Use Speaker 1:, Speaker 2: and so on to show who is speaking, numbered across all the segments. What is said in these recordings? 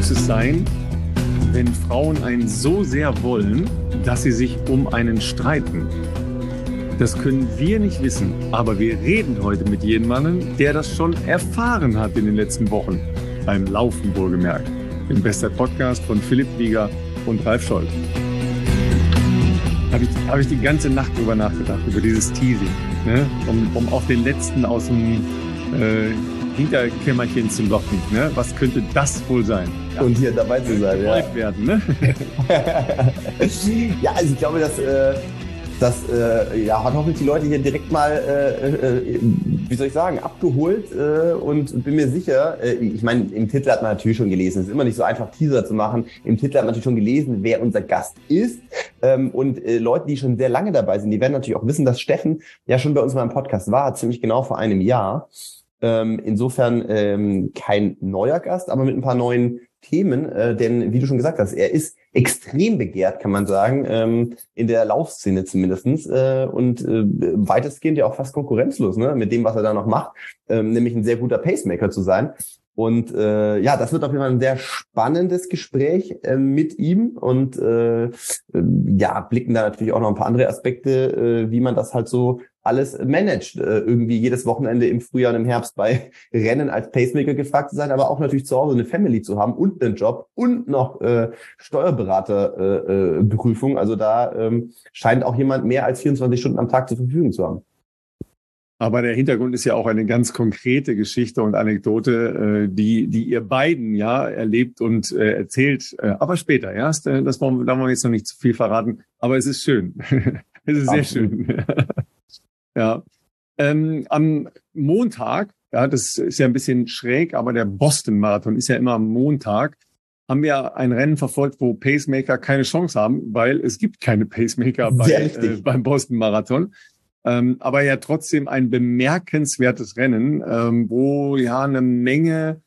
Speaker 1: muss es sein, wenn Frauen einen so sehr wollen, dass sie sich um einen streiten? Das können wir nicht wissen, aber wir reden heute mit jemandem, der das schon erfahren hat in den letzten Wochen. Beim Laufen wohlgemerkt. Im Bestzeit-Podcast von Philipp Wieger und Ralf Scholz. Hab ich die ganze Nacht drüber nachgedacht, über dieses Teasing, ne? um auch den letzten aus dem Hinterkämmerchen zu locken. Ne? Was könnte das wohl sein?
Speaker 2: Ja. Und hier dabei zu sein, ja.
Speaker 1: Werden, ne?
Speaker 2: Ja, also ich glaube, das hat hoffentlich die Leute hier direkt mal, wie soll ich sagen, abgeholt und bin mir sicher, ich meine, im Titel hat man natürlich schon gelesen, es ist immer nicht so einfach, Teaser zu machen. Im Titel hat man natürlich schon gelesen, wer unser Gast ist. Und Leute, die schon sehr lange dabei sind, die werden natürlich auch wissen, dass Steffen ja schon bei uns mal im Podcast war, ziemlich genau vor einem Jahr. Insofern kein neuer Gast, aber mit ein paar neuen Themen, denn wie du schon gesagt hast, er ist extrem begehrt, kann man sagen, in der Laufszene zumindestens und weitestgehend ja auch fast konkurrenzlos, ne, mit dem, was er da noch macht, nämlich ein sehr guter Pacemaker zu sein. Und das wird auf jeden Fall ein sehr spannendes Gespräch mit ihm und blicken da natürlich auch noch ein paar andere Aspekte, wie man das halt so alles managt, irgendwie jedes Wochenende im Frühjahr und im Herbst bei Rennen als Pacemaker gefragt zu sein, aber auch natürlich zu Hause eine Family zu haben und einen Job und noch Steuerberaterprüfung. Also da scheint auch jemand mehr als 24 Stunden am Tag zur Verfügung zu haben.
Speaker 1: Aber der Hintergrund ist ja auch eine ganz konkrete Geschichte und Anekdote, die ihr beiden ja erlebt und erzählt. Aber später, ja, da wollen wir jetzt noch nicht zu viel verraten. Aber es ist schön. Es ist sehr schön. Ja. Am Montag, ja, das ist ja ein bisschen schräg, aber der Boston-Marathon ist ja immer am Montag, haben wir ein Rennen verfolgt, wo Pacemaker keine Chance haben, weil es gibt keine Pacemaker beim Boston-Marathon. Aber ja trotzdem ein bemerkenswertes Rennen, wo ja eine Menge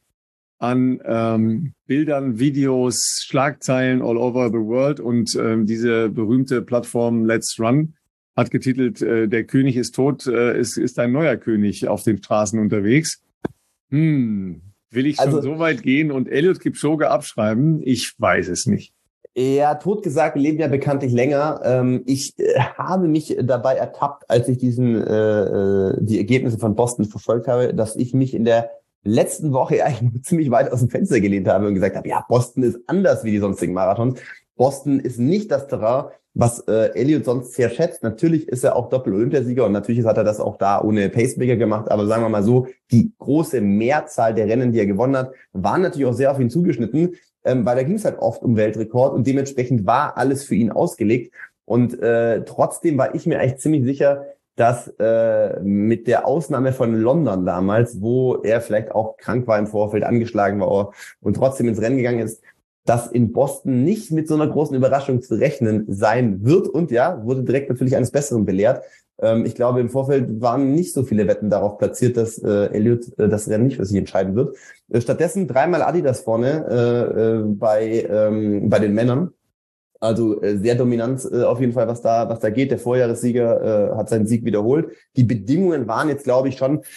Speaker 1: an Bildern, Videos, Schlagzeilen all over the world und diese berühmte Plattform Let's Run hat getitelt, der König ist tot, ist ein neuer König auf den Straßen unterwegs. Will ich schon so weit gehen und Eliud Kipchoge abschreiben? Ich weiß es nicht.
Speaker 2: Ja, totgesagt, wir leben ja bekanntlich länger. Ich habe mich dabei ertappt, als ich die Ergebnisse von Boston verfolgt habe, dass ich mich in der letzten Woche eigentlich ziemlich weit aus dem Fenster gelehnt habe und gesagt habe, ja, Boston ist anders wie die sonstigen Marathons. Boston ist nicht das Terrain, was Eliud sonst sehr schätzt. Natürlich ist er auch Doppel-Olympiasieger und natürlich hat er das auch da ohne Pacemaker gemacht. Aber sagen wir mal so, die große Mehrzahl der Rennen, die er gewonnen hat, waren natürlich auch sehr auf ihn zugeschnitten, weil da ging es halt oft um Weltrekord und dementsprechend war alles für ihn ausgelegt. Und trotzdem war ich mir eigentlich ziemlich sicher, dass mit der Ausnahme von London damals, wo er vielleicht auch krank war im Vorfeld, angeschlagen war und trotzdem ins Rennen gegangen ist, dass in Boston nicht mit so einer großen Überraschung zu rechnen sein wird und ja, wurde direkt natürlich eines Besseren belehrt. Ich glaube, im Vorfeld waren nicht so viele Wetten darauf platziert, dass Eliud das Rennen nicht für sich entscheiden wird. Stattdessen dreimal Adidas vorne bei den Männern. Also sehr dominant auf jeden Fall, was da geht. Der Vorjahressieger hat seinen Sieg wiederholt. Die Bedingungen waren jetzt, glaube ich, schon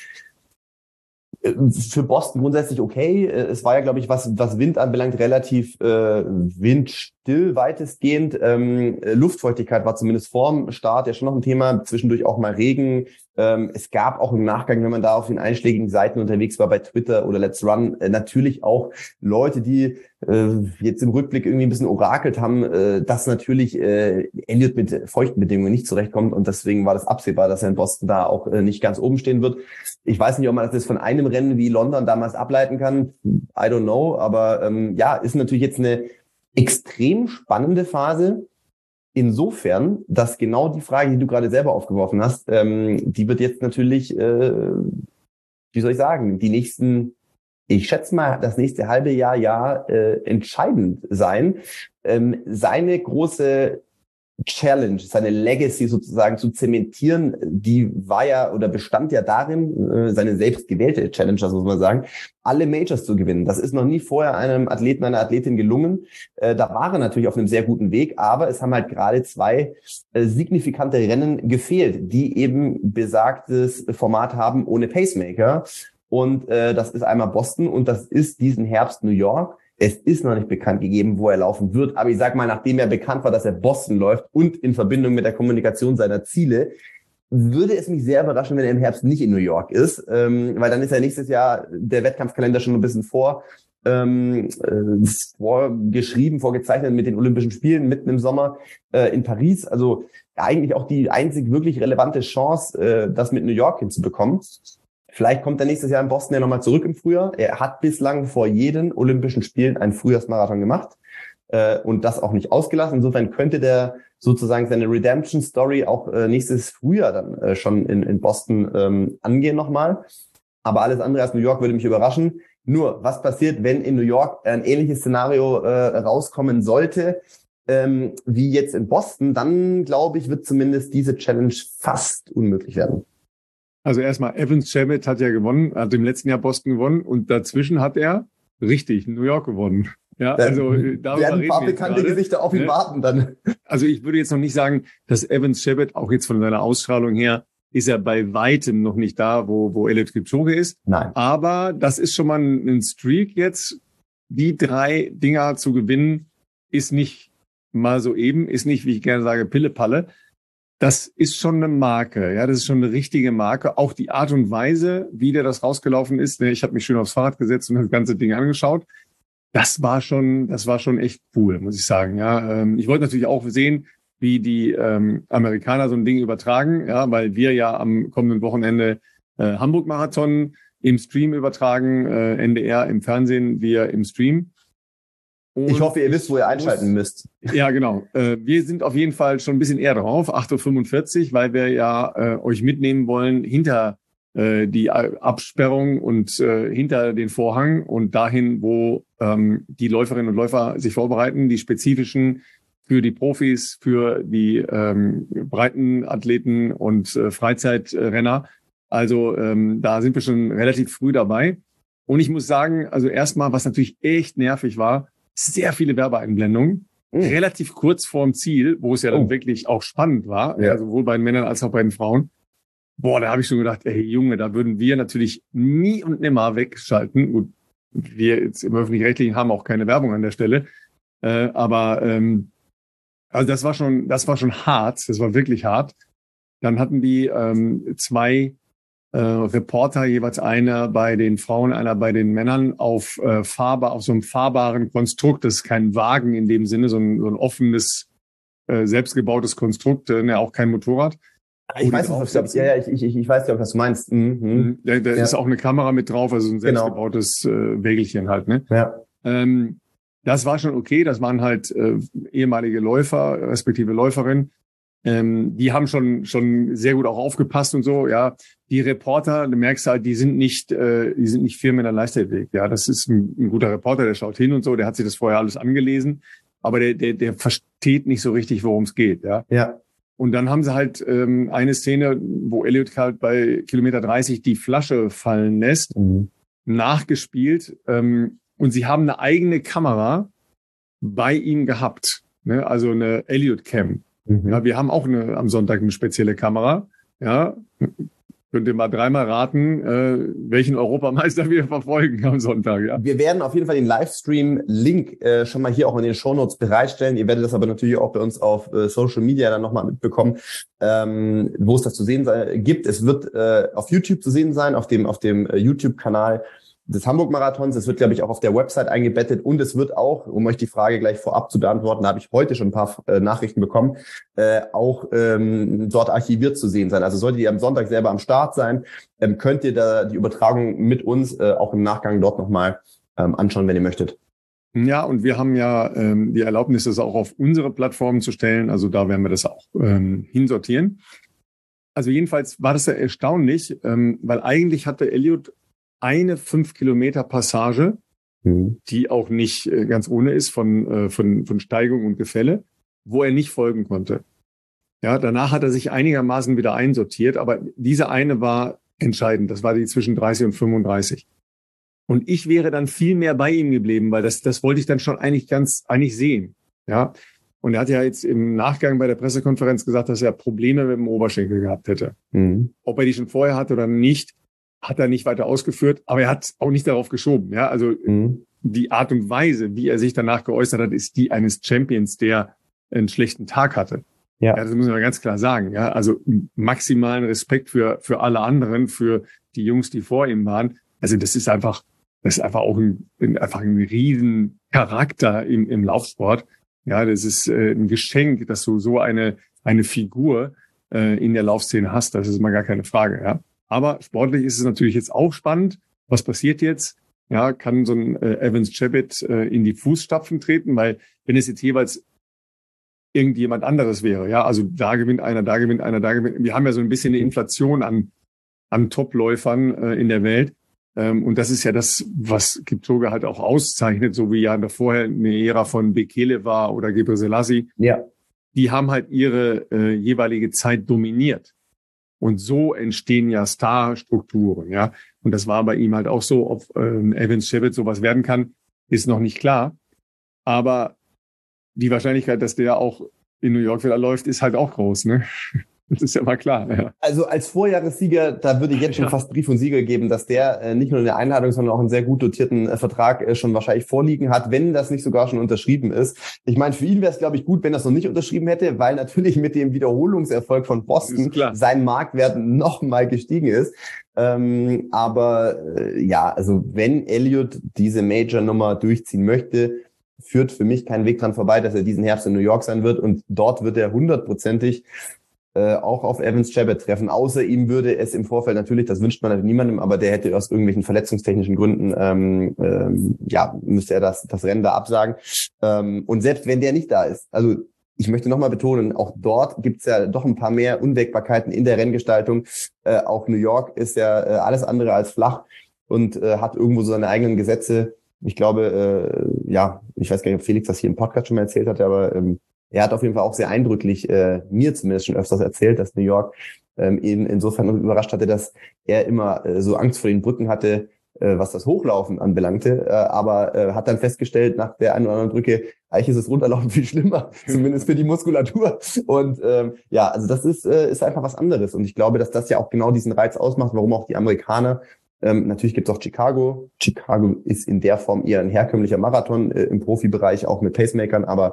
Speaker 2: für Boston grundsätzlich okay. Es war ja, glaube ich, was Wind anbelangt, relativ windstill weitestgehend. Luftfeuchtigkeit war zumindest vorm Start ja schon noch ein Thema. Zwischendurch auch mal Regen. Es gab auch im Nachgang, wenn man da auf den einschlägigen Seiten unterwegs war, bei Twitter oder Let's Run, natürlich auch Leute, die jetzt im Rückblick irgendwie ein bisschen orakelt haben, dass natürlich Eliud mit feuchten Bedingungen nicht zurechtkommt und deswegen war das absehbar, dass er in Boston da auch nicht ganz oben stehen wird. Ich weiß nicht, ob man das jetzt von einem Rennen wie London damals ableiten kann. I don't know, aber ist natürlich jetzt eine extrem spannende Phase. Insofern, dass genau die Frage, die du gerade selber aufgeworfen hast, die wird jetzt natürlich, wie soll ich sagen, ich schätze mal, das nächste halbe Jahr entscheidend sein. Seine große Challenge, seine Legacy sozusagen zu zementieren, die war ja oder bestand ja darin, seine selbst gewählte Challenge, das muss man sagen, alle Majors zu gewinnen. Das ist noch nie vorher einem Athleten, einer Athletin gelungen. Da war er natürlich auf einem sehr guten Weg, aber es haben halt gerade zwei signifikante Rennen gefehlt, die eben besagtes Format haben ohne Pacemaker. Und das ist einmal Boston und das ist diesen Herbst New York. Es ist noch nicht bekannt gegeben, wo er laufen wird. Aber ich sag mal, nachdem er bekannt war, dass er Boston läuft und in Verbindung mit der Kommunikation seiner Ziele, würde es mich sehr überraschen, wenn er im Herbst nicht in New York ist, weil dann ist ja nächstes Jahr der Wettkampfkalender schon ein bisschen vorgezeichnet mit den Olympischen Spielen mitten im Sommer in Paris. Also eigentlich auch die einzig wirklich relevante Chance, das mit New York hinzubekommen. Vielleicht kommt er nächstes Jahr in Boston ja nochmal zurück im Frühjahr. Er hat bislang vor jeden Olympischen Spielen einen Frühjahrsmarathon gemacht und das auch nicht ausgelassen. Insofern könnte der sozusagen seine Redemption-Story auch nächstes Frühjahr dann schon in Boston angehen nochmal. Aber alles andere als New York würde mich überraschen. Nur, was passiert, wenn in New York ein ähnliches Szenario rauskommen sollte, wie jetzt in Boston? Dann, glaube ich, wird zumindest diese Challenge fast unmöglich werden.
Speaker 1: Also erstmal, Evans Chebet hat ja gewonnen, hat im letzten Jahr Boston gewonnen und dazwischen hat er richtig New York gewonnen. Ja, also
Speaker 2: da werden ein paar bekannte Gesichter auf ihn warten dann.
Speaker 1: Also ich würde jetzt noch nicht sagen, dass Evans Chebet, auch jetzt von seiner Ausstrahlung her, ist er bei weitem noch nicht da, wo Eliud Kipchoge ist.
Speaker 2: Nein.
Speaker 1: Aber das ist schon mal ein Streak jetzt. Die 3 Dinger zu gewinnen, ist nicht mal so eben, ist nicht, wie ich gerne sage, Pille-Palle. Das ist schon eine Marke, ja, das ist schon eine richtige Marke. Auch die Art und Weise, wie der das rausgelaufen ist. Ich habe mich schön aufs Fahrrad gesetzt und das ganze Ding angeschaut. Das war schon echt cool, muss ich sagen. Ja, ich wollte natürlich auch sehen, wie die Amerikaner so ein Ding übertragen, ja, weil wir ja am kommenden Wochenende Hamburg-Marathon im Stream übertragen, NDR im Fernsehen, wir im Stream.
Speaker 2: Und ich hoffe, ihr wisst, wo ihr einschalten müsst.
Speaker 1: Ja, genau. Wir sind auf jeden Fall schon ein bisschen eher drauf, 8:45 Uhr, weil wir ja euch mitnehmen wollen hinter die Absperrung und hinter den Vorhang und dahin, wo die Läuferinnen und Läufer sich vorbereiten, die spezifischen für die Profis, für die Breitenathleten und Freizeitrenner. Also da sind wir schon relativ früh dabei. Und ich muss sagen, also erstmal, was natürlich echt nervig war, sehr viele Werbeeinblendungen, relativ kurz vorm Ziel, wo es ja dann wirklich auch spannend war, ja. Sowohl bei den Männern als auch bei den Frauen. Boah, da habe ich schon gedacht, ey Junge, da würden wir natürlich nie und nimmer wegschalten. Gut, wir jetzt im Öffentlich-Rechtlichen haben auch keine Werbung an der Stelle, aber also das war schon hart, das war wirklich hart. Dann hatten die 2 Reporter, jeweils einer bei den Frauen, einer bei den Männern auf so einem fahrbaren Konstrukt. Das ist kein Wagen in dem Sinne, so ein offenes, selbstgebautes Konstrukt, auch kein Motorrad.
Speaker 2: Ich weiß nicht, ich weiß nicht, was du meinst. Mhm.
Speaker 1: Da ist auch eine Kamera mit drauf, also ein selbstgebautes Wägelchen halt, ne?
Speaker 2: Ja.
Speaker 1: Das war schon okay, das waren halt ehemalige Läufer, respektive Läuferinnen. Die haben schon sehr gut auch aufgepasst und so, ja. Die Reporter, du merkst halt, die sind nicht Firmen in der Leichtathletik, ja. Das ist ein guter Reporter, der schaut hin und so, der hat sich das vorher alles angelesen, aber der versteht nicht so richtig, worum es geht, ja.
Speaker 2: Ja.
Speaker 1: Und dann haben sie halt eine Szene, wo Eliud halt bei Kilometer 30 die Flasche fallen lässt, nachgespielt, und sie haben eine eigene Kamera bei ihm gehabt, ne? Also eine Eliud Cam. Ja, wir haben auch am Sonntag eine spezielle Kamera. Ja, könnt ihr mal 3-mal raten, welchen Europameister wir verfolgen am Sonntag. Ja?
Speaker 2: Wir werden auf jeden Fall den Livestream-Link schon mal hier auch in den Shownotes bereitstellen. Ihr werdet das aber natürlich auch bei uns auf Social Media dann nochmal mitbekommen, wo es das zu sehen gibt. Es wird auf YouTube zu sehen sein, auf dem YouTube-Kanal des Hamburg-Marathons. Es wird, glaube ich, auch auf der Website eingebettet und es wird auch, um euch die Frage gleich vorab zu beantworten, da habe ich heute schon ein paar Nachrichten bekommen, auch dort archiviert zu sehen sein. Also solltet ihr am Sonntag selber am Start sein, könnt ihr da die Übertragung mit uns auch im Nachgang dort nochmal anschauen, wenn ihr möchtet.
Speaker 1: Ja, und wir haben ja die Erlaubnis, das auch auf unsere Plattformen zu stellen. Also da werden wir das auch hinsortieren. Also jedenfalls war das ja erstaunlich, weil eigentlich hatte Eliud eine 5-Kilometer-Passage, die auch nicht ganz ohne ist von Steigung und Gefälle, wo er nicht folgen konnte. Ja, danach hat er sich einigermaßen wieder einsortiert, aber diese eine war entscheidend. Das war die zwischen 30 und 35. Und ich wäre dann viel mehr bei ihm geblieben, weil das wollte ich dann schon eigentlich sehen. Ja. Und er hat ja jetzt im Nachgang bei der Pressekonferenz gesagt, dass er Probleme mit dem Oberschenkel gehabt hätte. Ob er die schon vorher hatte oder nicht, hat er nicht weiter ausgeführt, aber er hat auch nicht darauf geschoben. Ja, also die Art und Weise, wie er sich danach geäußert hat, ist die eines Champions, der einen schlechten Tag hatte. Ja, das muss man ganz klar sagen. Ja, also maximalen Respekt für alle anderen, für die Jungs, die vor ihm waren. Also das ist einfach auch einfach ein riesen Charakter im Laufsport. Ja, das ist ein Geschenk, dass du so eine Figur in der Laufszene hast. Das ist mal gar keine Frage. Ja, aber sportlich ist es natürlich jetzt auch spannend. Was passiert jetzt? Ja, kann so ein Evans Chebet in die Fußstapfen treten? Weil wenn es jetzt jeweils irgendjemand anderes wäre, ja, also da gewinnt einer, da gewinnt einer, da gewinnt. Wir haben ja so ein bisschen eine Inflation an Topläufern in der Welt. Und das ist ja das, was Kipchoge halt auch auszeichnet, so wie ja vorher eine Ära von Bekele war oder Gebre Selassie.
Speaker 2: Ja.
Speaker 1: Die haben halt ihre jeweilige Zeit dominiert. Und so entstehen ja Starstrukturen, ja. Und das war bei ihm halt auch so, ob Evans Chebet sowas werden kann, ist noch nicht klar. Aber die Wahrscheinlichkeit, dass der auch in New York wieder läuft, ist halt auch groß, ne? Das ist ja mal klar. Ja.
Speaker 2: Also als Vorjahressieger, da würde ich jetzt schon fast Brief und Siegel geben, dass der nicht nur eine Einladung, sondern auch einen sehr gut dotierten Vertrag schon wahrscheinlich vorliegen hat, wenn das nicht sogar schon unterschrieben ist. Ich meine, für ihn wäre es, glaube ich, gut, wenn das noch nicht unterschrieben hätte, weil natürlich mit dem Wiederholungserfolg von Boston sein Marktwert noch mal gestiegen ist. Ja, also wenn Elliott diese Major-Nummer durchziehen möchte, führt für mich kein Weg dran vorbei, dass er diesen Herbst in New York sein wird und dort wird er 100%ig auch auf Evans Chebet treffen. Außer ihm würde es im Vorfeld natürlich, das wünscht man natürlich niemandem, aber der hätte aus irgendwelchen verletzungstechnischen Gründen, müsste er das Rennen da absagen. Und selbst wenn der nicht da ist, also ich möchte nochmal betonen, auch dort gibt's ja doch ein paar mehr Unwägbarkeiten in der Renngestaltung. Auch New York ist ja alles andere als flach und hat irgendwo so seine eigenen Gesetze. Ich glaube, ich weiß gar nicht, ob Felix das hier im Podcast schon mal erzählt hatte, aber er hat auf jeden Fall auch sehr eindrücklich, mir zumindest schon öfters erzählt, dass New York ihn insofern überrascht hatte, dass er immer so Angst vor den Brücken hatte, was das Hochlaufen anbelangte, aber hat dann festgestellt, nach der einen oder anderen Brücke, eigentlich ist das Runterlaufen viel schlimmer, zumindest für die Muskulatur. Und also das ist einfach was anderes. Und ich glaube, dass das ja auch genau diesen Reiz ausmacht, warum auch die Amerikaner, natürlich gibt es auch Chicago. Chicago ist in der Form eher ein herkömmlicher Marathon im Profibereich, auch mit Pacemakern, aber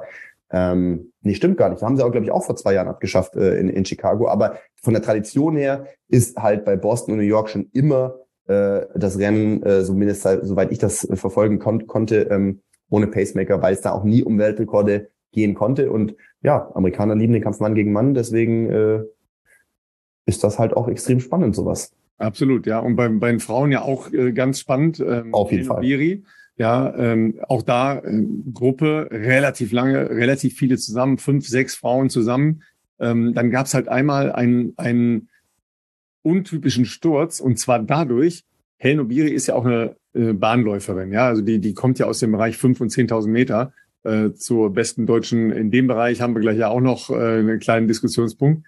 Speaker 2: stimmt gar nicht. Das haben sie auch, glaube ich, auch vor 2 Jahren abgeschafft in Chicago. Aber von der Tradition her ist halt bei Boston und New York schon immer das Rennen, zumindest soweit ich das verfolgen konnte, ohne Pacemaker, weil es da auch nie um Weltrekorde gehen konnte. Und ja, Amerikaner lieben den Kampf Mann gegen Mann, deswegen ist das halt auch extrem spannend, sowas.
Speaker 1: Absolut, ja. Und bei den Frauen ja auch ganz spannend.
Speaker 2: Auf jeden Fall.
Speaker 1: Biri. Ja, auch da Gruppe, relativ lange, relativ viele zusammen, 5, 6 Frauen zusammen. Dann gab's halt einmal einen untypischen Sturz und zwar dadurch, Hellen Obiri ist ja auch eine Bahnläuferin, ja, also die kommt ja aus dem Bereich 5.000 und 10.000 Meter zur besten Deutschen. In dem Bereich haben wir gleich ja auch noch einen kleinen Diskussionspunkt.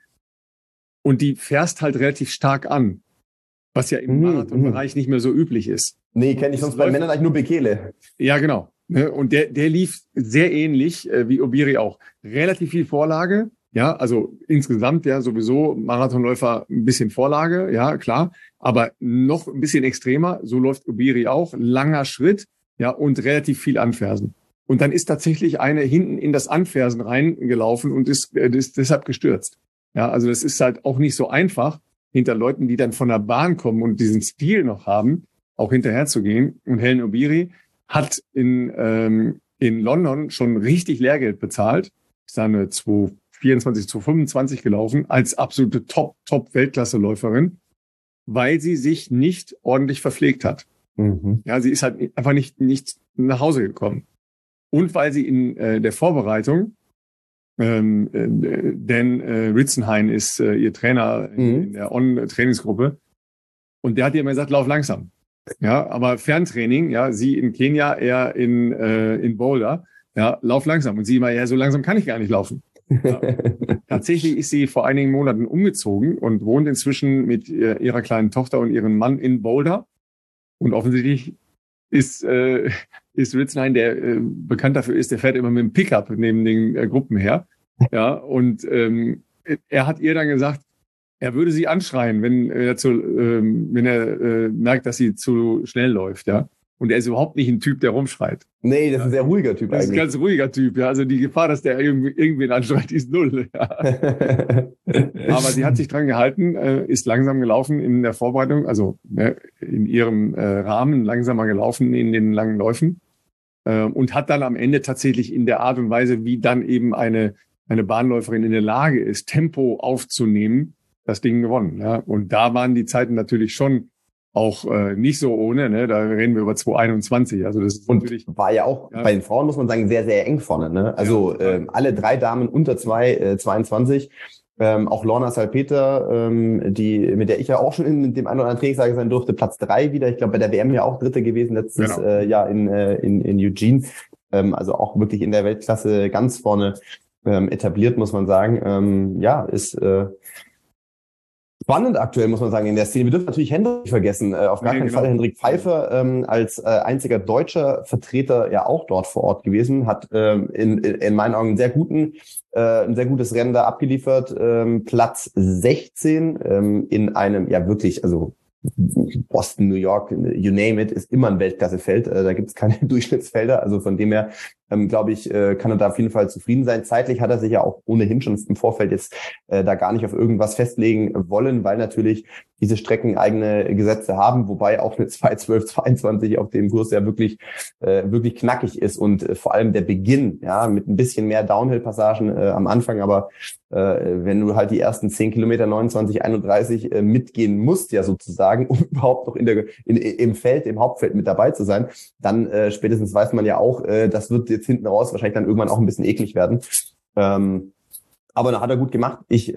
Speaker 1: Und die fährst halt relativ stark an, was ja im Marathonbereich nicht mehr so üblich ist.
Speaker 2: Nee, kenne ich sonst bei Männern eigentlich nur Bekele.
Speaker 1: Ja, genau. Und der lief sehr ähnlich wie Obiri auch. Relativ viel Vorlage, ja, also insgesamt ja sowieso Marathonläufer ein bisschen Vorlage, ja, klar, aber noch ein bisschen extremer, so läuft Obiri auch, langer Schritt, ja, und relativ viel Anfersen. Und dann ist tatsächlich eine hinten in das Anfersen reingelaufen und ist deshalb gestürzt. Ja, also das ist halt auch nicht so einfach, hinter Leuten, die dann von der Bahn kommen und diesen Stil noch haben, auch hinterher zu gehen. Und Hellen Obiri hat in London schon richtig Lehrgeld bezahlt. Ist da eine 2,24, 2,25 gelaufen als absolute Top-Weltklasse-Läuferin, weil sie sich nicht ordentlich verpflegt hat. Mhm. Ja, sie ist halt einfach nicht nach Hause gekommen. Und weil sie in der Vorbereitung, Dan Ritzenhain ist ihr Trainer in der On-Trainingsgruppe, und der hat ihr immer gesagt, lauf langsam. Ja, aber Ferntraining, ja, sie in Kenia, er in Boulder, ja, lauf langsam. Und sie immer, ja, so langsam kann ich gar nicht laufen. Ja. Tatsächlich ist sie vor einigen Monaten umgezogen und wohnt inzwischen mit ihrer kleinen Tochter und ihrem Mann in Boulder. Und offensichtlich ist Ritzenhain, der bekannt dafür ist, der fährt immer mit dem Pickup neben den Gruppen her. Ja, und er hat ihr dann gesagt, Er würde sie anschreien, wenn er merkt, dass sie zu schnell läuft, ja. Und er ist überhaupt nicht ein Typ, der rumschreit.
Speaker 2: Nee, das ist ein sehr ruhiger Typ
Speaker 1: Das ist
Speaker 2: eigentlich.
Speaker 1: ein ganz ruhiger Typ, ja. Also die Gefahr, dass der irgendwen anschreit, ist null. Ja. Aber sie hat sich dran gehalten, ist langsam gelaufen in der Vorbereitung, also in ihrem Rahmen langsamer gelaufen in den langen Läufen und hat dann am Ende tatsächlich in der Art und Weise, wie dann eben eine Bahnläuferin in der Lage ist, Tempo aufzunehmen, das Ding gewonnen. Ja. Und da waren die Zeiten natürlich schon auch nicht so ohne, ne? Da reden wir über 2,21. Also das ist
Speaker 2: und
Speaker 1: natürlich,
Speaker 2: war ja auch bei den Frauen, muss man sagen, sehr, sehr eng vorne. Ne? Also alle 3 Damen unter 2,22. Auch Lorna Salpeter, mit der ich ja auch schon in dem einen oder anderen Trainingslager sein durfte, Platz 3 wieder. Ich glaube, bei der WM ja auch Dritte gewesen letztes Jahr in Eugene. Also auch wirklich in der Weltklasse ganz vorne etabliert, muss man sagen. Ist spannend aktuell, muss man sagen, in der Szene. Wir dürfen natürlich Hendrik nicht vergessen. Auf gar keinen Fall Hendrik Pfeiffer als einziger deutscher Vertreter ja auch dort vor Ort gewesen, hat in meinen Augen ein sehr gutes Rennen da abgeliefert. Platz 16 in einem, ja wirklich, also Boston, New York, you name it, ist immer ein Weltklassefeld. Da gibt es keine Durchschnittsfelder. Also von dem her, glaube ich, kann er da auf jeden Fall zufrieden sein. Zeitlich hat er sich ja auch ohnehin schon im Vorfeld jetzt da gar nicht auf irgendwas festlegen wollen, weil natürlich diese Strecken eigene Gesetze haben, wobei auch eine 2:12:22 auf dem Kurs ja wirklich knackig ist und vor allem der Beginn, ja, mit ein bisschen mehr Downhill-Passagen am Anfang, aber wenn du halt die ersten 10 Kilometer 29:31 mitgehen musst, ja sozusagen, um überhaupt noch im Hauptfeld mit dabei zu sein, dann spätestens weiß man ja auch, das wird jetzt hinten raus wahrscheinlich dann irgendwann auch ein bisschen eklig werden. Aber da hat er gut gemacht. Ich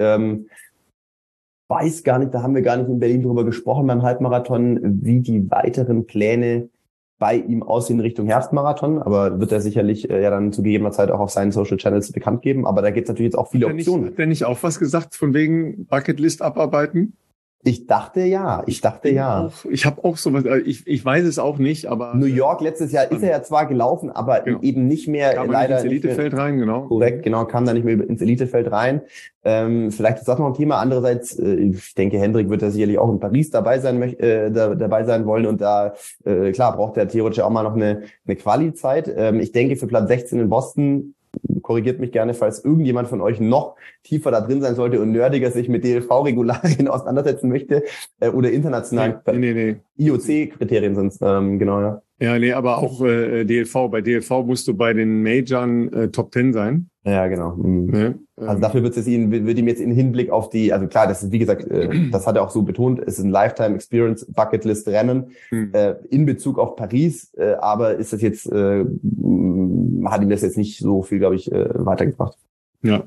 Speaker 2: weiß gar nicht, da haben wir gar nicht in Berlin drüber gesprochen beim Halbmarathon, wie die weiteren Pläne bei ihm aussehen Richtung Herbstmarathon, aber wird er sicherlich ja dann zu gegebener Zeit auch auf seinen Social Channels bekannt geben. Aber da gibt es natürlich jetzt auch viele Optionen.
Speaker 1: Hat der nicht auch was gesagt von wegen Bucketlist abarbeiten?
Speaker 2: Ich dachte ja. Ich
Speaker 1: habe auch sowas, ich weiß es auch nicht, aber
Speaker 2: New York letztes Jahr ist er ja zwar gelaufen, aber eben nicht mehr,
Speaker 1: kam
Speaker 2: leider
Speaker 1: nicht ins Elitefeld rein, genau.
Speaker 2: Korrekt, genau, kam da nicht mehr ins Elitefeld rein. Vielleicht ist das noch ein Thema. Andererseits, ich denke, Hendrik wird da sicherlich auch in Paris dabei sein wollen und da, klar, braucht er theoretisch auch mal noch eine Quali-Zeit. Ich denke, für Platz 16 in Boston, korrigiert mich gerne, falls irgendjemand von euch noch tiefer da drin sein sollte und nerdiger sich mit DLV-Regularien auseinandersetzen möchte oder internationalen IOC-Kriterien sind genau, ja.
Speaker 1: Ja, nee, aber auch DLV. Bei DLV musst du bei den Majorn Top 10 sein.
Speaker 2: Ja, genau.
Speaker 1: Ja,
Speaker 2: also dafür wird ihm jetzt in Hinblick auf die, also klar, das ist, wie gesagt, das hat er auch so betont, es ist ein Lifetime Experience Bucketlist Rennen in Bezug auf Paris, aber ist das jetzt, hat ihm das jetzt nicht so viel, glaube ich, weitergebracht.
Speaker 1: Ja.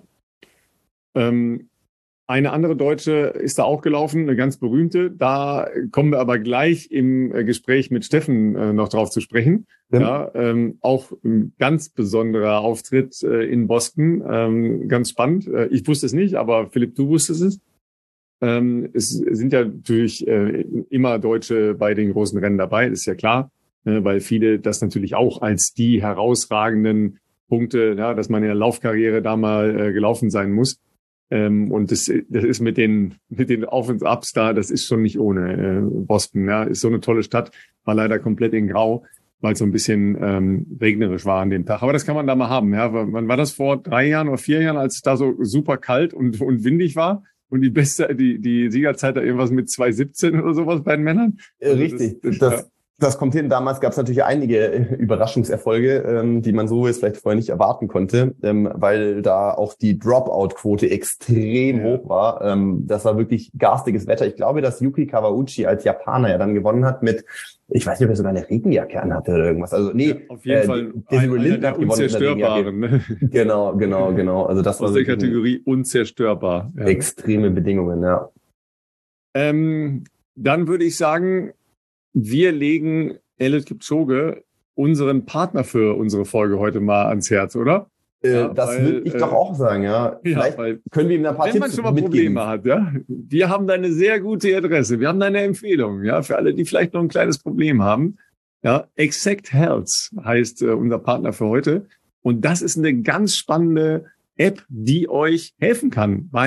Speaker 1: Eine andere Deutsche ist da auch gelaufen, eine ganz berühmte. Da kommen wir aber gleich im Gespräch mit Steffen noch drauf zu sprechen. Ja, auch ein ganz besonderer Auftritt in Boston. Ganz spannend. Ich wusste es nicht, aber Philipp, du wusstest es. Es sind ja natürlich immer Deutsche bei den großen Rennen dabei, ist ja klar, weil viele das natürlich auch als die herausragenden Punkte, ja, dass man in der Laufkarriere da mal gelaufen sein muss. Und das ist mit den Auf und Abs da, das ist schon nicht ohne. Boston, ja, ist so eine tolle Stadt, war leider komplett in Grau, weil es so ein bisschen regnerisch war an dem Tag. Aber das kann man da mal haben. Ja, wann war das, vor 3 Jahren oder 4 Jahren, als es da so super kalt und windig war? Und die Siegerzeit da irgendwas mit 2:17 oder sowas bei den Männern?
Speaker 2: Richtig, das kommt hin. Damals gab es natürlich einige Überraschungserfolge, die man so jetzt vielleicht vorher nicht erwarten konnte, weil da auch die Dropout-Quote extrem hoch war. Das war wirklich garstiges Wetter. Ich glaube, dass Yuki Kawauchi als Japaner ja dann gewonnen hat mit, ich weiß nicht, ob er sogar eine Regenjacke anhatte oder irgendwas. Also nee,
Speaker 1: auf jeden Fall einer der Unzerstörbaren. Ne?
Speaker 2: Genau. Also das
Speaker 1: aus
Speaker 2: war
Speaker 1: der Kategorie unzerstörbar.
Speaker 2: Ja. Extreme Bedingungen, ja.
Speaker 1: Dann würde ich sagen, wir legen Eliud Kipchoge, unseren Partner für unsere Folge heute mal ans Herz, oder?
Speaker 2: Das würde ich doch auch sagen, ja. Vielleicht können wir ihm ein paar Tipps mitgeben. Wenn man schon mal
Speaker 1: Probleme hat, ja. Wir haben da eine sehr gute Adresse. Wir haben da eine Empfehlung, ja, für alle, die vielleicht noch ein kleines Problem haben. Ja, Exact Health heißt unser Partner für heute. Und das ist eine ganz spannende App, die euch helfen kann bei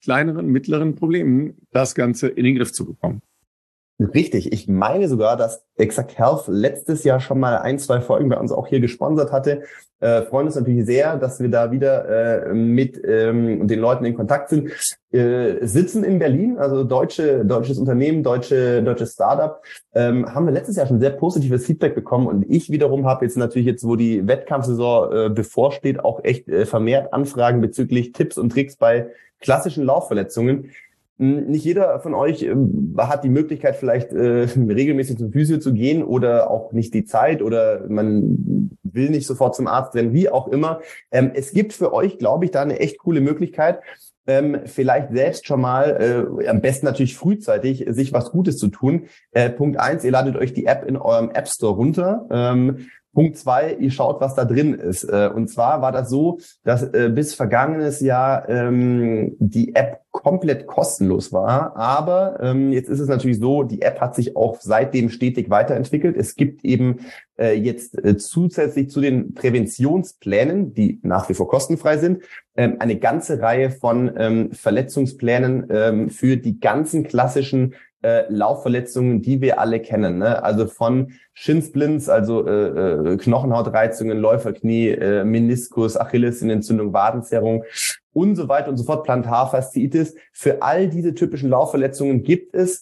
Speaker 1: kleineren, mittleren Problemen das Ganze in den Griff zu bekommen.
Speaker 2: Richtig. Ich meine sogar, dass Exact Health letztes Jahr schon mal 1-2 Folgen bei uns auch hier gesponsert hatte. Freuen uns natürlich sehr, dass wir da wieder mit den Leuten in Kontakt sind. Sitzen in Berlin, also deutsches Unternehmen, deutsches Startup. Haben wir letztes Jahr schon sehr positives Feedback bekommen. Und ich wiederum habe jetzt, wo die Wettkampfsaison bevorsteht, auch echt vermehrt Anfragen bezüglich Tipps und Tricks bei klassischen Laufverletzungen. Nicht jeder von euch hat die Möglichkeit, vielleicht regelmäßig zum Physio zu gehen oder auch nicht die Zeit oder man will nicht sofort zum Arzt rennen, wie auch immer. Es gibt für euch, glaube ich, da eine echt coole Möglichkeit, vielleicht selbst schon mal, am besten natürlich frühzeitig, sich was Gutes zu tun. Punkt 1, ihr ladet euch die App in eurem App Store runter. Punkt 2, ihr schaut, was da drin ist. Und zwar war das so, dass bis vergangenes Jahr die App komplett kostenlos war. Aber jetzt ist es natürlich so, die App hat sich auch seitdem stetig weiterentwickelt. Es gibt eben jetzt zusätzlich zu den Präventionsplänen, die nach wie vor kostenfrei sind, eine ganze Reihe von Verletzungsplänen für die ganzen klassischen Laufverletzungen, die wir alle kennen, ne? Also von Shinsplints, also Knochenhautreizungen, Läuferknie, Meniskus, Achillessehnenentzündung, Wadenzerrung und so weiter und so fort, Plantarfasziitis. Für all diese typischen Laufverletzungen gibt es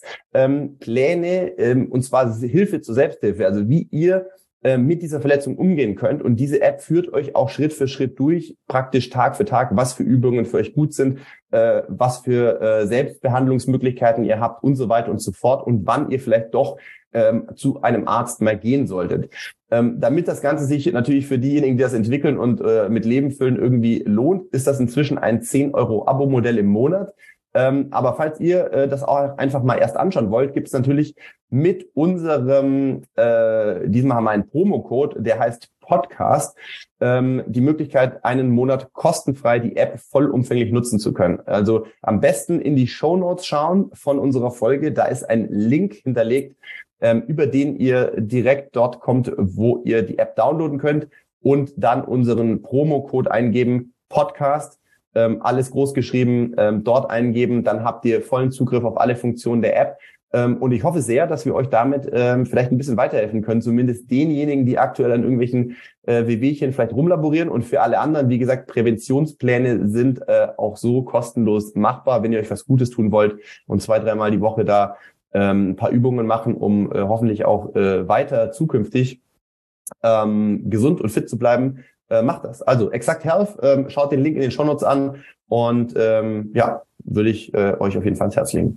Speaker 2: Pläne, und zwar Hilfe zur Selbsthilfe, also wie ihr mit dieser Verletzung umgehen könnt. Und diese App führt euch auch Schritt für Schritt durch, praktisch Tag für Tag, was für Übungen für euch gut sind, was für Selbstbehandlungsmöglichkeiten ihr habt und so weiter und so fort und wann ihr vielleicht doch zu einem Arzt mal gehen solltet. Damit das Ganze sich natürlich für diejenigen, die das entwickeln und mit Leben füllen, irgendwie lohnt, ist das inzwischen ein 10 € Abo-Modell im Monat. Aber falls ihr das auch einfach mal erst anschauen wollt, gibt es natürlich mit unserem, diesmal haben wir einen Promocode, der heißt Podcast, die Möglichkeit, einen Monat kostenfrei die App vollumfänglich nutzen zu können. Also am besten in die Shownotes schauen von unserer Folge. Da ist ein Link hinterlegt, über den ihr direkt dort kommt, wo ihr die App downloaden könnt und dann unseren Promocode eingeben, Podcast. Alles groß geschrieben, dort eingeben, dann habt ihr vollen Zugriff auf alle Funktionen der App. Und ich hoffe sehr, dass wir euch damit vielleicht ein bisschen weiterhelfen können, zumindest denjenigen, die aktuell an irgendwelchen Wehwehchen vielleicht rumlaborieren. Und für alle anderen, wie gesagt, Präventionspläne sind auch so kostenlos machbar, wenn ihr euch was Gutes tun wollt und 2-3 Mal die Woche da ein paar Übungen machen, um hoffentlich auch weiter zukünftig gesund und fit zu bleiben. Macht das. Also Exact Health, schaut den Link in den Shownotes an und würde ich euch auf jeden Fall ans Herz legen.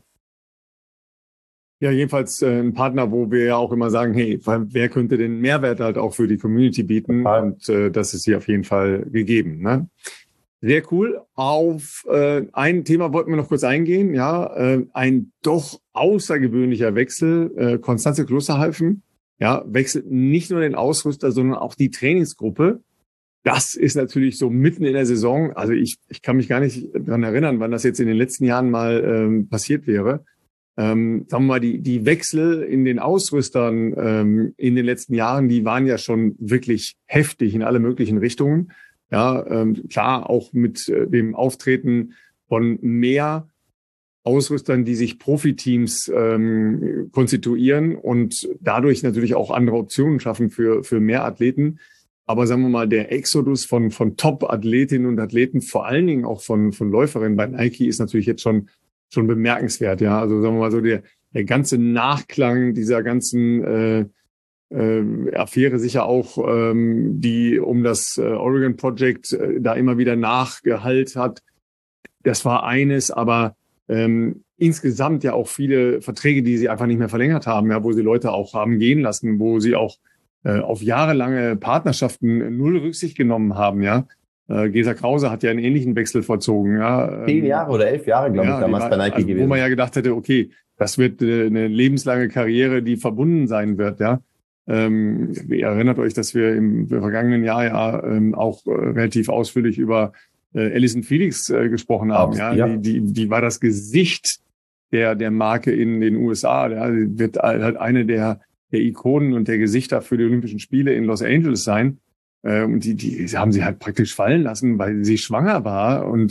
Speaker 1: Ja, jedenfalls ein Partner, wo wir ja auch immer sagen, hey, wer könnte den Mehrwert halt auch für die Community bieten? Total. Und das ist hier auf jeden Fall gegeben. Ne? Sehr cool. Auf ein Thema wollten wir noch kurz eingehen. Ja, ein doch außergewöhnlicher Wechsel. Constanze Klosterhalfen, ja, wechselt nicht nur den Ausrüster, sondern auch die Trainingsgruppe. Das ist natürlich so mitten in der Saison. Also ich kann mich gar nicht dran erinnern, wann das jetzt in den letzten Jahren mal passiert wäre. Sagen wir mal, die Wechsel in den Ausrüstern in den letzten Jahren, die waren ja schon wirklich heftig in alle möglichen Richtungen. Ja, klar, auch mit dem Auftreten von mehr Ausrüstern, die sich Profiteams konstituieren und dadurch natürlich auch andere Optionen schaffen für mehr Athleten. Aber sagen wir mal, der Exodus von Top-Athletinnen und Athleten, vor allen Dingen auch von Läuferinnen bei Nike, ist natürlich jetzt schon bemerkenswert. Ja, also sagen wir mal so, der ganze Nachklang dieser ganzen Affäre, sicher auch die um das Oregon Project da immer wieder nachgehallt hat. Das war eines, aber insgesamt ja auch viele Verträge, die sie einfach nicht mehr verlängert haben, ja, wo sie Leute auch haben gehen lassen, wo sie auch auf jahrelange Partnerschaften null Rücksicht genommen haben, ja. Gesa Krause hat ja einen ähnlichen Wechsel vollzogen, ja.
Speaker 2: 10 Jahre oder 11 Jahre, glaube ich, damals bei Nike gewesen.
Speaker 1: Wo man ja gedacht hätte, okay, das wird eine lebenslange Karriere, die verbunden sein wird, ja. Ihr erinnert euch, dass wir im vergangenen Jahr ja auch relativ ausführlich über Allyson Felix gesprochen haben, ja. Die war das Gesicht der Marke in den USA, ja. Die wird halt eine der Ikonen und der Gesichter für die Olympischen Spiele in Los Angeles sein. Und die haben sie halt praktisch fallen lassen, weil sie schwanger war. Und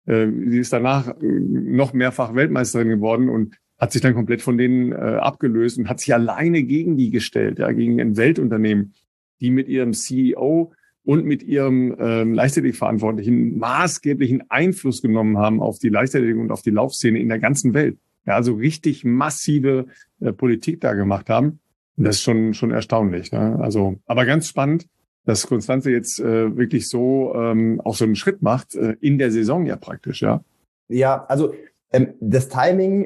Speaker 1: Sie ist danach noch mehrfach Weltmeisterin geworden und hat sich dann komplett von denen abgelöst und hat sich alleine gegen die gestellt, ja, gegen ein Weltunternehmen, die mit ihrem CEO und mit ihrem Leichtathletikverantwortlichen maßgeblichen Einfluss genommen haben auf die Leichtathletik und auf die Laufszene in der ganzen Welt. Ja, also richtig massive Politik da gemacht haben. Und das ist schon erstaunlich. Ne? Also, aber ganz spannend, dass Constanze jetzt wirklich so auch so einen Schritt macht in der Saison ja praktisch, ja.
Speaker 2: Ja, also das Timing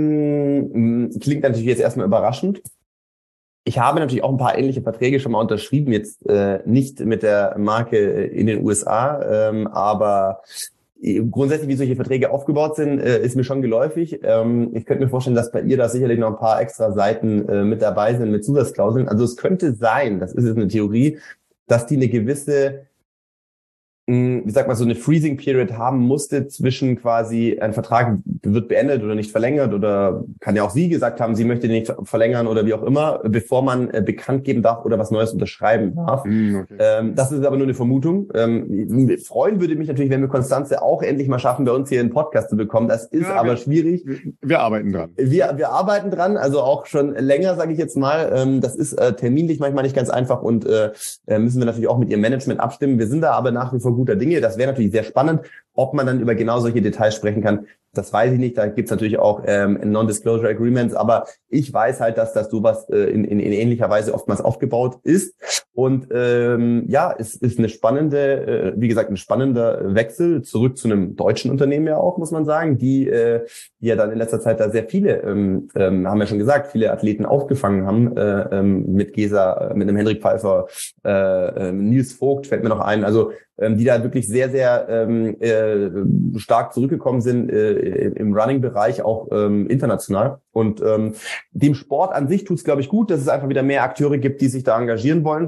Speaker 2: klingt natürlich jetzt erstmal überraschend. Ich habe natürlich auch ein paar ähnliche Verträge schon mal unterschrieben, jetzt nicht mit der Marke in den USA, aber grundsätzlich, wie solche Verträge aufgebaut sind, ist mir schon geläufig. Ich könnte mir vorstellen, dass bei ihr da sicherlich noch ein paar extra Seiten mit dabei sind, mit Zusatzklauseln. Also es könnte sein, das ist jetzt eine Theorie, dass die eine gewisse, wie sagt man, so eine Freezing Period haben musste zwischen quasi ein Vertrag wird beendet oder nicht verlängert oder kann ja auch sie gesagt haben, sie möchte den nicht verlängern oder wie auch immer, bevor man bekannt geben darf oder was Neues unterschreiben darf. Okay. Das ist aber nur eine Vermutung. Freuen würde mich natürlich, wenn wir Constanze auch endlich mal schaffen, bei uns hier einen Podcast zu bekommen. Das ist aber schwierig.
Speaker 1: Wir arbeiten dran.
Speaker 2: Wir arbeiten dran, also auch schon länger, sage ich jetzt mal. Das ist terminlich manchmal nicht ganz einfach und müssen wir natürlich auch mit ihrem Management abstimmen. Wir sind da aber nach wie vor guter Dinge. Das wäre natürlich sehr spannend. Ob man dann über genau solche Details sprechen kann, das weiß ich nicht. Da gibt's natürlich auch Non-Disclosure Agreements. Aber ich weiß halt, dass das sowas in ähnlicher Weise oftmals aufgebaut ist. Und ja, es ist eine spannende, wie gesagt, ein spannender Wechsel zurück zu einem deutschen Unternehmen ja auch, muss man sagen, die ja dann in letzter Zeit da sehr viele, haben wir schon gesagt, viele Athleten aufgefangen haben mit Gesa, mit einem Hendrik Pfeiffer, Nils Vogt fällt mir noch ein. Also die da wirklich sehr, sehr stark zurückgekommen sind im Running-Bereich, auch international. Und dem Sport an sich tut's, glaube ich, gut, dass es einfach wieder mehr Akteure gibt, die sich da engagieren wollen.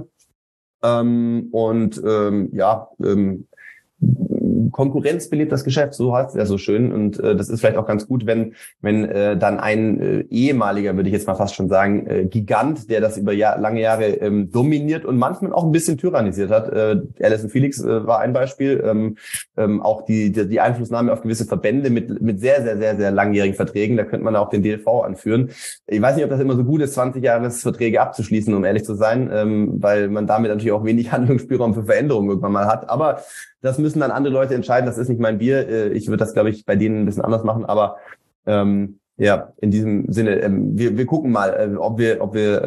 Speaker 2: Konkurrenz belebt das Geschäft, so heißt es ja so schön. Und das ist vielleicht auch ganz gut, wenn dann ein ehemaliger, würde ich jetzt mal fast schon sagen, Gigant, der das über lange Jahre dominiert und manchmal auch ein bisschen tyrannisiert hat. Allyson Felix war ein Beispiel. Auch die Einflussnahme auf gewisse Verbände mit sehr, sehr, sehr, sehr langjährigen Verträgen. Da könnte man auch den DLV anführen. Ich weiß nicht, ob das immer so gut ist, 20-Jahres-Verträge abzuschließen, um ehrlich zu sein, weil man damit natürlich auch wenig Handlungsspielraum für Veränderungen irgendwann mal hat. Aber das müssen dann andere Leute entscheiden. Das ist nicht mein Bier. Ich würde das, glaube ich, bei denen ein bisschen anders machen. Aber ja, in diesem Sinne, wir gucken mal, ob wir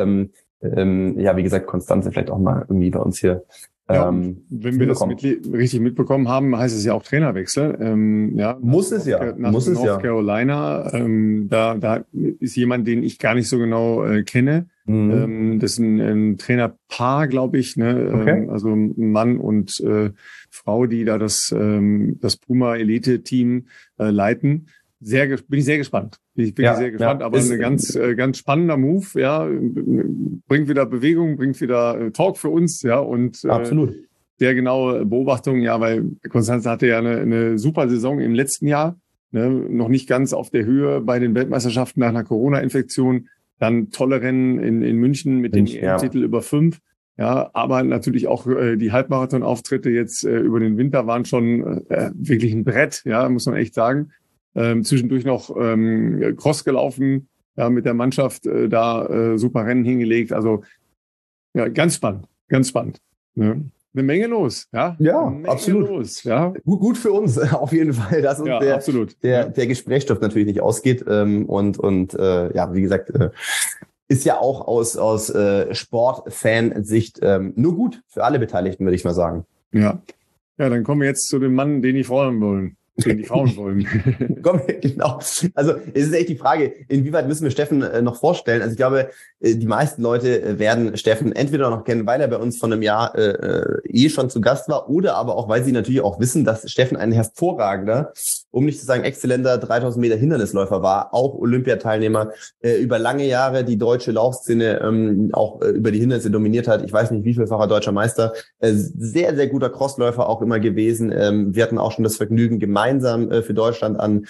Speaker 2: ja, wie gesagt, Constanze vielleicht auch mal irgendwie bei uns hier
Speaker 1: wenn wir das richtig mitbekommen haben, heißt es ja auch Trainerwechsel. Ja,
Speaker 2: muss es ja.
Speaker 1: Nach North Carolina. Da ist jemand, den ich gar nicht so genau kenne. Das ist ein Trainerpaar, glaube ich. Ne?
Speaker 2: Okay.
Speaker 1: Also ein Mann und Frau, die da das Puma Elite-Team leiten. Bin ich sehr gespannt. Ich bin sehr gespannt, aber ein ganz spannender Move, ja. Bringt wieder Bewegung, bringt wieder Talk für uns, ja. Und
Speaker 2: absolut.
Speaker 1: Sehr genaue Beobachtung, ja, weil Constanze hatte ja eine super Saison im letzten Jahr, ne, noch nicht ganz auf der Höhe bei den Weltmeisterschaften nach einer Corona-Infektion. Dann tolle Rennen in München mit dem EM-Titel über 5. Ja, aber natürlich auch die Halbmarathon-Auftritte jetzt über den Winter waren schon wirklich ein Brett, ja, muss man echt sagen. Zwischendurch noch Cross gelaufen, ja, mit der Mannschaft super Rennen hingelegt. Also ja, ganz spannend. Ne? Eine Menge los, ja.
Speaker 2: Ja, absolut.
Speaker 1: Los, ja.
Speaker 2: Gut für uns, auf jeden Fall, dass uns der Gesprächsstoff natürlich nicht ausgeht. Und ja, wie gesagt, ist ja auch aus Sportfansicht nur gut für alle Beteiligten, würde ich mal sagen.
Speaker 1: Ja, dann kommen wir jetzt zu dem Mann, den die Frauen wollen. Den die Frauen wollen.
Speaker 2: Genau. Also es ist echt die Frage, inwieweit müssen wir Steffen noch vorstellen? Also ich glaube, die meisten Leute werden Steffen entweder noch kennen, weil er bei uns von einem Jahr schon zu Gast war, oder aber auch, weil sie natürlich auch wissen, dass Steffen ein hervorragender, um nicht zu sagen exzellenter 3000 Meter Hindernisläufer war, auch Olympiateilnehmer, über lange Jahre die deutsche Laufszene auch über die Hindernisse dominiert hat. Ich weiß nicht, wie vielfacher deutscher Meister. Sehr, sehr guter Crossläufer auch immer gewesen. Wir hatten auch schon das Vergnügen, gemeinsam für Deutschland an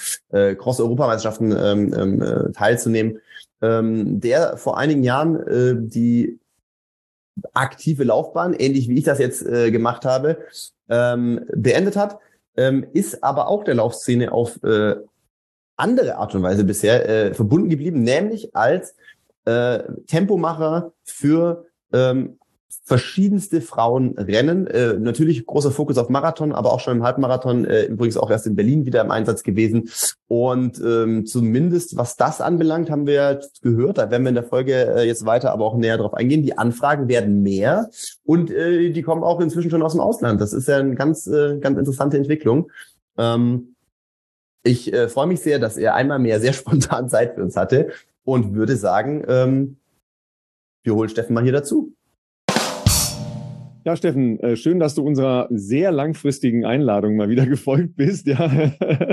Speaker 2: Cross-Europameisterschaften teilzunehmen, der vor einigen Jahren die aktive Laufbahn, ähnlich wie ich das jetzt gemacht habe, beendet hat. ist aber auch der Laufszene auf andere Art und Weise bisher verbunden geblieben, nämlich als Tempomacher für verschiedenste Frauenrennen. Natürlich großer Fokus auf Marathon, aber auch schon im Halbmarathon, übrigens auch erst in Berlin wieder im Einsatz gewesen. Und zumindest was das anbelangt, haben wir gehört, da werden wir in der Folge jetzt weiter aber auch näher drauf eingehen. Die Anfragen werden mehr und die kommen auch inzwischen schon aus dem Ausland. Das ist ja eine ganz interessante Entwicklung. Ich freue mich sehr, dass er einmal mehr sehr spontan Zeit für uns hatte und würde sagen, wir holen Steffen mal hier dazu.
Speaker 1: Ja, Steffen, schön, dass du unserer sehr langfristigen Einladung mal wieder gefolgt bist. Ja.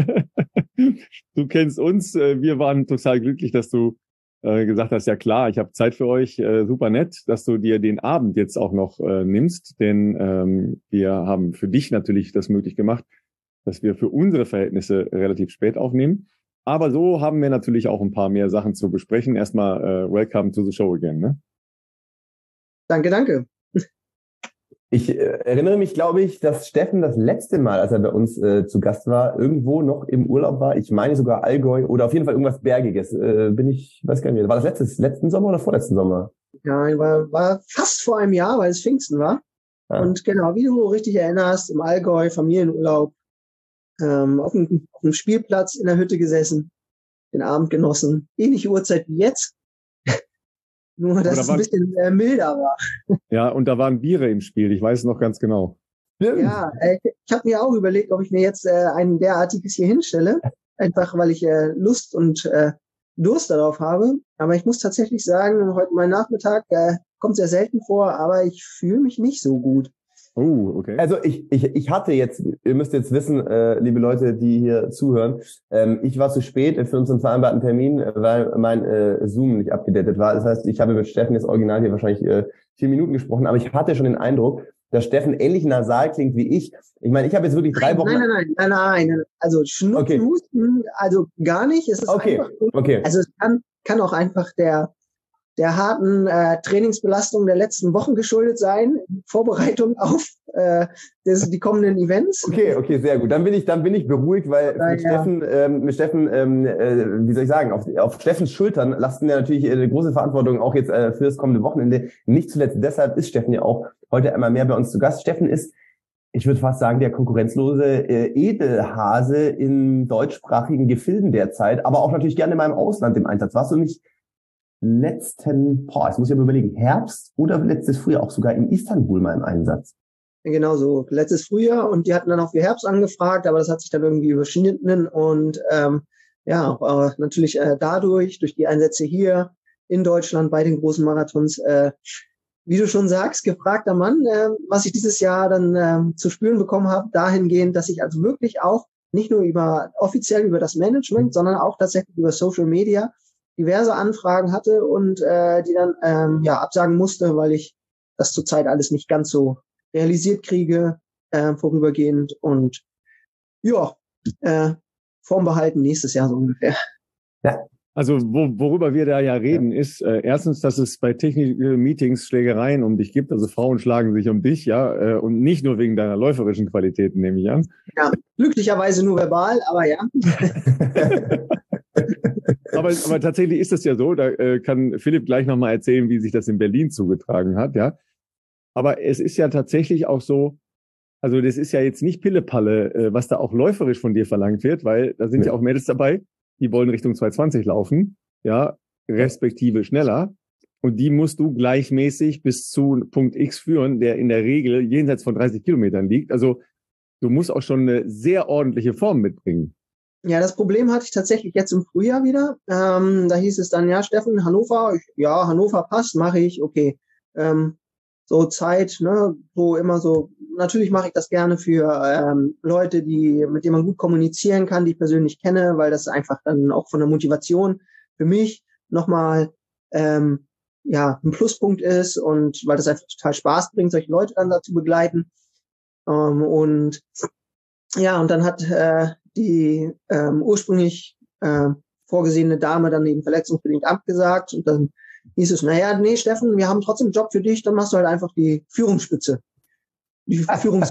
Speaker 1: Du kennst uns. Wir waren total glücklich, dass du gesagt hast, ja klar, ich habe Zeit für euch. Super nett, dass du dir den Abend jetzt auch noch nimmst, denn wir haben für dich natürlich das möglich gemacht, dass wir für unsere Verhältnisse relativ spät aufnehmen. Aber so haben wir natürlich auch ein paar mehr Sachen zu besprechen. Erstmal welcome to the show again. Ne?
Speaker 3: Danke.
Speaker 2: Ich erinnere mich, glaube ich, dass Steffen das letzte Mal, als er bei uns zu Gast war, irgendwo noch im Urlaub war. Ich meine sogar Allgäu oder auf jeden Fall irgendwas Bergiges. Weiß gar nicht mehr. War das letzten Sommer oder vorletzten Sommer?
Speaker 3: Ja, war fast vor einem Jahr, weil es Pfingsten war. Ah. Und genau, wie du richtig erinnerst, im Allgäu, Familienurlaub, auf dem Spielplatz in der Hütte gesessen, den Abend genossen. Ähnliche Uhrzeit wie jetzt. Nur, dass es ein bisschen milder war.
Speaker 1: Ja, und da waren Biere im Spiel, ich weiß noch ganz genau.
Speaker 3: Ja, ich habe mir auch überlegt, ob ich mir jetzt ein derartiges hier hinstelle, einfach weil ich Lust und Durst darauf habe. Aber ich muss tatsächlich sagen, heute mein Nachmittag kommt sehr selten vor, aber ich fühle mich nicht so gut.
Speaker 2: Okay. Also ich hatte jetzt, ihr müsst jetzt wissen, liebe Leute, die hier zuhören, ich war zu spät für unseren vereinbarten Termin, weil mein Zoom nicht abgedatet war. Das heißt, ich habe mit Steffen jetzt original hier wahrscheinlich 4 Minuten gesprochen, aber ich hatte schon den Eindruck, dass Steffen ähnlich nasal klingt wie ich. Ich meine, ich habe jetzt wirklich 3 Wochen...
Speaker 3: Nein. Also Schnupfen, Husten, also gar nicht. Es ist einfach...
Speaker 2: Okay.
Speaker 3: Also es kann auch einfach der harten Trainingsbelastung der letzten Wochen geschuldet sein, Vorbereitung auf die kommenden Events.
Speaker 2: Okay, sehr gut. Dann bin ich beruhigt, weil mit Steffen, wie soll ich sagen, auf Steffens Schultern lasten ja natürlich eine große Verantwortung auch jetzt für das kommende Wochenende. Nicht zuletzt deshalb ist Steffen ja auch heute einmal mehr bei uns zu Gast. Steffen ist, ich würde fast sagen, der konkurrenzlose Edelhase in deutschsprachigen Gefilden derzeit, aber auch natürlich gerne mal im Ausland im Einsatz. Warst du nicht jetzt muss ich aber überlegen, Herbst oder letztes Frühjahr auch sogar in Istanbul mal im Einsatz?
Speaker 3: Genau so, letztes Frühjahr und die hatten dann auch für Herbst angefragt, aber das hat sich dann irgendwie überschnitten und natürlich durch die Einsätze hier in Deutschland bei den großen Marathons, wie du schon sagst, gefragter Mann, was ich dieses Jahr dann zu spüren bekommen habe, dahingehend, dass ich also wirklich auch nicht nur offiziell über das Management, sondern auch tatsächlich über Social Media diverse Anfragen hatte und die dann absagen musste, weil ich das zurzeit alles nicht ganz so realisiert kriege, vorübergehend und Formbehalten nächstes Jahr so ungefähr.
Speaker 1: Ja. Also worüber wir da ja reden, ist erstens, dass es bei Technik-Meetings Schlägereien um dich gibt, also Frauen schlagen sich um dich, ja, und nicht nur wegen deiner läuferischen Qualitäten, nehme ich an.
Speaker 3: Ja, glücklicherweise nur verbal, aber ja.
Speaker 1: Aber tatsächlich ist das ja so, da kann Philipp gleich nochmal erzählen, wie sich das in Berlin zugetragen hat, ja. Aber es ist ja tatsächlich auch so, also das ist ja jetzt nicht Pillepalle, was da auch läuferisch von dir verlangt wird, weil da sind ja auch Mädels dabei, die wollen Richtung 220 laufen, ja, respektive schneller. Und die musst du gleichmäßig bis zu Punkt X führen, der in der Regel jenseits von 30 Kilometern liegt. Also du musst auch schon eine sehr ordentliche Form mitbringen.
Speaker 3: Ja, das Problem hatte ich tatsächlich jetzt im Frühjahr wieder. Da hieß es dann, ja, Steffen, Hannover, Hannover passt, mache ich, okay. So Zeit, ne, so immer so, natürlich mache ich das gerne für Leute, mit denen man gut kommunizieren kann, die ich persönlich kenne, weil das einfach dann auch von der Motivation für mich nochmal ein Pluspunkt ist und weil das einfach total Spaß bringt, solche Leute dann da zu begleiten. Und dann hat die ursprünglich vorgesehene Dame dann eben verletzungsbedingt abgesagt und dann hieß es, Steffen, wir haben trotzdem einen Job für dich, dann machst du halt einfach die Führungsspitze. Die Führungsspitze der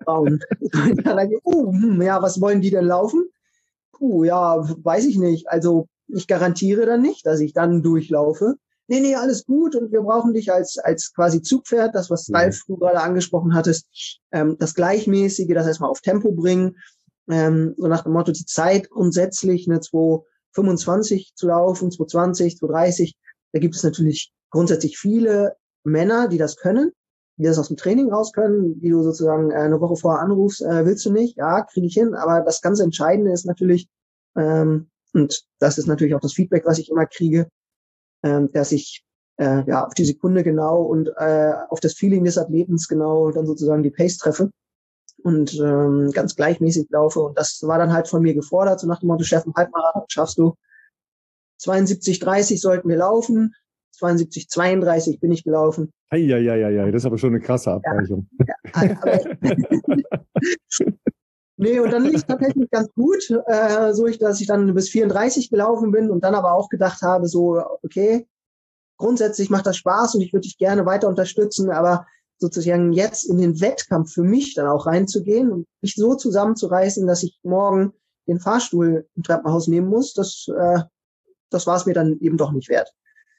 Speaker 3: Frauen. Ja, was wollen die denn laufen? Ja, weiß ich nicht. Also ich garantiere dann nicht, dass ich dann durchlaufe. Nee, alles gut und wir brauchen dich als quasi Zugpferd, das, was Ralf du gerade angesprochen hattest, das Gleichmäßige, das erstmal auf Tempo bringen, so nach dem Motto, die Zeit grundsätzlich eine 2:25 zu laufen, 2:20, 2:30, da gibt es natürlich grundsätzlich viele Männer, die das können, die das aus dem Training raus können, die du sozusagen eine Woche vorher anrufst, willst du nicht? Ja, kriege ich hin, aber das ganz Entscheidende ist natürlich, und das ist natürlich auch das Feedback, was ich immer kriege, dass ich auf die Sekunde genau und auf das Feeling des Athletens genau dann sozusagen die Pace treffe und ganz gleichmäßig laufe. Und das war dann halt von mir gefordert, so nach dem Motto, Chef, einen Halbmarathon schaffst du. 72:30 sollten wir laufen, 72:32 bin ich gelaufen.
Speaker 1: Ja, das ist aber schon eine krasse Abweichung.
Speaker 3: Nee, und dann lief es tatsächlich ganz gut, dass ich dann bis 34 gelaufen bin und dann aber auch gedacht habe, so, okay, grundsätzlich macht das Spaß und ich würde dich gerne weiter unterstützen, aber sozusagen jetzt in den Wettkampf für mich dann auch reinzugehen und mich so zusammenzureißen, dass ich morgen den Fahrstuhl im Treppenhaus nehmen muss, das war es mir dann eben doch nicht wert.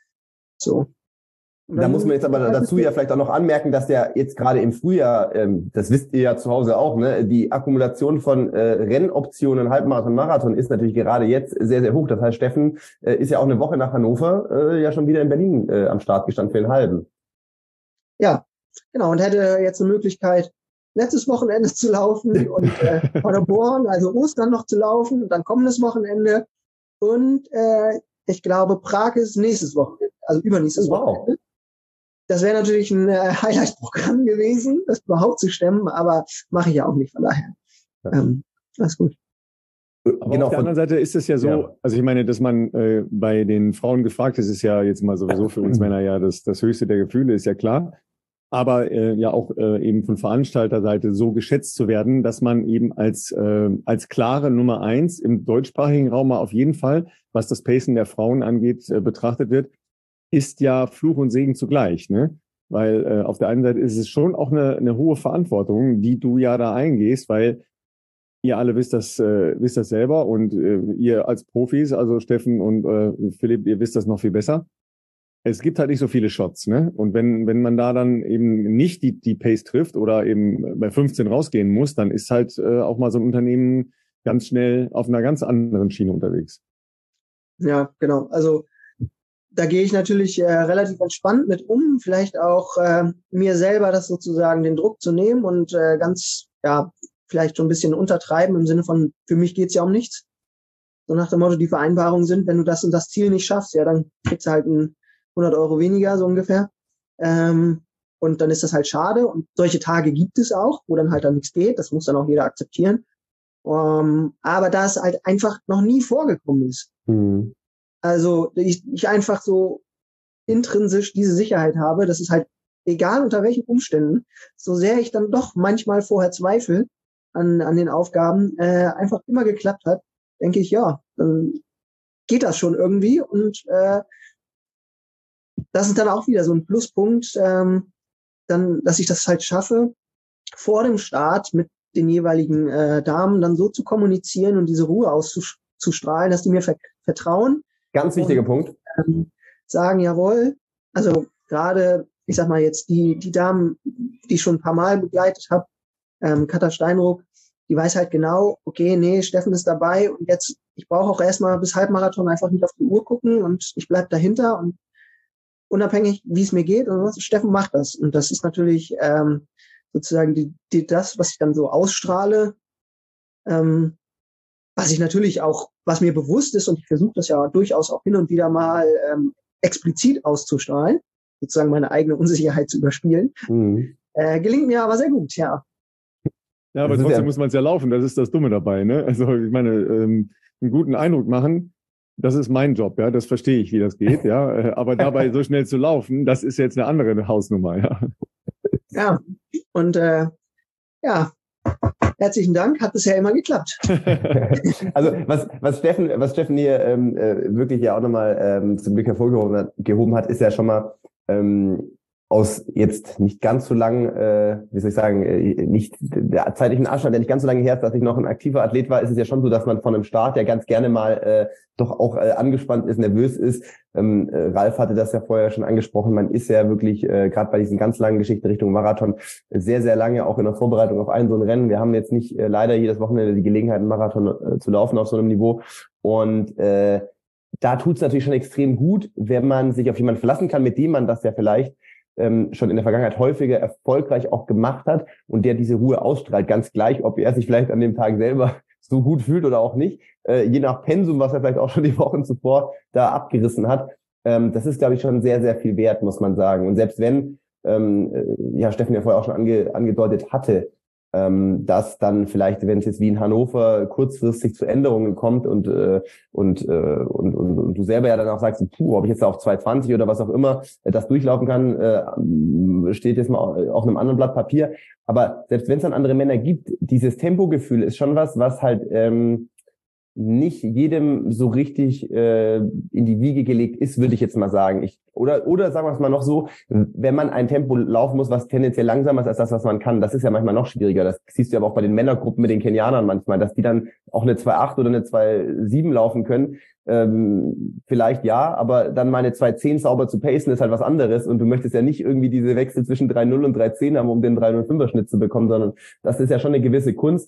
Speaker 3: So.
Speaker 2: Da muss man jetzt aber dazu ja vielleicht auch noch anmerken, dass ja jetzt gerade im Frühjahr, das wisst ihr ja zu Hause auch, ne, die Akkumulation von Rennoptionen, Halbmarathon, Marathon ist natürlich gerade jetzt sehr, sehr hoch. Das heißt, Steffen ist ja auch eine Woche nach Hannover ja schon wieder in Berlin am Start gestanden für den halben.
Speaker 3: Ja, genau. Und hätte jetzt eine Möglichkeit, letztes Wochenende zu laufen und Paderborn, also Ostern noch zu laufen und dann kommendes Wochenende. Und ich glaube, Prag ist nächstes Wochenende, also übernächstes Wochenende. Das wäre natürlich ein Highlight-Programm gewesen, das überhaupt zu stemmen, aber mache ich ja auch nicht, von daher. Alles gut.
Speaker 1: Aber genau, auf der anderen Seite ist es ja so, also ich meine, dass man bei den Frauen gefragt ist, ist ja jetzt mal sowieso für uns Männer ja das höchste der Gefühle, ist ja klar. Aber ja auch eben von Veranstalterseite so geschätzt zu werden, dass man eben als klare Nummer 1 im deutschsprachigen Raum mal auf jeden Fall, was das Pacen der Frauen angeht, betrachtet wird, ist ja Fluch und Segen zugleich, ne? Weil auf der einen Seite ist es schon auch eine hohe Verantwortung, die du ja da eingehst, weil ihr alle wisst das selber und ihr als Profis, also Steffen und Philipp, ihr wisst das noch viel besser. Es gibt halt nicht so viele Shots, ne? Und wenn man da dann eben nicht die Pace trifft oder eben bei 15 rausgehen muss, dann ist halt auch mal so ein Unternehmen ganz schnell auf einer ganz anderen Schiene unterwegs.
Speaker 3: Ja, genau. Also da gehe ich natürlich relativ entspannt mit um, vielleicht auch mir selber das sozusagen den Druck zu nehmen und vielleicht schon ein bisschen untertreiben im Sinne von, für mich geht's ja um nichts. So nach dem Motto, die Vereinbarungen sind, wenn du das und das Ziel nicht schaffst, ja, dann kriegst du halt 100 Euro weniger, so ungefähr. Und dann ist das halt schade. Und solche Tage gibt es auch, wo dann halt nichts geht. Das muss dann auch jeder akzeptieren. Aber da es halt einfach noch nie vorgekommen ist. Mhm. Also ich einfach so intrinsisch diese Sicherheit habe, dass es halt, egal unter welchen Umständen, so sehr ich dann doch manchmal vorher zweifle an den Aufgaben, einfach immer geklappt hat, denke ich, ja, dann geht das schon irgendwie. Und das ist dann auch wieder so ein Pluspunkt, dann, dass ich das halt schaffe, vor dem Start mit den jeweiligen Damen dann so zu kommunizieren und diese Ruhe auszustrahlen, dass die mir vertrauen.
Speaker 2: Ganz wichtiger Punkt.
Speaker 3: Sagen, jawohl, also gerade, ich sag mal jetzt die Damen, die ich schon ein paar Mal begleitet habe, Katha Steinruck, die weiß halt genau, okay, nee, Steffen ist dabei und jetzt, ich brauche auch erstmal bis Halbmarathon einfach nicht auf die Uhr gucken und ich bleib dahinter und unabhängig, wie es mir geht, und Steffen macht das. Und das ist natürlich sozusagen das, was ich dann so ausstrahle, was ich natürlich auch, was mir bewusst ist, und ich versuche das ja durchaus auch hin und wieder mal explizit auszustrahlen, sozusagen meine eigene Unsicherheit zu überspielen. Mhm. Gelingt mir aber sehr gut, ja.
Speaker 1: Ja, aber trotzdem muss man es ja laufen, das ist das Dumme dabei, ne? Also ich meine, einen guten Eindruck machen, das ist mein Job, ja, das verstehe ich, wie das geht, ja. Aber dabei so schnell zu laufen, das ist jetzt eine andere Hausnummer, ja.
Speaker 3: Ja, und herzlichen Dank, hat bisher immer geklappt.
Speaker 2: Also was Steffen hier wirklich ja auch nochmal zum Blick hervorgehoben hat, ist ja schon mal aus jetzt nicht ganz so lang, wie soll ich sagen, nicht der zeitlichen Abstand, der nicht ganz so lange her ist, dass ich noch ein aktiver Athlet war, ist es ja schon so, dass man von einem Start, der ganz gerne mal doch auch angespannt ist, nervös ist. Ralf hatte das ja vorher schon angesprochen, man ist ja wirklich gerade bei diesen ganz langen Geschichten Richtung Marathon sehr, sehr lange auch in der Vorbereitung auf so ein Rennen. Wir haben jetzt nicht leider jedes Wochenende die Gelegenheit, einen Marathon zu laufen auf so einem Niveau. Und da tut es natürlich schon extrem gut, wenn man sich auf jemanden verlassen kann, mit dem man das ja vielleicht schon in der Vergangenheit häufiger erfolgreich auch gemacht hat und der diese Ruhe ausstrahlt, ganz gleich, ob er sich vielleicht an dem Tag selber so gut fühlt oder auch nicht, je nach Pensum, was er vielleicht auch schon die Wochen zuvor da abgerissen hat. Das ist, glaube ich, schon sehr, sehr viel wert, muss man sagen. Und selbst wenn, Steffen ja vorher auch schon angedeutet hatte, dass dann vielleicht, wenn es jetzt wie in Hannover kurzfristig zu Änderungen kommt und du selber ja dann auch sagst, ob ich jetzt auf 220 oder was auch immer das durchlaufen kann, steht jetzt mal auf einem anderen Blatt Papier. Aber selbst wenn es dann andere Männer gibt, dieses Tempogefühl ist schon was halt nicht jedem so richtig in die Wiege gelegt ist, würde ich jetzt mal sagen. Oder sagen wir es mal noch so, wenn man ein Tempo laufen muss, was tendenziell langsamer ist als das, was man kann, das ist ja manchmal noch schwieriger. Das siehst du aber auch bei den Männergruppen mit den Kenianern manchmal, dass die dann auch eine 2,8 oder eine 2,7 laufen können. Vielleicht ja, aber dann mal eine 2,10 sauber zu pacen ist halt was anderes und du möchtest ja nicht irgendwie diese Wechsel zwischen 3,0 und 3,10 haben, um den 3,05er Schnitt zu bekommen, sondern das ist ja schon eine gewisse Kunst,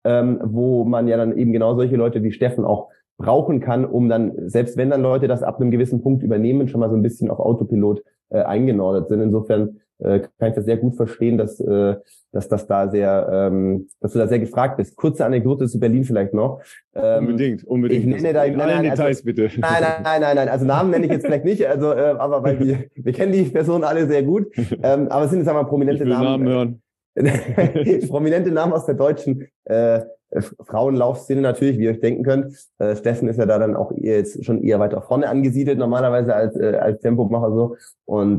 Speaker 2: wo man ja dann eben genau solche Leute wie Steffen auch brauchen kann, um dann, selbst wenn dann Leute das ab einem gewissen Punkt übernehmen, schon mal so ein bisschen auf Autopilot eingenordet sind. Insofern kann ich das sehr gut verstehen, dass das da sehr, dass du da sehr gefragt bist. Kurze Anekdote zu Berlin vielleicht noch.
Speaker 1: Unbedingt. Ich nenne da Details, bitte.
Speaker 2: Nein. Also Namen nenne ich jetzt vielleicht nicht, aber weil wir kennen die Personen alle sehr gut. Aber es sind jetzt einmal prominente Namen
Speaker 1: hören.
Speaker 2: Prominente Namen aus der deutschen Frauenlaufszene natürlich, wie ihr euch denken könnt. Steffen ist ja da dann auch jetzt schon eher weiter vorne angesiedelt, normalerweise als Tempomacher so. Und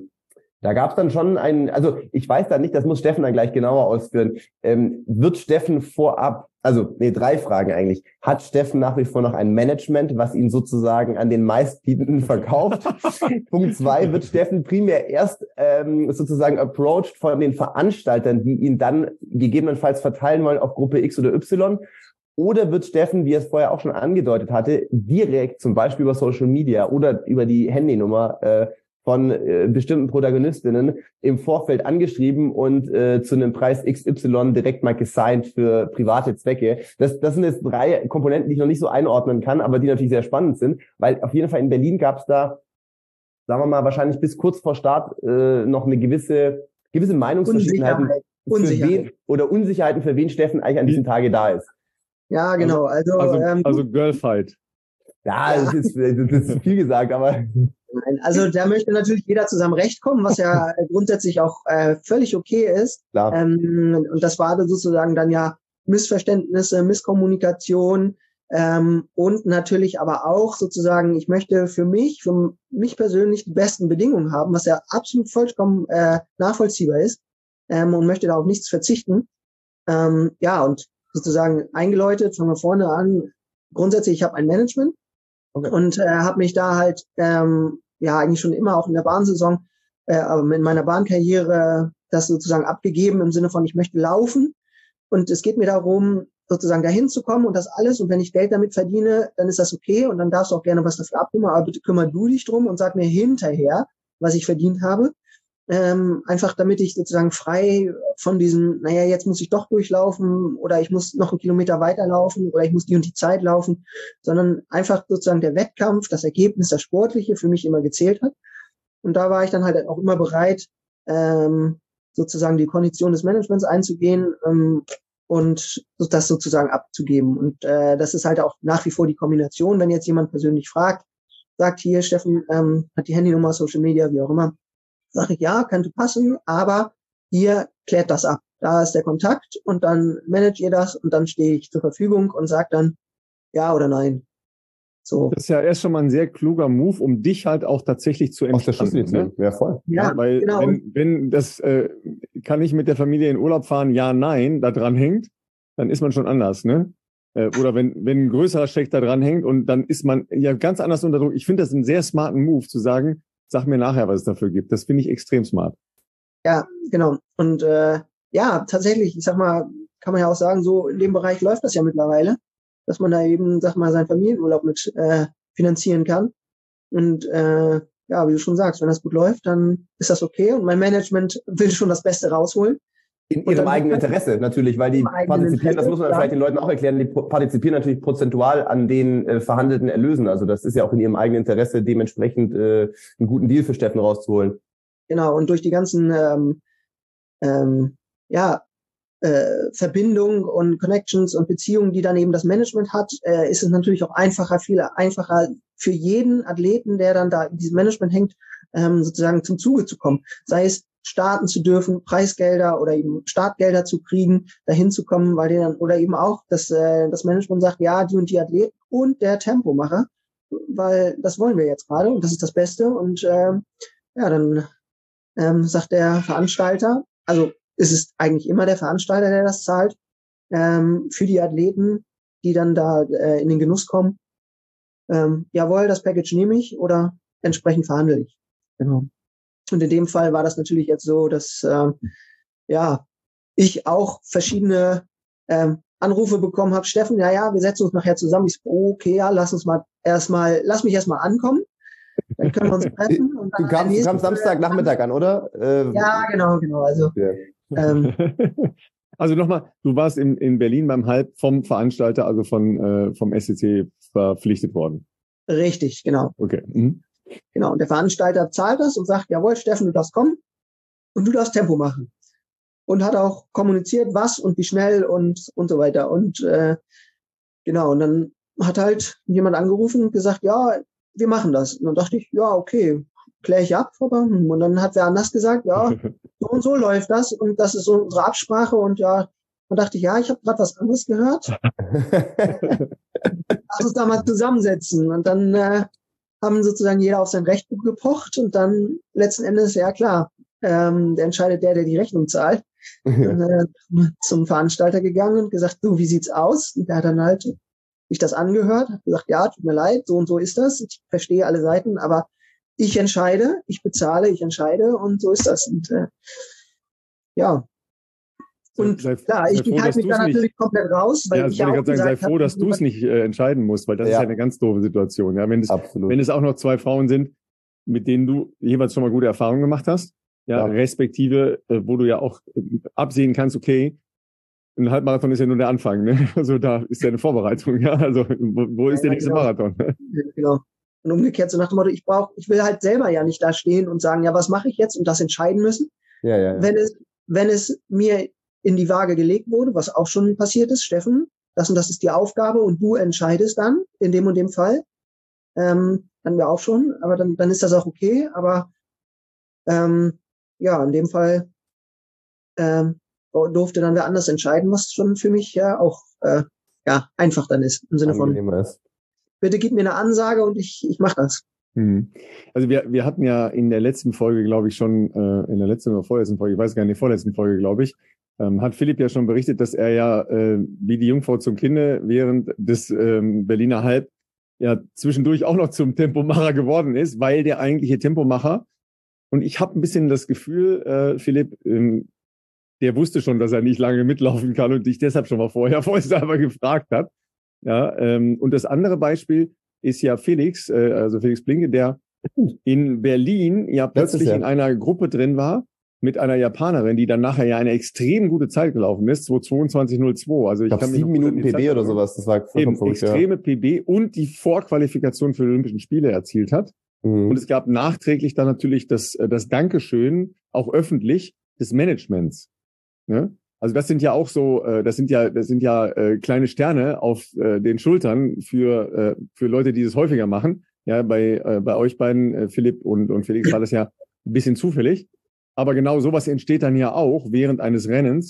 Speaker 2: da gab es dann schon also ich weiß da nicht, das muss Steffen dann gleich genauer ausführen. Wird Steffen vorab, 3 Fragen eigentlich. Hat Steffen nach wie vor noch ein Management, was ihn sozusagen an den Meistbietenden verkauft? Punkt 2, wird Steffen primär erst sozusagen approached von den Veranstaltern, die ihn dann gegebenenfalls verteilen wollen auf Gruppe X oder Y? Oder wird Steffen, wie er es vorher auch schon angedeutet hatte, direkt zum Beispiel über Social Media oder über die Handynummer von bestimmten Protagonistinnen im Vorfeld angeschrieben und zu einem Preis XY direkt mal gesigned für private Zwecke. Das sind jetzt 3 Komponenten, die ich noch nicht so einordnen kann, aber die natürlich sehr spannend sind, weil auf jeden Fall in Berlin gab es da, sagen wir mal, wahrscheinlich bis kurz vor Start noch eine gewisse Meinungsverschiedenheiten Unsicherheiten, für wen Steffen eigentlich an diesen Tage da ist.
Speaker 3: Ja, genau.
Speaker 1: Also Girlfight.
Speaker 2: Ja, das ist viel gesagt, aber...
Speaker 3: Nein, also da möchte natürlich jeder zu seinem Recht kommen, was ja grundsätzlich auch völlig okay ist.
Speaker 2: Klar.
Speaker 3: Und das war sozusagen dann ja Missverständnisse, Misskommunikation und natürlich aber auch sozusagen, ich möchte für mich persönlich die besten Bedingungen haben, was ja absolut vollkommen nachvollziehbar ist und möchte da auf nichts verzichten. Und sozusagen eingeläutet, fangen wir vorne an. Grundsätzlich, ich habe ein Management. Okay. Und habe mich da halt eigentlich schon immer auch in der Bahnsaison, aber in meiner Bahnkarriere das sozusagen abgegeben im Sinne von, ich möchte laufen und es geht mir darum, sozusagen dahin zu kommen und das alles und wenn ich Geld damit verdiene, dann ist das okay und dann darfst du auch gerne was dafür abnehmen, aber bitte kümmere du dich drum und sag mir hinterher, was ich verdient habe. Einfach damit ich sozusagen frei von diesem, jetzt muss ich doch durchlaufen oder ich muss noch 1 Kilometer weiterlaufen oder ich muss die und die Zeit laufen, sondern einfach sozusagen der Wettkampf, das Ergebnis, das Sportliche für mich immer gezählt hat. Und da war ich dann halt auch immer bereit, sozusagen die Kondition des Managements einzugehen und das sozusagen abzugeben. Und das ist halt auch nach wie vor die Kombination, wenn jetzt jemand persönlich fragt, sagt hier, Steffen hat die Handynummer, Social Media, wie auch immer, sage ich, ja, könnte passen, aber hier klärt das ab. Da ist der Kontakt und dann managt ihr das und dann stehe ich zur Verfügung und sage dann ja oder nein. So.
Speaker 1: Das ist ja erst schon mal ein sehr kluger Move, um dich halt auch tatsächlich zu entspannen.
Speaker 2: Ne? Ja, voll.
Speaker 1: Ja, weil genau. Wenn das kann ich mit der Familie in Urlaub fahren, ja, nein, da dran hängt, dann ist man schon anders, ne? Oder wenn ein größerer Scheck da dran hängt und dann ist man ja ganz anders unter Druck. Ich finde das einen sehr smarten Move zu sagen, sag mir nachher, was es dafür gibt. Das finde ich extrem smart.
Speaker 3: Ja, genau. Und ja, tatsächlich, ich sag mal, kann man ja auch sagen, so in dem Bereich läuft das ja mittlerweile, dass man da eben, sag mal, seinen Familienurlaub mit finanzieren kann. Und ja, wie du schon sagst, wenn das gut läuft, dann ist das okay. Und mein Management will schon das Beste rausholen.
Speaker 2: In ihrem eigenen Interesse natürlich, weil die partizipieren, das muss man vielleicht den Leuten auch erklären, die partizipieren natürlich prozentual an den verhandelten Erlösen. Also das ist ja auch in ihrem eigenen Interesse, dementsprechend einen guten Deal für Steffen rauszuholen.
Speaker 3: Genau, und durch die ganzen Verbindungen und Connections und Beziehungen, die dann eben das Management hat, ist es natürlich auch viel einfacher für jeden Athleten, der dann da in diesem Management hängt, sozusagen zum Zuge zu kommen. Sei es starten zu dürfen, Preisgelder oder eben Startgelder zu kriegen, dahin zu kommen, weil die dann, oder eben auch, dass das Management sagt, ja, die und die Athleten und der Tempomacher, weil das wollen wir jetzt gerade und das ist das Beste. Und ja, dann sagt der Veranstalter, also es ist eigentlich immer der Veranstalter, der das zahlt, für die Athleten, die dann da in den Genuss kommen. Jawohl, das Package nehme ich oder entsprechend verhandle ich. Genau. Und in dem Fall war das natürlich jetzt so, dass ja ich auch verschiedene Anrufe bekommen habe. Steffen, ja, wir setzen uns nachher zusammen. Ich so, okay, ja, lass mich erstmal ankommen. Dann können wir uns treffen. Und
Speaker 2: du kamst Samstagnachmittag an, oder?
Speaker 3: Ja, genau. Also,
Speaker 1: also nochmal, du warst in Berlin beim Halb vom Veranstalter, also vom SCC verpflichtet worden.
Speaker 3: Richtig, genau.
Speaker 1: Okay.
Speaker 3: Genau, und der Veranstalter zahlt das und sagt, jawohl, Steffen, du darfst kommen und du darfst Tempo machen. Und hat auch kommuniziert, was und wie schnell und so weiter. Und genau, und dann hat halt jemand angerufen und gesagt, ja, wir machen das. Und dann dachte ich, ja, okay, kläre ich ab. Und dann hat wer anders gesagt, ja, so und so läuft das und das ist so unsere Absprache. Und ja, dann dachte ich, ja, ich habe gerade was anderes gehört. Lass uns da mal zusammensetzen. Und dann haben sozusagen jeder auf sein Recht gepocht und dann letzten Endes, ja klar, der entscheidet der die Rechnung zahlt. Dann zum Veranstalter gegangen und gesagt, du, wie sieht's aus? Und der hat dann halt sich das angehört, hat gesagt, ja, tut mir leid, so und so ist das. Ich verstehe alle Seiten, aber ich entscheide, ich bezahle, ich entscheide und so ist das. Und ja. Und klar, ich halte mich da natürlich komplett raus, weil ich
Speaker 1: wollte gerade sagen, sei froh, dass du es nicht entscheiden musst, weil das ist ja eine ganz doofe Situation. Ja, wenn es auch noch zwei Frauen sind, mit denen du jeweils schon mal gute Erfahrungen gemacht hast, ja. Respektive, wo du ja auch absehen kannst, okay, ein Halbmarathon ist ja nur der Anfang, ne? Also da ist ja eine Vorbereitung, ja. Also wo ist der nächste Marathon?
Speaker 3: Genau. Und umgekehrt so nach dem Motto, ich will halt selber ja nicht da stehen und sagen, ja, was mache ich jetzt und das entscheiden müssen. Ja. Wenn es mir in die Waage gelegt wurde, was auch schon passiert ist, Steffen, das und das ist die Aufgabe und du entscheidest dann in dem und dem Fall, dann wir auch schon, aber dann ist das auch okay, aber ja, in dem Fall durfte dann wer anders entscheiden, was schon für mich ja auch einfach dann ist, im Sinne von, bitte gib mir eine Ansage und ich mache das.
Speaker 1: Also wir hatten ja in der letzten Folge, glaube ich, schon, in der letzten oder vorletzten Folge, ich weiß gar nicht, vorletzten Folge, glaube ich, hat Philipp ja schon berichtet, dass er ja wie die Jungfrau zum Kinde während des Berliner Halb ja zwischendurch auch noch zum Tempomacher geworden ist, weil der eigentliche Tempomacher, und ich habe ein bisschen das Gefühl, Philipp, der wusste schon, dass er nicht lange mitlaufen kann und dich deshalb schon mal vorher vorsichtshalber gefragt hat. Ja, und das andere Beispiel ist ja Felix, also Felix Blinke, der in Berlin ja plötzlich in einer Gruppe drin war mit einer Japanerin, die dann nachher ja eine extrem gute Zeit gelaufen ist, 2:22:02. Also ich kann
Speaker 2: 7 Minuten PB oder sowas, das war
Speaker 1: eben extreme PB und die Vorqualifikation für die Olympischen Spiele erzielt hat. Und es gab nachträglich dann natürlich das Dankeschön, auch öffentlich, des Managements. Ne? Also das sind ja auch so, das sind ja kleine Sterne auf den Schultern für Leute, die das häufiger machen. Ja, bei euch beiden, Philipp und Felix, war das ja ein bisschen zufällig. Aber genau sowas entsteht dann ja auch während eines Rennens.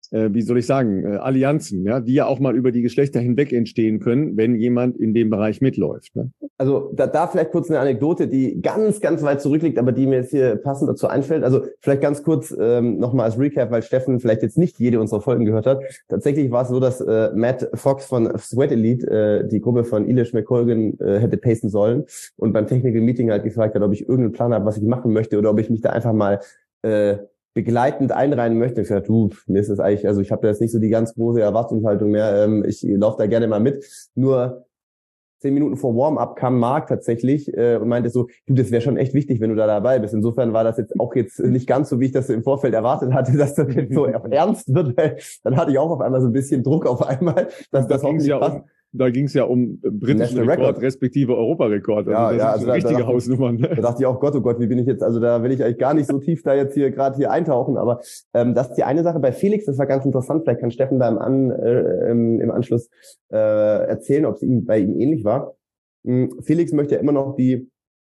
Speaker 1: wie soll ich sagen, Allianzen, ja, die ja auch mal über die Geschlechter hinweg entstehen können, wenn jemand in dem Bereich mitläuft. Ne?
Speaker 2: Also da vielleicht kurz eine Anekdote, die ganz, ganz weit zurückliegt, aber die mir jetzt hier passend dazu einfällt. Also vielleicht ganz kurz nochmal als Recap, weil Steffen vielleicht jetzt nicht jede unserer Folgen gehört hat. Tatsächlich war es so, dass Matt Fox von Sweat Elite die Gruppe von Elish McColgan hätte pacen sollen und beim Technical Meeting halt gefragt hat, ob ich irgendeinen Plan habe, was ich machen möchte oder ob ich mich da einfach mal begleitend einreihen möchte. Ich gesagt, mir ist das eigentlich, also ich habe da jetzt nicht so die ganz große Erwartungshaltung mehr. Ich laufe da gerne mal mit. Nur 10 Minuten vor Warm-up kam Marc tatsächlich und meinte so, das wäre schon echt wichtig, wenn du da dabei bist. Insofern war das jetzt auch jetzt nicht ganz so, wie ich das im Vorfeld erwartet hatte, dass das jetzt so ernst wird. Dann hatte ich auch auf einmal so ein bisschen Druck auf einmal, dass das hoffentlich passt.
Speaker 1: Da ging es ja um britischen Rekord respektive Europarekord.
Speaker 2: Also
Speaker 1: das sind so richtige Hausnummern.
Speaker 2: Da dachte ich auch, oh Gott, wie bin ich jetzt, also da will ich eigentlich gar nicht so tief da jetzt hier gerade hier eintauchen, aber das ist die eine Sache. Bei Felix, das war ganz interessant, vielleicht kann Steffen da im Anschluss erzählen, ob es bei ihm ähnlich war. Felix möchte ja immer noch die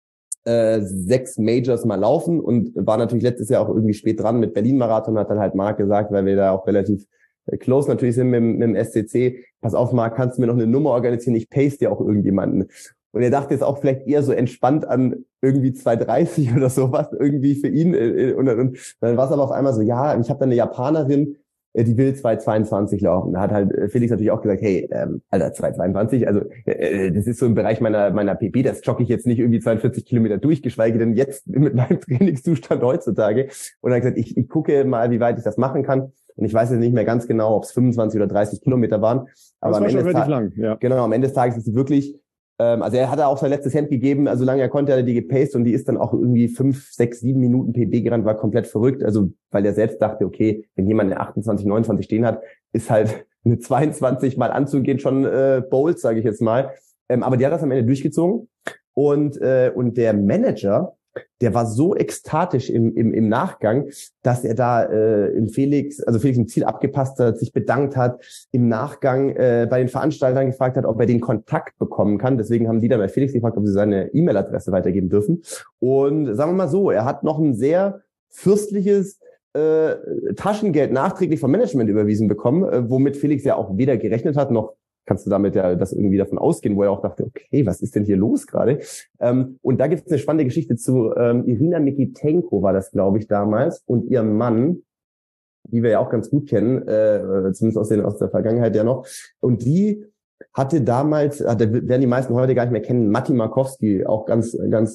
Speaker 2: 6 Majors mal laufen und war natürlich letztes Jahr auch irgendwie spät dran mit Berlin-Marathon, hat dann halt Marc gesagt, weil wir da auch relativ close natürlich sind mit dem SCC. Pass auf, Marc, kannst du mir noch eine Nummer organisieren? Ich pace dir auch irgendjemanden. Und er dachte jetzt auch vielleicht eher so entspannt an irgendwie 2:30 oder sowas irgendwie für ihn. Und dann war es aber auf einmal so, ja, ich habe da eine Japanerin, die will 2:22 laufen. Da hat halt Felix natürlich auch gesagt, hey, Alter, 2:22, also das ist so im Bereich meiner PB, das jogge ich jetzt nicht irgendwie 42 Kilometer durch, geschweige denn jetzt mit meinem Trainingszustand heutzutage. Und er hat gesagt, ich gucke mal, wie weit ich das machen kann. Und ich weiß jetzt nicht mehr ganz genau, ob es 25 oder 30 Kilometer waren. Aber
Speaker 1: das war schon relativ lang, ja.
Speaker 2: Genau, am Ende des Tages ist sie wirklich, also er hat auch sein letztes Hemd gegeben, also solange er konnte, hat er die gepaced und die ist dann auch irgendwie 5, 6, 7 Minuten PB gerannt, war komplett verrückt. Also weil er selbst dachte, okay, wenn jemand eine 28, 29 stehen hat, ist halt eine 22 mal anzugehen schon bold, sage ich jetzt mal. Aber die hat das am Ende durchgezogen und der Manager, der war so ekstatisch im Nachgang, dass er da Felix im Ziel abgepasst hat, sich bedankt hat, im Nachgang bei den Veranstaltern gefragt hat, ob er den Kontakt bekommen kann. Deswegen haben die dann bei Felix gefragt, ob sie seine E-Mail-Adresse weitergeben dürfen. Und sagen wir mal so, er hat noch ein sehr fürstliches Taschengeld nachträglich vom Management überwiesen bekommen, womit Felix ja auch weder gerechnet hat, noch kannst du damit ja das irgendwie davon ausgehen, wo er auch dachte, okay, was ist denn hier los gerade? Und da gibt es eine spannende Geschichte zu Irina Mikitenko war das, glaube ich, damals, und ihrem Mann, die wir ja auch ganz gut kennen, zumindest aus der Vergangenheit ja noch. Und die hatte damals, werden die meisten heute gar nicht mehr kennen, Matti Markowski, auch ganz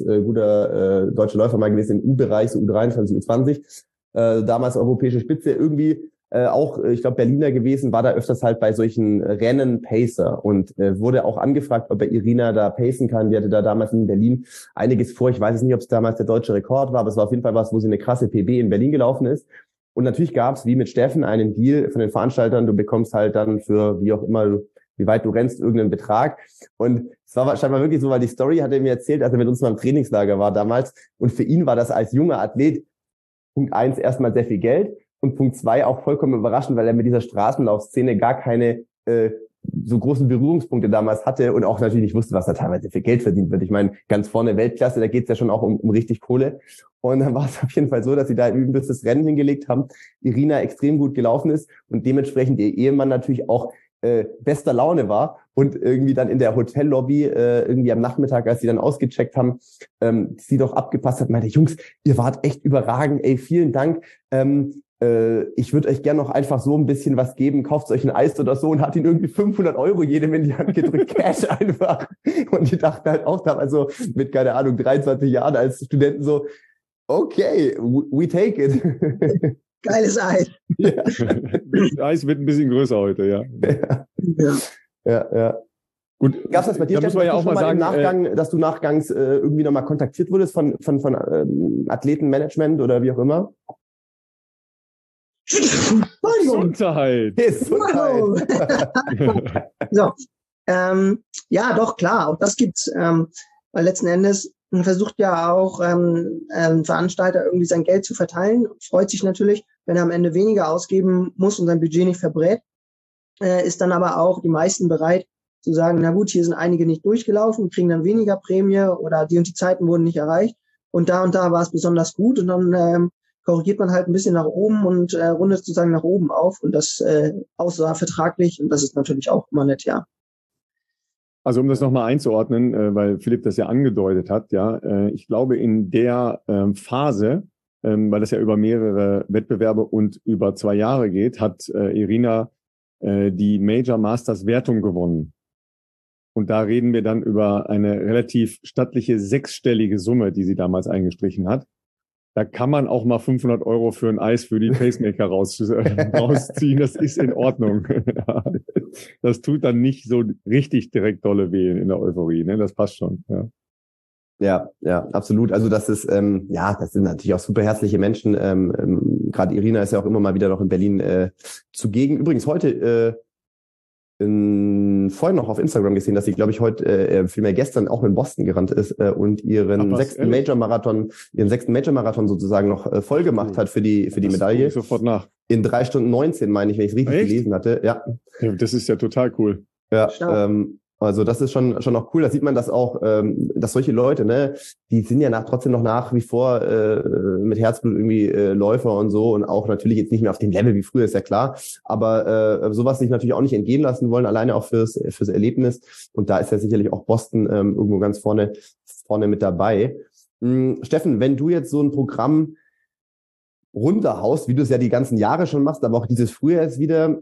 Speaker 2: guter deutscher Läufer mal gewesen im U-Bereich, so U23, U20, damals europäische Spitze, irgendwie auch, ich glaube, Berliner gewesen, war da öfters halt bei solchen Rennen Pacer und wurde auch angefragt, ob er Irina da pacen kann. Die hatte da damals in Berlin einiges vor. Ich weiß es nicht, ob es damals der deutsche Rekord war, aber es war auf jeden Fall was, wo sie eine krasse PB in Berlin gelaufen ist. Und natürlich gab es, wie mit Steffen, einen Deal von den Veranstaltern. Du bekommst halt dann für, wie auch immer, wie weit du rennst, irgendeinen Betrag. Und es war scheinbar wirklich so, weil die Story hat er mir erzählt, als er mit uns mal im Trainingslager war damals. Und für ihn war das als junger Athlet Punkt 1 erstmal sehr viel Geld. Und Punkt 2 auch vollkommen überraschend, weil er mit dieser Straßenlaufszene gar keine so großen Berührungspunkte damals hatte und auch natürlich nicht wusste, was da teilweise für Geld verdient wird. Ich meine, ganz vorne Weltklasse, da geht's ja schon auch um richtig Kohle. Und dann war es auf jeden Fall so, dass sie da ein übelstes Rennen hingelegt haben. Irina extrem gut gelaufen ist und dementsprechend ihr Ehemann natürlich auch bester Laune war und irgendwie dann in der Hotellobby irgendwie am Nachmittag, als sie dann ausgecheckt haben, sie doch abgepasst hat, meinte, Jungs, ihr wart echt überragend, ey, vielen Dank. Ich würde euch gerne noch einfach so ein bisschen was geben, kauft euch ein Eis oder so, und hat ihn irgendwie 500 € jedem in die Hand gedrückt, Cash einfach. Und die dachten halt auch da, also mit, keine Ahnung, 23 Jahren als Studenten so, okay, we take it.
Speaker 3: Geiles Eis.
Speaker 1: Ja. Das Eis wird ein bisschen größer heute, ja.
Speaker 2: Ja.
Speaker 1: Gut,
Speaker 2: gab's das bei dir,
Speaker 1: da muss man ja auch mal sagen,
Speaker 2: im Nachgang, dass du nachgangs irgendwie nochmal kontaktiert wurdest von Athletenmanagement oder wie auch immer?
Speaker 1: Gesundheit.
Speaker 3: So, ja, doch, klar, auch das gibt's, weil letzten Endes versucht ja auch Veranstalter irgendwie sein Geld zu verteilen, freut sich natürlich, wenn er am Ende weniger ausgeben muss und sein Budget nicht verbrät, ist dann aber auch die meisten bereit zu sagen, na gut, hier sind einige nicht durchgelaufen, kriegen dann weniger Prämie oder die und die Zeiten wurden nicht erreicht und da war es besonders gut, und dann korrigiert man halt ein bisschen nach oben und rundet sozusagen nach oben auf und das außer vertraglich und das ist natürlich auch immer nett, ja.
Speaker 1: Also um das nochmal einzuordnen, weil Philipp das ja angedeutet hat, ja, ich glaube in der Phase, weil das ja über mehrere Wettbewerbe und über 2 Jahre geht, hat Irina die Major Masters Wertung gewonnen. Und da reden wir dann über eine relativ stattliche 6-stellige Summe, die sie damals eingestrichen hat. Da kann man auch mal 500 € für ein Eis für die Pacemaker rausziehen. Das ist in Ordnung. Das tut dann nicht so richtig direkt dolle weh in der Euphorie. Ne? Das passt schon.
Speaker 2: Ja, absolut. Also das ist, das sind natürlich auch super herzliche Menschen. Gerade Irina ist ja auch immer mal wieder noch in Berlin zugegen. Übrigens heute vorhin noch auf Instagram gesehen, dass sie, glaube ich, heute, vielmehr gestern auch in Boston gerannt ist und ihren sechsten Major-Marathon sozusagen noch voll gemacht hat für die Medaille.
Speaker 1: Sofort nach.
Speaker 2: In 3 Stunden 19, meine ich, wenn ich es richtig gelesen hatte. Ja.
Speaker 1: Das ist ja total cool.
Speaker 2: Ja, also das ist schon auch cool. Da sieht man das auch, dass solche Leute, ne, die sind ja trotzdem noch nach wie vor mit Herzblut irgendwie Läufer und so und auch natürlich jetzt nicht mehr auf dem Level wie früher, ist ja klar. Aber sowas sich natürlich auch nicht entgehen lassen wollen, alleine auch fürs Erlebnis. Und da ist ja sicherlich auch Boston irgendwo ganz vorne mit dabei. Steffen, wenn du jetzt so ein Programm runterhaust, wie du es ja die ganzen Jahre schon machst, aber auch dieses Frühjahr jetzt wieder,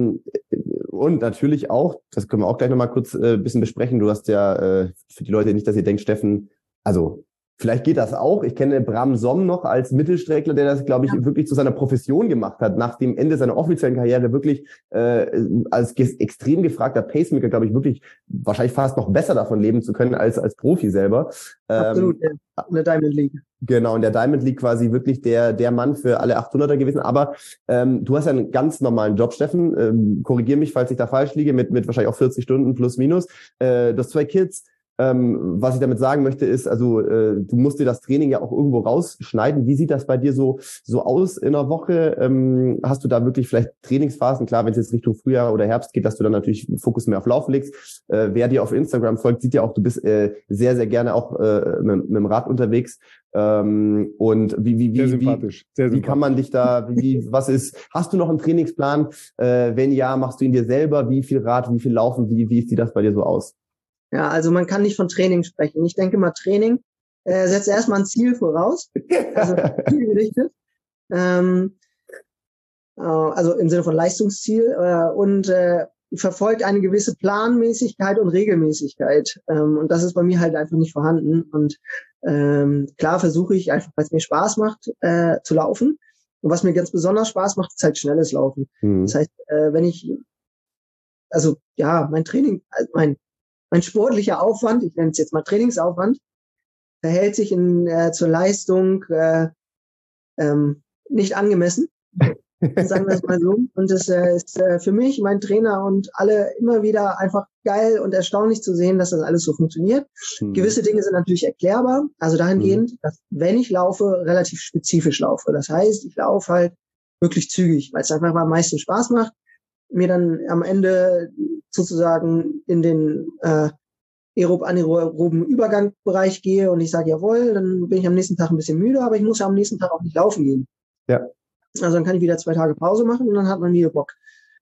Speaker 2: und natürlich auch, das können wir auch gleich nochmal kurz ein bisschen besprechen, du hast ja, für die Leute nicht, dass ihr denkt, Steffen, also vielleicht geht das auch. Ich kenne Bram Somm noch als Mittelstreckler, der das, glaube ich, wirklich zu seiner Profession gemacht hat, nach dem Ende seiner offiziellen Karriere wirklich als extrem gefragter Pacemaker, glaube ich, wirklich wahrscheinlich fast noch besser davon leben zu können als Profi selber.
Speaker 3: Absolut, in der Diamond League.
Speaker 2: Genau, in der Diamond League quasi wirklich der Mann für alle 800er gewesen. Aber du hast ja einen ganz normalen Job, Steffen. Korrigier mich, falls ich da falsch liege, mit wahrscheinlich auch 40 Stunden plus minus. Du hast 2 Kids. Was ich damit sagen möchte ist, also du musst dir das Training ja auch irgendwo rausschneiden. Wie sieht das bei dir so aus in der Woche? Hast du da wirklich vielleicht Trainingsphasen? Klar, wenn es jetzt Richtung Frühjahr oder Herbst geht, dass du dann natürlich Fokus mehr auf Laufen legst. Wer dir auf Instagram folgt, sieht ja auch, du bist sehr, sehr gerne auch mit dem Rad unterwegs. Und wie kann man dich da, hast du noch einen Trainingsplan? Wenn ja, machst du ihn dir selber? Wie viel Rad, wie viel Laufen? Wie sieht das bei dir so aus?
Speaker 3: Ja, also man kann nicht von Training sprechen. Ich denke mal, Training setzt erstmal ein Ziel voraus, also zielgerichtet, also im Sinne von Leistungsziel und verfolgt eine gewisse Planmäßigkeit und Regelmäßigkeit. Und das ist bei mir halt einfach nicht vorhanden. Und klar versuche ich einfach, weil es mir Spaß macht, zu laufen. Und was mir ganz besonders Spaß macht, ist halt schnelles Laufen. Das heißt, mein Training, mein sportlicher Aufwand, ich nenne es jetzt mal Trainingsaufwand, verhält sich zur Leistung nicht angemessen, sagen wir es mal so. Und das ist für mich, mein Trainer und alle immer wieder einfach geil und erstaunlich zu sehen, dass das alles so funktioniert. Gewisse Dinge sind natürlich erklärbar, also dahingehend, dass wenn ich laufe, relativ spezifisch laufe. Das heißt, ich laufe halt wirklich zügig, weil es einfach am meisten Spaß macht, mir dann am Ende sozusagen in den anaeroben Übergangsbereich gehe und ich sage, jawohl, dann bin ich am nächsten Tag ein bisschen müde, aber ich muss ja am nächsten Tag auch nicht laufen gehen.
Speaker 2: Ja.
Speaker 3: Also dann kann ich wieder 2 Tage Pause machen und dann hat man wieder Bock.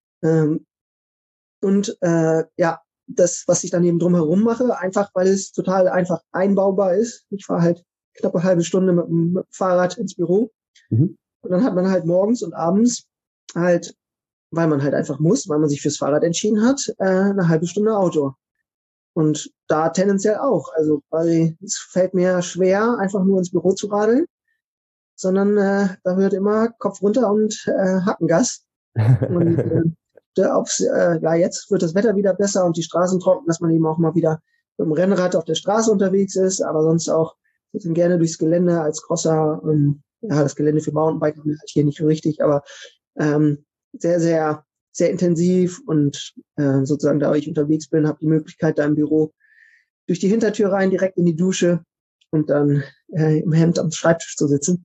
Speaker 3: Das, was ich dann eben drumherum mache, einfach weil es total einfach einbaubar ist. Ich fahre halt knapp eine halbe Stunde mit dem Fahrrad ins Büro. Und dann hat man halt morgens und abends halt, weil man halt einfach muss, weil man sich fürs Fahrrad entschieden hat, eine halbe Stunde Outdoor. Und da tendenziell auch. Also weil es fällt mir schwer, einfach nur ins Büro zu radeln, sondern da wird immer Kopf runter und Hackengas. Und jetzt wird das Wetter wieder besser und die Straßen trocken, dass man eben auch mal wieder mit dem Rennrad auf der Straße unterwegs ist, aber sonst auch gerne durchs Gelände als Crosser. Das Gelände für Mountainbiker ist halt hier nicht richtig, aber sehr, sehr, sehr intensiv und sozusagen, da ich unterwegs bin, habe die Möglichkeit, da im Büro durch die Hintertür rein, direkt in die Dusche und dann im Hemd am Schreibtisch zu sitzen.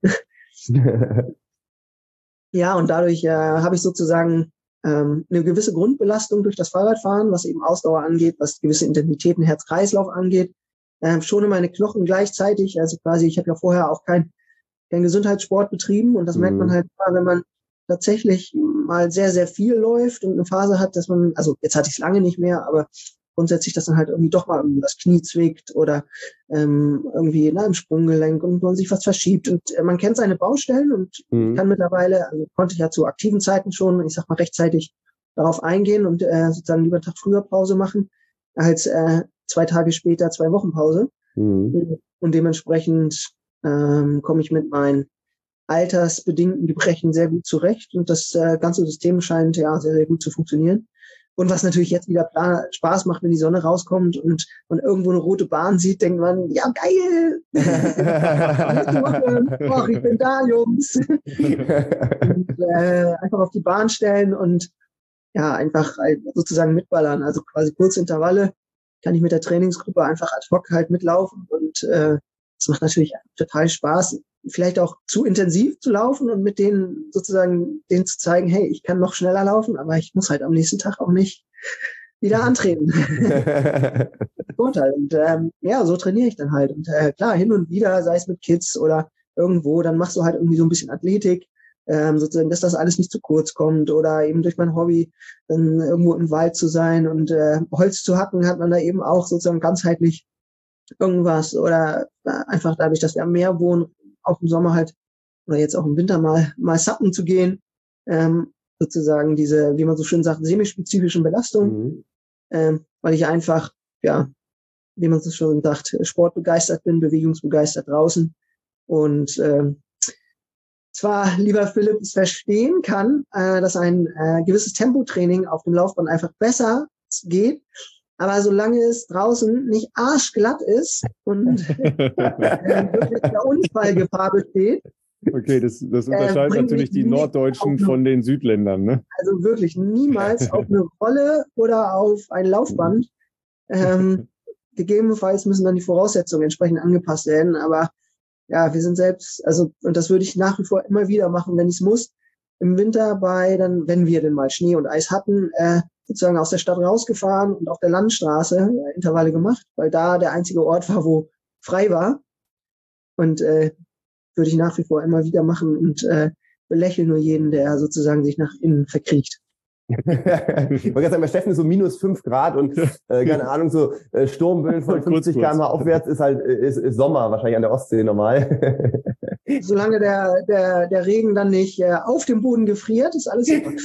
Speaker 3: Ja, und dadurch habe ich sozusagen eine gewisse Grundbelastung durch das Fahrradfahren, was eben Ausdauer angeht, was gewisse Intensitäten, Herz-Kreislauf angeht. Schone meine Knochen gleichzeitig, also quasi, ich habe ja vorher auch kein Gesundheitssport betrieben und das merkt man halt immer, wenn man tatsächlich mal sehr, sehr viel läuft und eine Phase hat, dass man, also jetzt hatte ich es lange nicht mehr, aber grundsätzlich, dass dann halt irgendwie doch mal irgendwie das Knie zwickt oder irgendwie im Sprunggelenk und man sich was verschiebt und man kennt seine Baustellen und kann mittlerweile, also konnte ich ja zu aktiven Zeiten schon, ich sag mal rechtzeitig darauf eingehen und sozusagen lieber einen Tag früher Pause machen als 2 Tage später 2 Wochen Pause. Und dementsprechend komme ich mit meinen altersbedingten Gebrechen sehr gut zurecht und das ganze System scheint ja sehr, sehr gut zu funktionieren. Und was natürlich jetzt wieder Spaß macht, wenn die Sonne rauskommt und man irgendwo eine rote Bahn sieht, denkt man, ja geil! Ach, ich bin da, Jungs! Und, einfach auf die Bahn stellen und ja, einfach halt sozusagen mitballern. Also quasi kurze Intervalle kann ich mit der Trainingsgruppe einfach ad hoc halt mitlaufen und das macht natürlich total Spaß, vielleicht auch zu intensiv zu laufen und mit denen sozusagen denen zu zeigen, hey, ich kann noch schneller laufen, aber ich muss halt am nächsten Tag auch nicht wieder antreten. Vorteil. Und ja, so trainiere ich dann halt. Und klar, hin und wieder, sei es mit Kids oder irgendwo, dann machst du halt irgendwie so ein bisschen Athletik, sozusagen, dass das alles nicht zu kurz kommt oder eben durch mein Hobby dann irgendwo im Wald zu sein und Holz zu hacken, hat man da eben auch sozusagen ganzheitlich irgendwas oder einfach dadurch, dass wir am Meer wohnen, auch im Sommer halt oder jetzt auch im Winter mal sappen zu gehen, sozusagen diese, wie man so schön sagt, semispezifischen Belastungen, weil ich einfach, ja, wie man so schon sagt, sportbegeistert bin, bewegungsbegeistert draußen und zwar, lieber Philipp, es verstehen kann, dass ein gewisses Tempotraining auf dem Laufband einfach besser geht, aber solange es draußen nicht arschglatt ist und wirklich der Unfallgefahr besteht.
Speaker 1: Okay, das unterscheidet natürlich die Norddeutschen von den Südländern, ne?
Speaker 3: Also wirklich niemals auf eine Rolle oder auf ein Laufband. Gegebenenfalls müssen dann die Voraussetzungen entsprechend angepasst werden, aber ja, wir sind selbst, also, und das würde ich nach wie vor immer wieder machen, wenn ich es muss, im Winter wenn wir denn mal Schnee und Eis hatten, sozusagen aus der Stadt rausgefahren und auf der Landstraße Intervalle gemacht, weil da der einzige Ort war, wo frei war. Und würde ich nach wie vor immer wieder machen und belächle nur jeden, der sozusagen sich nach innen verkriecht.
Speaker 2: Ich wollte gerade sagen, bei Steffen ist so -5 Grad und keine Ahnung, so Sturmböen von 50 km/h aufwärts ist halt ist Sommer wahrscheinlich an der Ostsee normal.
Speaker 3: Solange der Regen dann nicht auf dem Boden gefriert, ist alles super.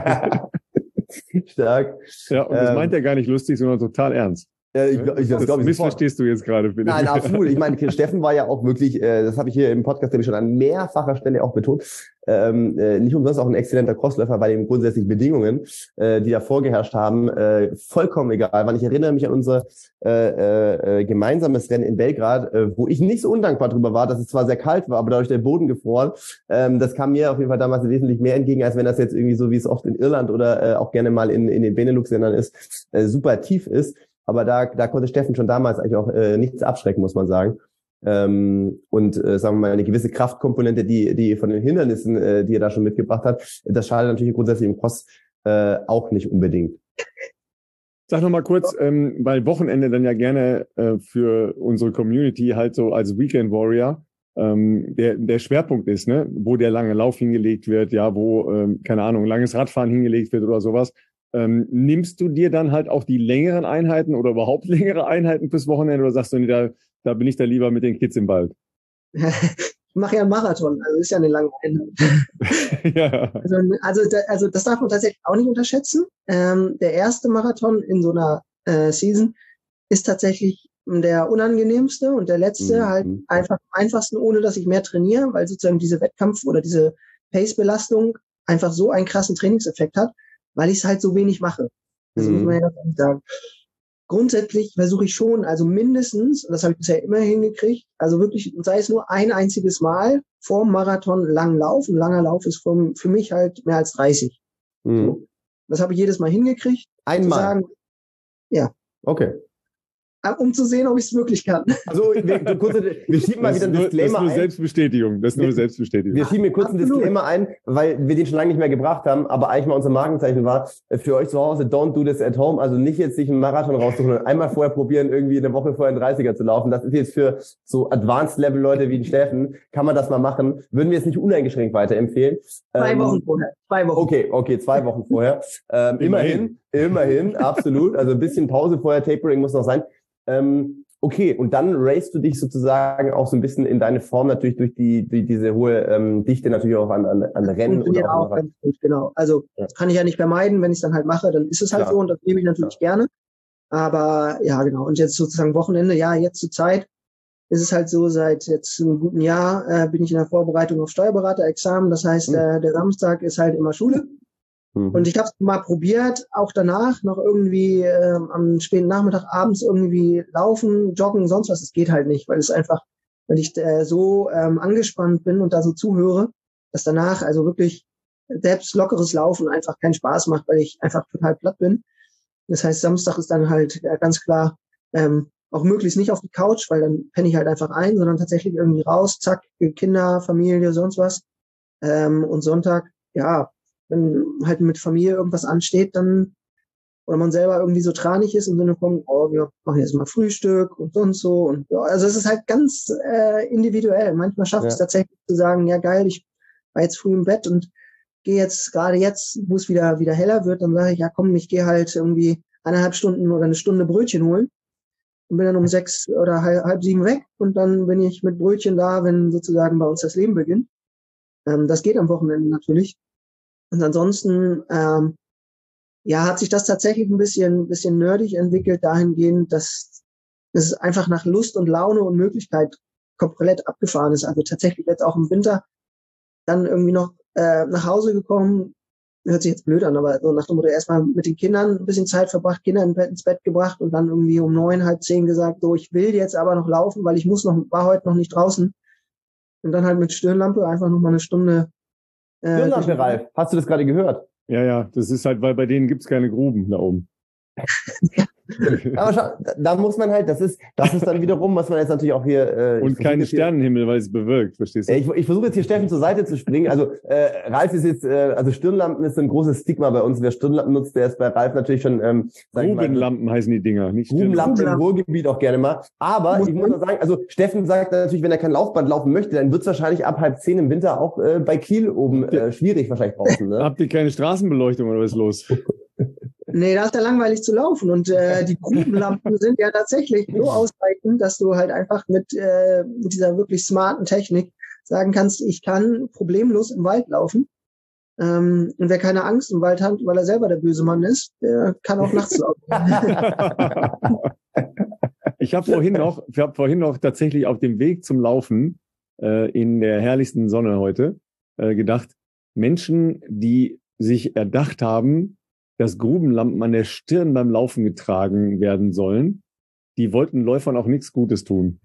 Speaker 2: Stark.
Speaker 1: Ja, und das meint er gar nicht lustig, sondern total ernst.
Speaker 2: Das
Speaker 1: missverstehst du jetzt gerade, Philipp.
Speaker 2: Nein, absolut. Ich meine, Steffen war ja auch wirklich, das habe ich hier im Podcast schon an mehrfacher Stelle auch betont, nicht umsonst auch ein exzellenter Crossläufer bei den grundsätzlichen Bedingungen, die da vorgeherrscht haben. Vollkommen egal, weil ich erinnere mich an unser gemeinsames Rennen in Belgrad, wo ich nicht so undankbar drüber war, dass es zwar sehr kalt war, aber dadurch der Boden gefroren. Das kam mir auf jeden Fall damals wesentlich mehr entgegen, als wenn das jetzt irgendwie so, wie es oft in Irland oder auch gerne mal in den Benelux-Ländern ist, super tief ist. Aber da konnte Steffen schon damals eigentlich auch nichts abschrecken, muss man sagen. Sagen wir mal, eine gewisse Kraftkomponente, die von den Hindernissen, die er da schon mitgebracht hat, das schadet natürlich grundsätzlich im Cross auch nicht unbedingt.
Speaker 1: Sag noch mal kurz, weil Wochenende dann ja gerne für unsere Community halt so als Weekend Warrior der Schwerpunkt ist, ne, wo der lange Lauf hingelegt wird, ja, wo, keine Ahnung, langes Radfahren hingelegt wird oder sowas. Nimmst du dir dann halt auch die längeren Einheiten oder überhaupt längere Einheiten fürs Wochenende oder sagst du, nee, da bin ich da lieber mit den Kids im Wald?
Speaker 3: Ich mache ja einen Marathon, also ist ja eine lange Einheit. Ja. Also das darf man tatsächlich auch nicht unterschätzen. Der erste Marathon in so einer Season ist tatsächlich der unangenehmste und der letzte halt einfach am einfachsten, ohne dass ich mehr trainiere, weil sozusagen diese Wettkampf- oder diese Pace-Belastung einfach so einen krassen Trainingseffekt hat, weil ich es halt so wenig mache. Das muss man ja ganz sagen. Grundsätzlich versuche ich schon, also mindestens, und das habe ich bisher immer hingekriegt, also wirklich, sei es nur ein einziges Mal vorm Marathon lang laufen. Ein langer Lauf ist für mich halt mehr als 30. So. Das habe ich jedes Mal hingekriegt.
Speaker 2: Einmal?
Speaker 3: Sagen, ja.
Speaker 2: Okay.
Speaker 3: um zu sehen, ob ich es wirklich kann.
Speaker 2: Also wir schieben mal wieder einen Disclaimer ein.
Speaker 1: Das ist nur Selbstbestätigung.
Speaker 2: Wir schieben hier kurz einen Disclaimer ein, weil wir den schon lange nicht mehr gebracht haben, aber eigentlich mal unser Markenzeichen war, für euch zu Hause, don't do this at home, also nicht jetzt sich einen Marathon raussuchen und einmal vorher probieren, irgendwie eine Woche vorher einen 30er zu laufen. Das ist jetzt für so Advanced-Level-Leute wie den Steffen, kann man das mal machen. Würden wir es nicht uneingeschränkt weiterempfehlen.
Speaker 3: 2 Wochen vorher. 2 Wochen.
Speaker 2: Okay, 2 Wochen vorher. Immerhin, absolut. Also ein bisschen Pause vorher, Tapering muss noch sein. Okay, und dann racest du dich sozusagen auch so ein bisschen in deine Form natürlich durch diese hohe Dichte natürlich auch an Rennen.
Speaker 3: Oder auch ganz gut, genau. Also das kann ich ja nicht vermeiden, wenn ich es dann halt mache, dann ist es halt so und das nehme ich natürlich gerne. Aber ja, genau. Und jetzt sozusagen Wochenende, ja, jetzt zur Zeit ist es halt so, seit jetzt einem guten Jahr bin ich in der Vorbereitung auf Steuerberaterexamen. Das heißt, der Samstag ist halt immer Schule. Und ich habe es mal probiert, auch danach noch irgendwie am späten Nachmittag, abends irgendwie laufen, joggen, sonst was. Es geht halt nicht, weil es einfach, wenn ich so angespannt bin und da so zuhöre, dass danach also wirklich selbst lockeres Laufen einfach keinen Spaß macht, weil ich einfach total platt bin. Das heißt, Samstag ist dann halt ganz klar auch möglichst nicht auf die Couch, weil dann penne ich halt einfach ein, sondern tatsächlich irgendwie raus, zack, Kinder, Familie, sonst was. Und Sonntag, ja, wenn halt mit Familie irgendwas ansteht, dann, oder man selber irgendwie so tranig ist im Sinne von, oh, wir machen jetzt mal Frühstück und sonst so. Und ja, also es ist halt ganz individuell. Manchmal schafft es tatsächlich zu sagen, ja geil, ich war jetzt früh im Bett und gehe jetzt, gerade jetzt, wo es wieder heller wird, dann sage ich, ja komm, ich gehe halt irgendwie 1,5 Stunden oder 1 Stunde Brötchen holen und bin dann um 6 oder halb 7 weg und dann bin ich mit Brötchen da, wenn sozusagen bei uns das Leben beginnt. Das geht am Wochenende natürlich. Und ansonsten, hat sich das tatsächlich ein bisschen nerdig entwickelt, dahingehend, dass es einfach nach Lust und Laune und Möglichkeit komplett abgefahren ist. Also tatsächlich jetzt auch im Winter dann irgendwie noch nach Hause gekommen, hört sich jetzt blöd an, aber so nach dem Motto erstmal mit den Kindern ein bisschen Zeit verbracht, Kinder ins Bett gebracht und dann irgendwie um 9, halb 10 gesagt, so, ich will jetzt aber noch laufen, weil ich war heute noch nicht draußen. Und dann halt mit Stirnlampe einfach noch mal 1 Stunde.
Speaker 2: Stirnlampe, Ralf, hast du das gerade gehört?
Speaker 1: Ja, das ist halt, weil bei denen gibt's keine Gruben da oben.
Speaker 2: Aber schau, da muss man halt, das ist dann wiederum, was man jetzt natürlich auch hier...
Speaker 1: und keinen Sternenhimmel, weil es bewölkt, verstehst du?
Speaker 2: Ich versuche jetzt hier Steffen zur Seite zu springen. Also Ralf ist jetzt, also Stirnlampen ist ein großes Stigma bei uns. Wer Stirnlampen nutzt, der ist bei Ralf natürlich schon...
Speaker 1: Grubenlampen heißen die Dinger, nicht
Speaker 2: Grubenlampen im Ruhrgebiet auch gerne mal. Aber ich muss mal sagen, also Steffen sagt natürlich, wenn er kein Laufband laufen möchte, dann wird es wahrscheinlich ab 9:30 im Winter auch bei Kiel oben schwierig wahrscheinlich draußen. Ne?
Speaker 1: Habt ihr keine Straßenbeleuchtung oder was ist los?
Speaker 3: Nee, da ist ja langweilig zu laufen und die Grubenlampen sind ja tatsächlich so ausreichend, dass du halt einfach mit dieser wirklich smarten Technik sagen kannst, ich kann problemlos im Wald laufen. Und wer keine Angst im Wald hat, weil er selber der böse Mann ist, der kann auch nachts laufen.
Speaker 1: Ich habe vorhin noch tatsächlich auf dem Weg zum Laufen in der herrlichsten Sonne heute gedacht, Menschen, die sich erdacht haben, dass Grubenlampen an der Stirn beim Laufen getragen werden sollen, die wollten Läufern auch nichts Gutes tun.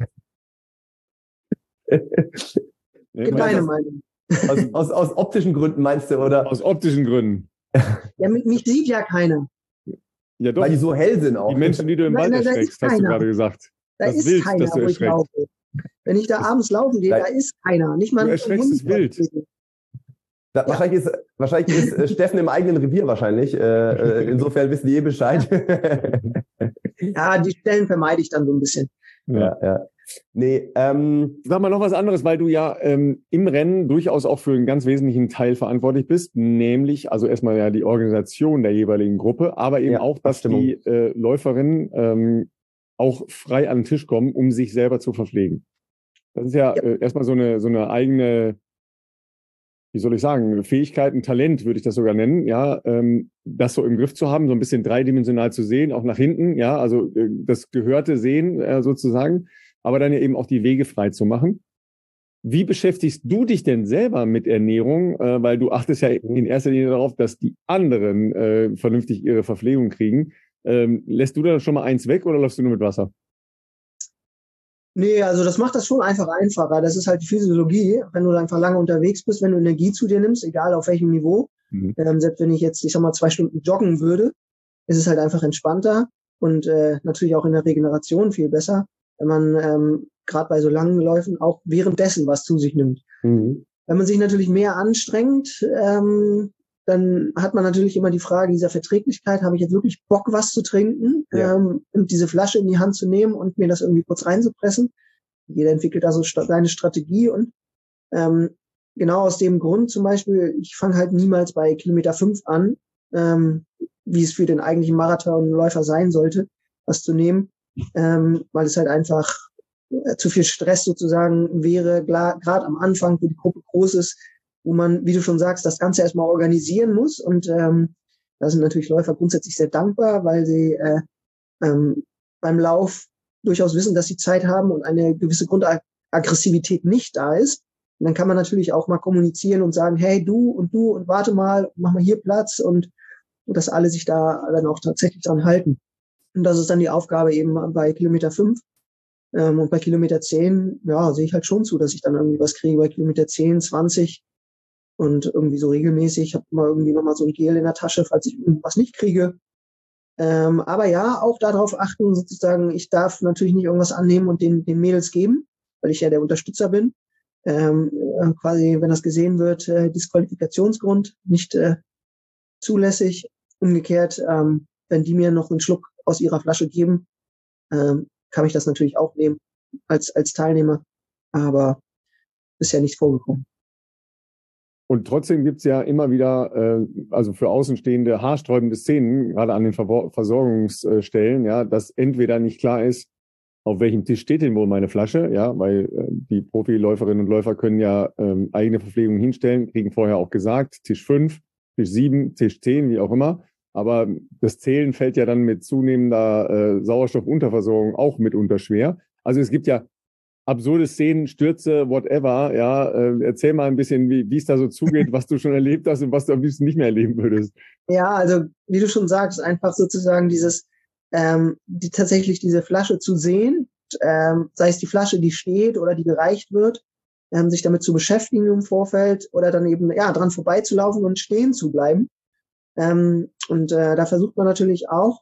Speaker 3: Meine Meinung.
Speaker 2: Aus optischen Gründen meinst du, oder?
Speaker 1: Aus optischen Gründen.
Speaker 3: Ja, mich sieht ja keiner.
Speaker 1: Ja, doch.
Speaker 2: Weil die so hell sind auch.
Speaker 1: Die Menschen, die du im Wald erschreckst, hast du gerade gesagt.
Speaker 3: Da ist Wild, keiner, wo ich laufe. Wenn ich da abends laufen gehe, da ist keiner. Nicht mal
Speaker 1: du erschreckst das Wild.
Speaker 2: Wahrscheinlich ist Steffen im eigenen Revier wahrscheinlich. Insofern wissen die Bescheid.
Speaker 3: Ja, die Stellen vermeide ich dann so ein bisschen.
Speaker 2: Ja. Nee,
Speaker 1: sag mal noch was anderes, weil du ja im Rennen durchaus auch für einen ganz wesentlichen Teil verantwortlich bist, nämlich also erstmal ja die Organisation der jeweiligen Gruppe, aber eben auch, dass die Läuferinnen auch frei an den Tisch kommen, um sich selber zu verpflegen. Das ist ja erstmal so eine eigene, wie soll ich sagen, Fähigkeit, ein Talent, würde ich das sogar nennen, ja, das so im Griff zu haben, so ein bisschen dreidimensional zu sehen, auch nach hinten, ja, also das gehörte Sehen sozusagen, aber dann ja eben auch die Wege frei zu machen. Wie beschäftigst du dich denn selber mit Ernährung? Weil du achtest ja in erster Linie darauf, dass die anderen vernünftig ihre Verpflegung kriegen. Lässt du da schon mal eins weg oder läufst du nur mit Wasser?
Speaker 3: Nee, also das macht das schon einfach einfacher. Das ist halt die Physiologie. Wenn du einfach lange unterwegs bist, wenn du Energie zu dir nimmst, egal auf welchem Niveau, selbst wenn ich jetzt, 2 Stunden joggen würde, ist es halt einfach entspannter. und natürlich auch in der Regeneration viel besser, wenn man gerade bei so langen Läufen auch währenddessen was zu sich nimmt. Mhm. Wenn man sich natürlich mehr anstrengt, dann hat man natürlich immer die Frage dieser Verträglichkeit, habe ich jetzt wirklich Bock, was zu trinken, und diese Flasche in die Hand zu nehmen und mir das irgendwie kurz reinzupressen. Jeder entwickelt da so seine Strategie und genau aus dem Grund zum Beispiel, ich fange halt niemals bei Kilometer 5 an, wie es für den eigentlichen Marathonläufer sein sollte, was zu nehmen, weil es halt einfach zu viel Stress sozusagen wäre, gerade am Anfang, wo die Gruppe groß ist, wo man, wie du schon sagst, das Ganze erstmal organisieren muss. Und da sind natürlich Läufer grundsätzlich sehr dankbar, weil sie beim Lauf durchaus wissen, dass sie Zeit haben und eine gewisse Grundaggressivität nicht da ist. Und dann kann man natürlich auch mal kommunizieren und sagen, hey, du und warte mal, mach mal hier Platz und dass alle sich da dann auch tatsächlich dran halten. Und das ist dann die Aufgabe eben bei Kilometer 5. Und bei Kilometer 10, ja, sehe ich halt schon zu, dass ich dann irgendwie was kriege bei Kilometer 10, 20 und irgendwie so regelmäßig. Ich habe immer irgendwie nochmal so ein Gel in der Tasche, falls ich irgendwas nicht kriege. Aber ja, auch darauf achten, sozusagen, ich darf natürlich nicht irgendwas annehmen und den Mädels geben, weil ich ja der Unterstützer bin. Quasi, wenn das gesehen wird, Disqualifikationsgrund, nicht zulässig. Umgekehrt, wenn die mir noch einen Schluck aus ihrer Flasche geben, kann ich das natürlich auch nehmen als Teilnehmer, aber bisher nicht vorgekommen.
Speaker 1: Und trotzdem gibt's ja immer wieder, also für Außenstehende, haarsträubende Szenen, gerade an den Versorgungsstellen, ja, dass entweder nicht klar ist, auf welchem Tisch steht denn wohl meine Flasche, ja, weil die Profiläuferinnen und Läufer können ja eigene Verpflegung hinstellen, kriegen vorher auch gesagt, Tisch 5, Tisch 7, Tisch 10, wie auch immer. Aber das Zählen fällt ja dann mit zunehmender Sauerstoffunterversorgung auch mitunter schwer. Also es gibt ja absurde Szenen, Stürze, whatever. Ja, erzähl mal ein bisschen, wie es da so zugeht, was du schon erlebt hast und was du am liebsten nicht mehr erleben würdest.
Speaker 3: Ja, also wie du schon sagst, einfach sozusagen tatsächlich diese Flasche zu sehen, sei es die Flasche, die steht oder die gereicht wird, sich damit zu beschäftigen im Vorfeld oder dann eben dran vorbeizulaufen und stehen zu bleiben. Da versucht man natürlich auch,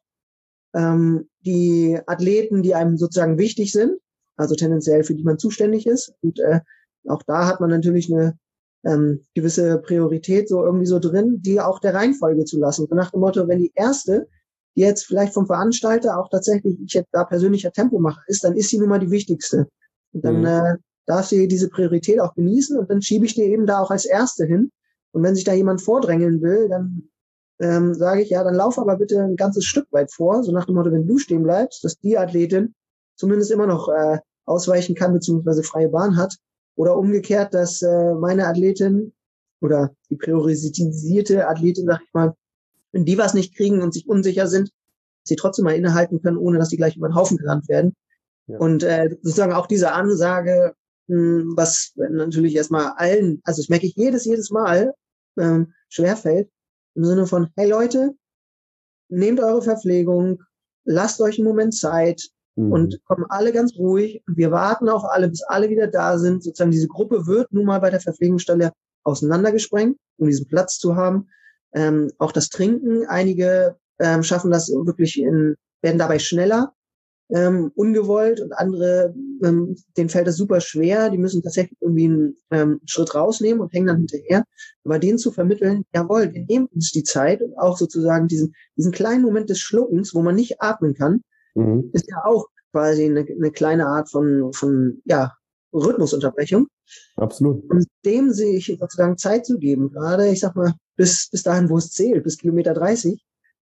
Speaker 3: die Athleten, die einem sozusagen wichtig sind, also tendenziell für die man zuständig ist. Und auch da hat man natürlich eine gewisse Priorität so irgendwie so drin, die auch der Reihenfolge zu lassen. So nach dem Motto, wenn die erste, die jetzt vielleicht vom Veranstalter auch tatsächlich, ich jetzt da persönlicher Tempomacher ist, dann ist sie nun mal die wichtigste. Und dann darf sie diese Priorität auch genießen und dann schiebe ich die eben da auch als Erste hin. Und wenn sich da jemand vordrängeln will, dann sage ich, ja, dann lauf aber bitte ein ganzes Stück weit vor, so nach dem Motto, wenn du stehen bleibst, dass die Athletin zumindest immer noch ausweichen kann, beziehungsweise freie Bahn hat. Oder umgekehrt, dass meine Athletin oder die priorisierte Athletin, sag ich mal, wenn die was nicht kriegen und sich unsicher sind, sie trotzdem mal innehalten können, ohne dass sie gleich über den Haufen gerannt werden. Ja. Und sozusagen auch diese Ansage, was natürlich erstmal allen, also das merke ich jedes Mal, schwerfällt, im Sinne von, hey Leute, nehmt eure Verpflegung, lasst euch einen Moment Zeit und kommen alle ganz ruhig. Und wir warten auch alle, bis alle wieder da sind. Sozusagen diese Gruppe wird nun mal bei der Verpflegungsstelle auseinandergesprengt, um diesen Platz zu haben. Auch das Trinken, einige schaffen das wirklich werden dabei schneller, ungewollt und andere, denen fällt das super schwer, die müssen tatsächlich irgendwie einen Schritt rausnehmen und hängen dann hinterher. Aber denen zu vermitteln, jawohl, wir nehmen uns die Zeit und auch sozusagen diesen kleinen Moment des Schluckens, wo man nicht atmen kann, ist ja auch quasi eine kleine Art von Rhythmusunterbrechung.
Speaker 2: Absolut.
Speaker 3: Und dem sehe ich sozusagen Zeit zu geben, gerade, ich sag mal, bis dahin, wo es zählt, bis Kilometer 30,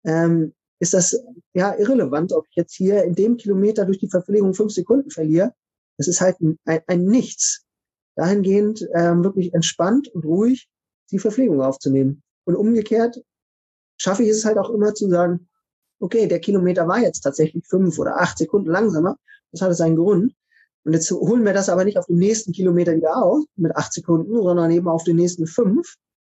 Speaker 3: ist das ja irrelevant, ob ich jetzt hier in dem Kilometer durch die Verpflegung 5 Sekunden verliere. Das ist halt ein Nichts. Dahingehend wirklich entspannt und ruhig die Verpflegung aufzunehmen. Und umgekehrt schaffe ich es halt auch immer zu sagen, okay, der Kilometer war jetzt tatsächlich 5 oder 8 Sekunden langsamer. Das hatte seinen Grund. Und jetzt holen wir das aber nicht auf den nächsten Kilometer wieder aus mit 8 Sekunden, sondern eben auf den nächsten 5.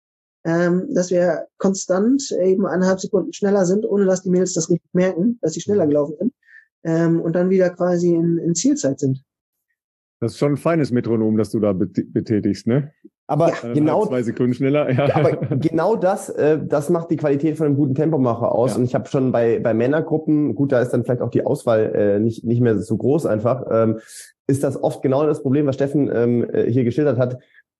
Speaker 3: Dass wir konstant eben 1,5 Sekunden schneller sind, ohne dass die Mädels das richtig merken, dass sie schneller gelaufen sind, und dann wieder quasi in Zielzeit sind.
Speaker 1: Das ist schon ein feines Metronom, das du da betätigst, ne?
Speaker 2: Aber genau
Speaker 1: 2 Sekunden schneller. Ja.
Speaker 2: Aber genau das macht die Qualität von einem guten Tempomacher aus. Ja. Und ich habe schon bei Männergruppen, gut, da ist dann vielleicht auch die Auswahl nicht mehr so groß einfach, ist das oft genau das Problem, was Steffen hier geschildert hat.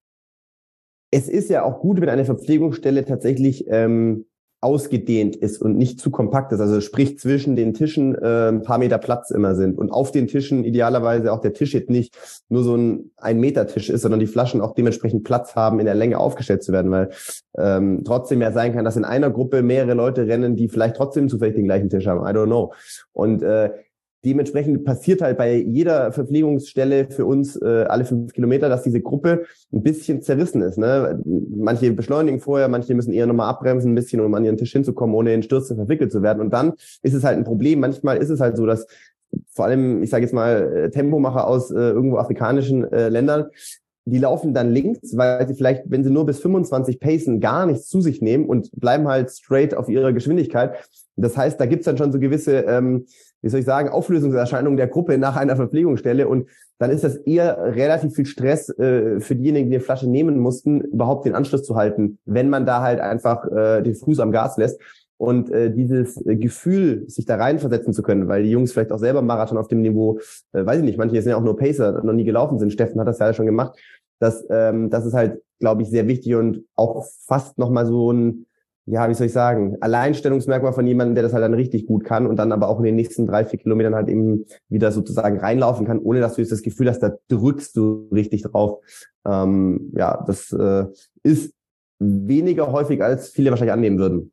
Speaker 2: Es ist ja auch gut, wenn eine Verpflegungsstelle tatsächlich ausgedehnt ist und nicht zu kompakt ist. Also sprich zwischen den Tischen ein paar Meter Platz immer sind. Und auf den Tischen idealerweise auch der Tisch jetzt nicht nur so ein 1-Meter-Tisch ist, sondern die Flaschen auch dementsprechend Platz haben, in der Länge aufgestellt zu werden. Weil trotzdem ja sein kann, dass in einer Gruppe mehrere Leute rennen, die vielleicht trotzdem zufällig den gleichen Tisch haben. I don't know. Und dementsprechend passiert halt bei jeder Verpflegungsstelle für uns alle 5 Kilometer, dass diese Gruppe ein bisschen zerrissen ist. Ne? Manche beschleunigen vorher, manche müssen eher nochmal abbremsen ein bisschen, um an ihren Tisch hinzukommen, ohne in Stürzen verwickelt zu werden. Und dann ist es halt ein Problem. Manchmal ist es halt so, dass vor allem, ich sage jetzt mal, Tempomacher aus irgendwo afrikanischen Ländern, die laufen dann links, weil sie vielleicht, wenn sie nur bis 25 pacen, gar nichts zu sich nehmen und bleiben halt straight auf ihrer Geschwindigkeit. Das heißt, da gibt's dann schon so gewisse, wie soll ich sagen, Auflösungserscheinungen der Gruppe nach einer Verpflegungsstelle. Und dann ist das eher relativ viel Stress für diejenigen, die eine Flasche nehmen mussten, überhaupt den Anschluss zu halten, wenn man da halt einfach den Fuß am Gas lässt. Und dieses Gefühl, sich da reinversetzen zu können, weil die Jungs vielleicht auch selber Marathon auf dem Niveau, weiß ich nicht, manche sind ja auch nur Pacer, noch nie gelaufen sind. Steffen hat das ja schon gemacht. Das ist halt, glaube ich, sehr wichtig und auch fast nochmal so ein, ja, wie soll ich sagen, Alleinstellungsmerkmal von jemandem, der das halt dann richtig gut kann und dann aber auch in den nächsten 3-4 Kilometern halt eben wieder sozusagen reinlaufen kann, ohne dass du jetzt das Gefühl hast, da drückst du richtig drauf. Ja, das ist weniger häufig, als viele wahrscheinlich annehmen würden.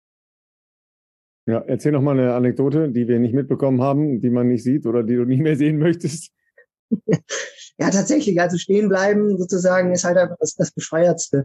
Speaker 1: Ja, erzähl noch mal eine Anekdote, die wir nicht mitbekommen haben, die man nicht sieht oder die du nicht mehr sehen möchtest.
Speaker 3: Ja, tatsächlich, also stehen bleiben sozusagen ist halt einfach das Bescheuertste.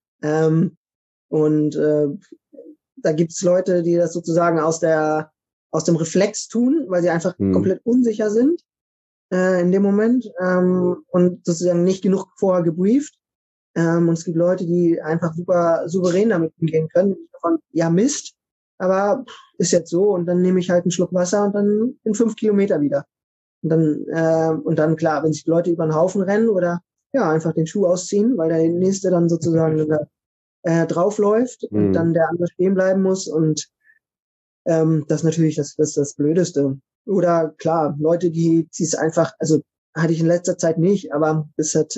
Speaker 3: Da gibt's Leute, die das sozusagen aus dem Reflex tun, weil sie einfach komplett unsicher sind in dem Moment und sozusagen nicht genug vorher gebrieft. Und es gibt Leute, die einfach super souverän damit umgehen können. Davon, ja, Mist, aber ist jetzt so. Und dann nehme ich halt einen Schluck Wasser und dann in 5 Kilometer wieder. Und dann klar, wenn sich die Leute über den Haufen rennen oder ja einfach den Schuh ausziehen, weil der nächste dann sozusagen draufläuft und dann der andere stehen bleiben muss und das ist natürlich das Blödeste. Oder klar, Leute, die es einfach, also hatte ich in letzter Zeit nicht, aber es hat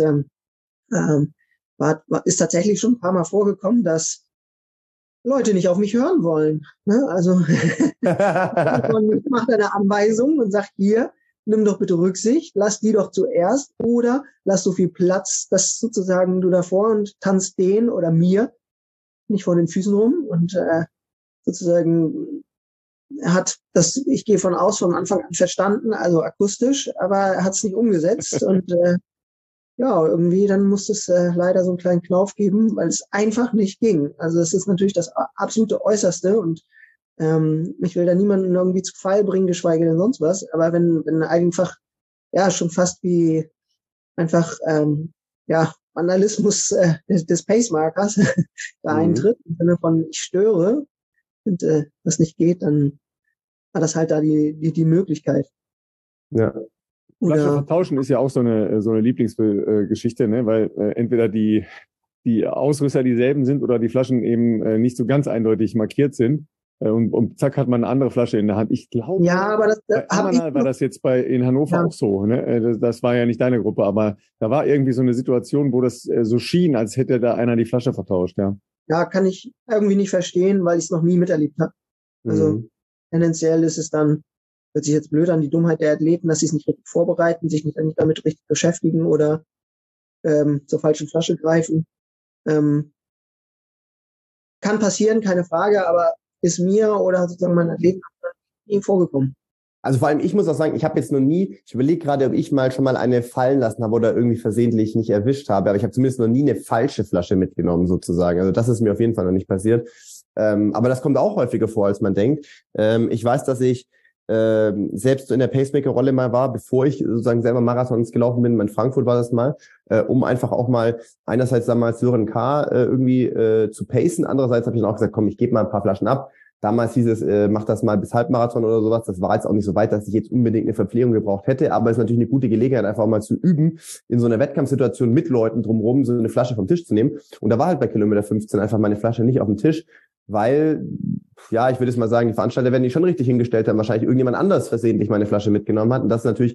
Speaker 3: ist tatsächlich schon ein paar Mal vorgekommen, dass Leute nicht auf mich hören wollen. Ne? Also ich mache eine Anweisung und sag hier, nimm doch bitte Rücksicht, lass die doch zuerst oder lass so viel Platz, dass sozusagen du davor und tanzt den oder mir nicht vor den Füßen rum und sozusagen ich gehe von Anfang an verstanden, also akustisch, aber er hat es nicht umgesetzt und ja, irgendwie dann musste es leider so einen kleinen Knauf geben, weil es einfach nicht ging. Also es ist natürlich das absolute Äußerste und ich will da niemanden irgendwie zu Fall bringen, geschweige denn sonst was. Aber wenn einfach, ja, schon fast wie einfach, ja, Vandalismus des Pacemakers da eintritt, im Sinne von ich störe und das nicht geht, dann war das halt da die Möglichkeit.
Speaker 1: Ja. Flasche vertauschen ist ja auch so eine Lieblingsgeschichte, ne? Weil entweder die Ausrüster dieselben sind oder die Flaschen eben nicht so ganz eindeutig markiert sind. Und zack hat man eine andere Flasche in der Hand. Ich glaube,
Speaker 3: ja, aber das
Speaker 1: war das jetzt in Hannover auch so. Ne? Das war ja nicht deine Gruppe, aber da war irgendwie so eine Situation, wo das so schien, als hätte da einer die Flasche vertauscht. Ja,
Speaker 3: ja, kann ich irgendwie nicht verstehen, weil ich es noch nie miterlebt habe. Also tendenziell ist es dann, hört sich jetzt blöd an, die Dummheit der Athleten, dass sie es nicht richtig vorbereiten, sich nicht damit richtig beschäftigen oder zur falschen Flasche greifen. Kann passieren, keine Frage, aber ist mir oder sozusagen meinen Athleten nie vorgekommen.
Speaker 2: Also vor allem, ich muss auch sagen, ich habe jetzt noch nie, ich überlege gerade, ob ich schon mal eine fallen lassen habe oder irgendwie versehentlich nicht erwischt habe, aber ich habe zumindest noch nie eine falsche Flasche mitgenommen sozusagen. Also das ist mir auf jeden Fall noch nicht passiert. Aber das kommt auch häufiger vor, als man denkt. Ich weiß, dass ich selbst in der Pacemaker-Rolle mal war, bevor ich sozusagen selber Marathons gelaufen bin, in Frankfurt war das mal, um einfach auch mal einerseits damals Sören K. Irgendwie zu pacen, andererseits habe ich dann auch gesagt, komm, ich gebe mal ein paar Flaschen ab. Damals hieß es, mach das mal bis Halbmarathon oder sowas. Das war jetzt auch nicht so weit, dass ich jetzt unbedingt eine Verpflegung gebraucht hätte. Aber es ist natürlich eine gute Gelegenheit, einfach auch mal zu üben, in so einer Wettkampfsituation mit Leuten drumherum so eine Flasche vom Tisch zu nehmen. Und da war halt bei Kilometer 15 einfach meine Flasche nicht auf dem Tisch, weil, ja, ich würde jetzt mal sagen, die Veranstalter werden die schon richtig hingestellt haben. Wahrscheinlich irgendjemand anders versehentlich meine Flasche mitgenommen hat. Und das ist natürlich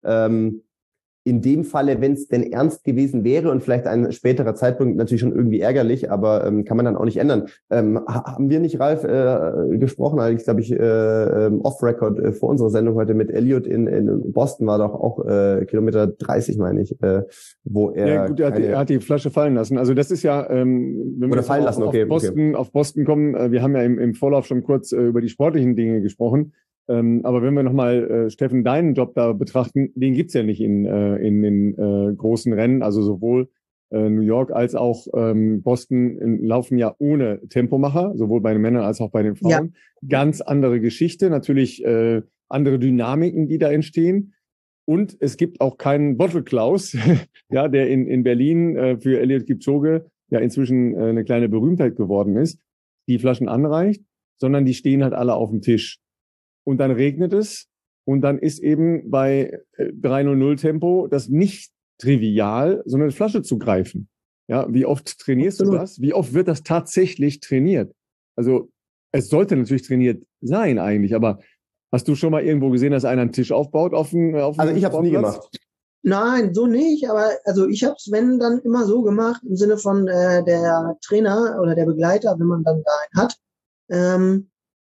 Speaker 2: in dem Falle, wenn es denn ernst gewesen wäre und vielleicht ein späterer Zeitpunkt, natürlich schon irgendwie ärgerlich, aber kann man dann auch nicht ändern. Haben wir nicht, Ralf, gesprochen, allerdings glaube ich off-record vor unserer Sendung heute mit Elliot in Boston, war doch auch Kilometer 30, meine ich, wo er...
Speaker 1: Ja gut, er hat die Flasche fallen lassen. Also das ist ja... wenn wir
Speaker 2: fallen lassen, okay.
Speaker 1: Auf Boston kommen, wir haben ja im Vorlauf schon kurz über die sportlichen Dinge gesprochen. Aber wenn wir nochmal, Steffen, deinen Job da betrachten, den gibt's ja nicht in den großen Rennen, also sowohl New York als auch Boston laufen ja ohne Tempomacher, sowohl bei den Männern als auch bei den Frauen. Ja. Ganz andere Geschichte, natürlich andere Dynamiken, die da entstehen. Und es gibt auch keinen Bottle Klaus, ja, der in Berlin für Eliud Kipchoge ja inzwischen eine kleine Berühmtheit geworden ist, die Flaschen anreicht, sondern die stehen halt alle auf dem Tisch. Und dann regnet es und dann ist eben bei 3:00 Tempo das nicht trivial, so eine Flasche zu greifen. Ja, wie oft trainierst du das? Wie oft wird das tatsächlich trainiert? Also es sollte natürlich trainiert sein eigentlich, aber hast du schon mal irgendwo gesehen, dass einer einen Tisch aufbaut auf dem
Speaker 2: Also ich habe es nie gemacht.
Speaker 3: Nein, so nicht, aber also ich habe es, wenn, dann immer so gemacht, im Sinne von der Trainer oder der Begleiter, wenn man dann da einen hat,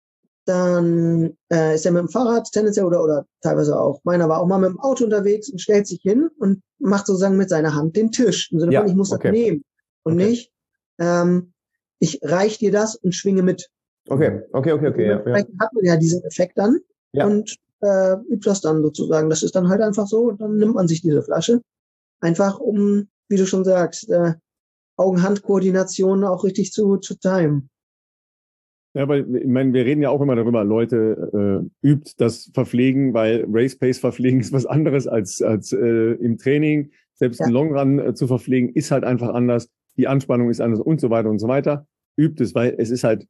Speaker 3: dann ist er mit dem Fahrrad tendenziell oder teilweise auch. Meiner war auch mal mit dem Auto unterwegs und stellt sich hin und macht sozusagen mit seiner Hand den Tisch. Im Sinne von, ich muss das nehmen und nicht, ich reich dir das und schwinge mit.
Speaker 2: Okay.
Speaker 3: Vielleicht hat man ja diesen Effekt dann und übt das dann sozusagen. Das ist dann halt einfach so und dann nimmt man sich diese Flasche. Einfach um, wie du schon sagst, Augen-Hand-Koordination auch richtig zu timen.
Speaker 1: Ja, weil ich meine, wir reden ja auch immer darüber, Leute übt das Verpflegen, weil Race Pace verpflegen ist was anderes als im Training. Selbst ein Long Run zu verpflegen ist halt einfach anders. Die Anspannung ist anders und so weiter und so weiter. Übt es, weil es ist halt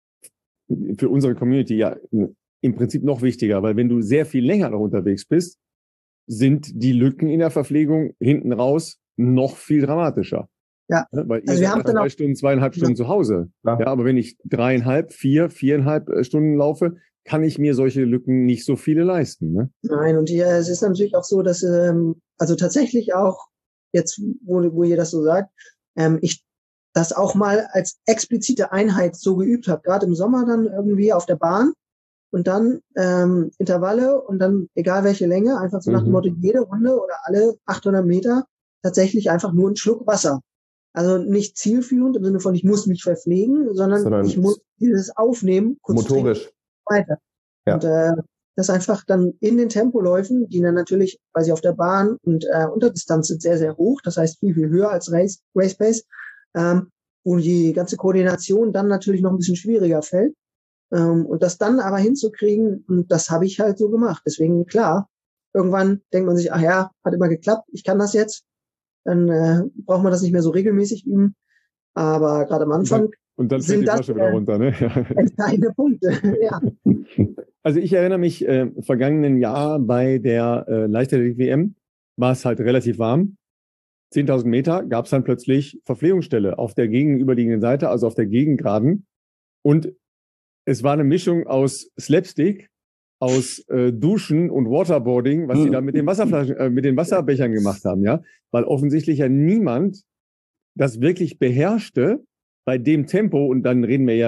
Speaker 1: für unsere Community ja im Prinzip noch wichtiger, weil wenn du sehr viel länger noch unterwegs bist, sind die Lücken in der Verpflegung hinten raus noch viel dramatischer.
Speaker 3: Ja,
Speaker 1: weil ihr seid nach 3 Stunden, 2,5 Stunden zu Hause. Ja, aber wenn ich 3,5, 4,5 Stunden laufe, kann ich mir solche Lücken nicht so viele leisten. Ne?
Speaker 3: Nein, und es ist natürlich auch so, dass also tatsächlich auch jetzt, wo ihr das so sagt, ich das auch mal als explizite Einheit so geübt habe, gerade im Sommer dann irgendwie auf der Bahn und dann Intervalle und dann egal welche Länge, einfach so nach dem Motto, jede Runde oder alle 800 Meter tatsächlich einfach nur einen Schluck Wasser. Also nicht zielführend im Sinne von, ich muss mich verpflegen, sondern ich muss dieses aufnehmen, kurz
Speaker 2: motorisch
Speaker 3: weiter. Ja. Und das einfach dann in den Tempoläufen, die dann natürlich, weil sie auf der Bahn und Unterdistanz sind, sehr, sehr hoch, das heißt viel, viel höher als Race Pace, wo die ganze Koordination dann natürlich noch ein bisschen schwieriger fällt. Und das dann aber hinzukriegen, und das habe ich halt so gemacht. Deswegen, klar, irgendwann denkt man sich, ach ja, hat immer geklappt, ich kann das jetzt. Dann braucht man das nicht mehr so regelmäßig üben. Aber gerade am Anfang
Speaker 1: und dann fällt die Flasche wieder runter, ne?
Speaker 3: Entscheidende Punkte, ja.
Speaker 1: Also ich erinnere mich, vergangenen Jahr bei der Leichtathletik-WM war es halt relativ warm. 10.000 Meter gab es dann plötzlich Verpflegungsstelle auf der gegenüberliegenden Seite, also auf der Gegengraden. Und es war eine Mischung aus Slapstick, aus Duschen und Waterboarding, was sie da mit den Wasserflaschen, mit den Wasserbechern gemacht haben, ja, weil offensichtlich ja niemand das wirklich beherrschte bei dem Tempo, und dann reden wir ja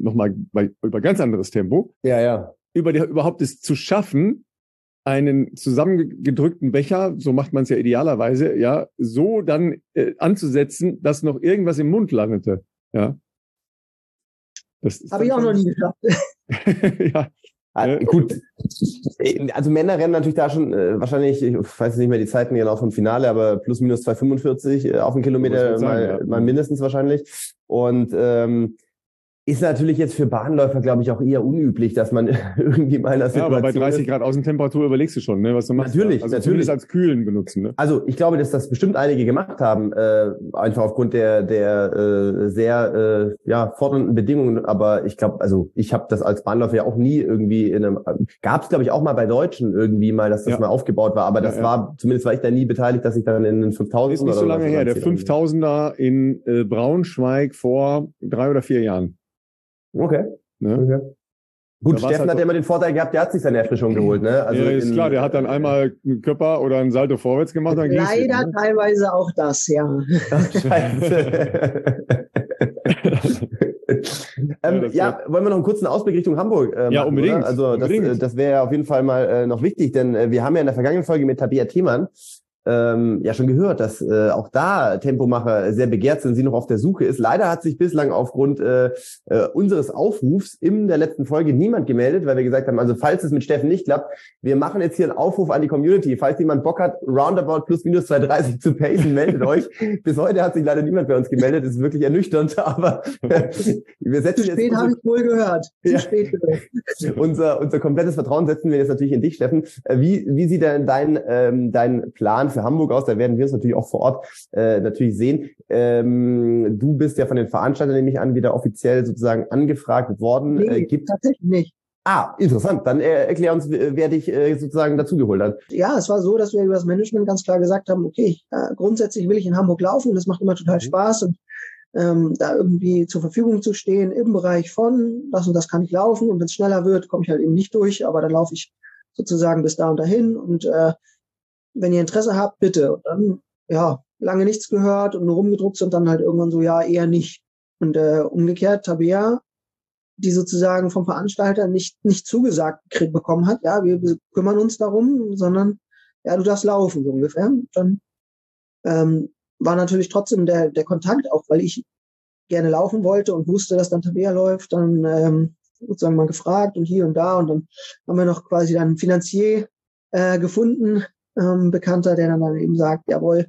Speaker 1: über ganz anderes Tempo, überhaupt es zu schaffen, einen zusammengedrückten Becher, so macht man es ja idealerweise, ja, so dann anzusetzen, dass noch irgendwas im Mund landete, ja.
Speaker 3: Das habe ich auch noch nie geschafft.
Speaker 2: Ja. Gut, also Männer rennen natürlich da schon wahrscheinlich, ich weiß nicht mehr die Zeiten genau vom Finale, aber plus minus 2,45 auf den Kilometer mal mindestens wahrscheinlich. Und Ist natürlich jetzt für Bahnläufer, glaube ich, auch eher unüblich, dass man irgendwie mal in der Situation
Speaker 1: aber bei 30 Grad Außentemperatur überlegst du schon, ne, was du machst.
Speaker 2: Natürlich,
Speaker 1: also
Speaker 2: natürlich.
Speaker 1: Zumindest als Kühlen benutzen. Ne?
Speaker 2: Also ich glaube, dass das bestimmt einige gemacht haben, einfach aufgrund der sehr fordernden Bedingungen. Aber ich glaube, also ich habe das als Bahnläufer ja auch nie irgendwie gab es, glaube ich, auch mal bei Deutschen irgendwie mal, dass das mal aufgebaut war. Aber das zumindest war ich da nie beteiligt, dass ich dann in den 5000
Speaker 1: ist nicht so lange her, der 5000er in Braunschweig vor 3 oder 4 Jahren.
Speaker 2: Okay.
Speaker 1: Ne?
Speaker 2: Okay. Gut, Steffen hat ja immer den Vorteil gehabt, der hat sich seine Erfrischung geholt, ne? Also
Speaker 1: ja, ist klar, der hat dann einmal einen Körper oder einen Salto vorwärts gemacht. Dann
Speaker 3: leider teilweise auch das, ja.
Speaker 2: Ach, scheiße. Wollen wir noch einen kurzen Ausblick Richtung Hamburg machen?
Speaker 1: Ja, unbedingt.
Speaker 2: Oder? Also das wäre auf jeden Fall mal noch wichtig, denn wir haben ja in der vergangenen Folge mit Tabea Themann schon gehört, dass auch da Tempomacher sehr begehrt sind, sie noch auf der Suche ist. Leider hat sich bislang aufgrund unseres Aufrufs in der letzten Folge niemand gemeldet, weil wir gesagt haben, also falls es mit Steffen nicht klappt, wir machen jetzt hier einen Aufruf an die Community. Falls jemand Bock hat, roundabout plus minus 230 zu pacen, meldet euch. Bis heute hat sich leider niemand bei uns gemeldet. Das ist wirklich ernüchternd, aber wir setzen
Speaker 3: jetzt... Zu spät habe ich wohl gehört. Zu spät gehört.
Speaker 2: Unser komplettes Vertrauen setzen wir jetzt natürlich in dich, Steffen. Wie sieht denn dein Plan für Hamburg aus? Da werden wir uns natürlich auch vor Ort natürlich sehen. Du bist ja von den Veranstaltern, nehme ich an, wieder offiziell sozusagen angefragt worden.
Speaker 3: Nee, tatsächlich nicht.
Speaker 2: Ah, interessant. Dann erklär uns, wer dich sozusagen dazugeholt hat.
Speaker 3: Ja, es war so, dass wir über das Management ganz klar gesagt haben, okay, grundsätzlich will ich in Hamburg laufen. Das macht immer total Spaß und da irgendwie zur Verfügung zu stehen im Bereich von das und das kann ich laufen und wenn es schneller wird, komme ich halt eben nicht durch, aber dann laufe ich sozusagen bis da und dahin und wenn ihr Interesse habt, bitte. Und dann, lange nichts gehört und nur rumgedruckt und dann halt irgendwann so, ja, eher nicht. Und umgekehrt, Tabea, die sozusagen vom Veranstalter nicht zugesagt bekommen hat, ja, wir kümmern uns darum, sondern, ja, du darfst laufen, so ungefähr. Und dann war natürlich trotzdem der Kontakt, auch weil ich gerne laufen wollte und wusste, dass dann Tabea läuft, dann sozusagen mal gefragt und hier und da und dann haben wir noch quasi dann einen Finanzier gefunden, Bekannter, der dann eben sagt, jawohl,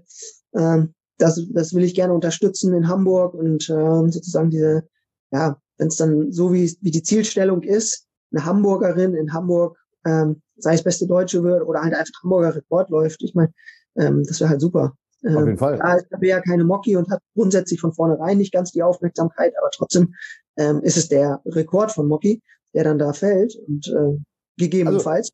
Speaker 3: das will ich gerne unterstützen in Hamburg und sozusagen wenn es dann so wie die Zielstellung ist, eine Hamburgerin in Hamburg, sei es beste Deutsche wird oder halt einfach Hamburger Rekord läuft, ich meine, das wäre halt super.
Speaker 2: Auf jeden Fall.
Speaker 3: Da ist ja keine Mocki und hat grundsätzlich von vornherein nicht ganz die Aufmerksamkeit, aber trotzdem ist es der Rekord von Mocki, der dann da fällt und gegebenenfalls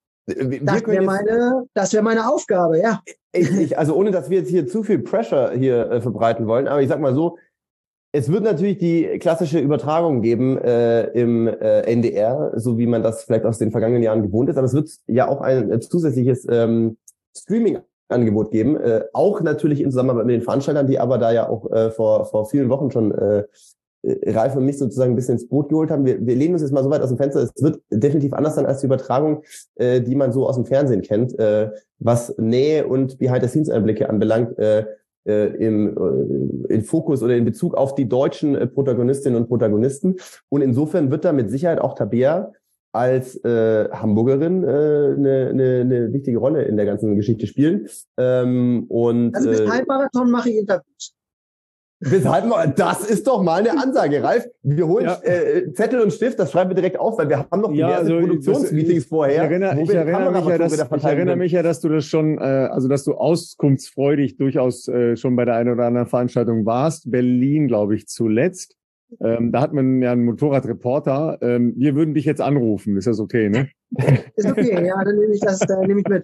Speaker 3: das wäre meine Aufgabe, ja.
Speaker 2: Also ohne, dass wir jetzt hier zu viel Pressure hier verbreiten wollen, aber ich sag mal so, es wird natürlich die klassische Übertragung geben im NDR, so wie man das vielleicht aus den vergangenen Jahren gewohnt ist, aber es wird ja auch ein zusätzliches Streaming-Angebot geben, auch natürlich in Zusammenarbeit mit den Veranstaltern, die aber da ja auch vor vielen Wochen schon Ralf und mich sozusagen ein bisschen ins Boot geholt haben. Wir lehnen uns jetzt mal so weit aus dem Fenster. Es wird definitiv anders sein als die Übertragung, die man so aus dem Fernsehen kennt, was Nähe und Behind-the-Scenes-Einblicke anbelangt, in Fokus oder in Bezug auf die deutschen Protagonistinnen und Protagonisten. Und insofern wird da mit Sicherheit auch Tabea als Hamburgerin eine wichtige Rolle in der ganzen Geschichte spielen.
Speaker 3: Also bis Halbmarathon mache ich Interviews.
Speaker 2: Das ist doch mal eine Ansage, Ralf. Wir holen Zettel und Stift, das schreiben wir direkt auf, weil wir haben noch diverse Produktionsmeetings vorher.
Speaker 1: Ich erinnere mich ja, dass du das schon, dass du auskunftsfreudig durchaus schon bei der einen oder anderen Veranstaltung warst. Berlin, glaube ich, zuletzt. Da hat man ja einen Motorradreporter. Wir würden dich jetzt anrufen. Ist das okay, ne?
Speaker 3: Ist okay, ja, dann nehme ich mit.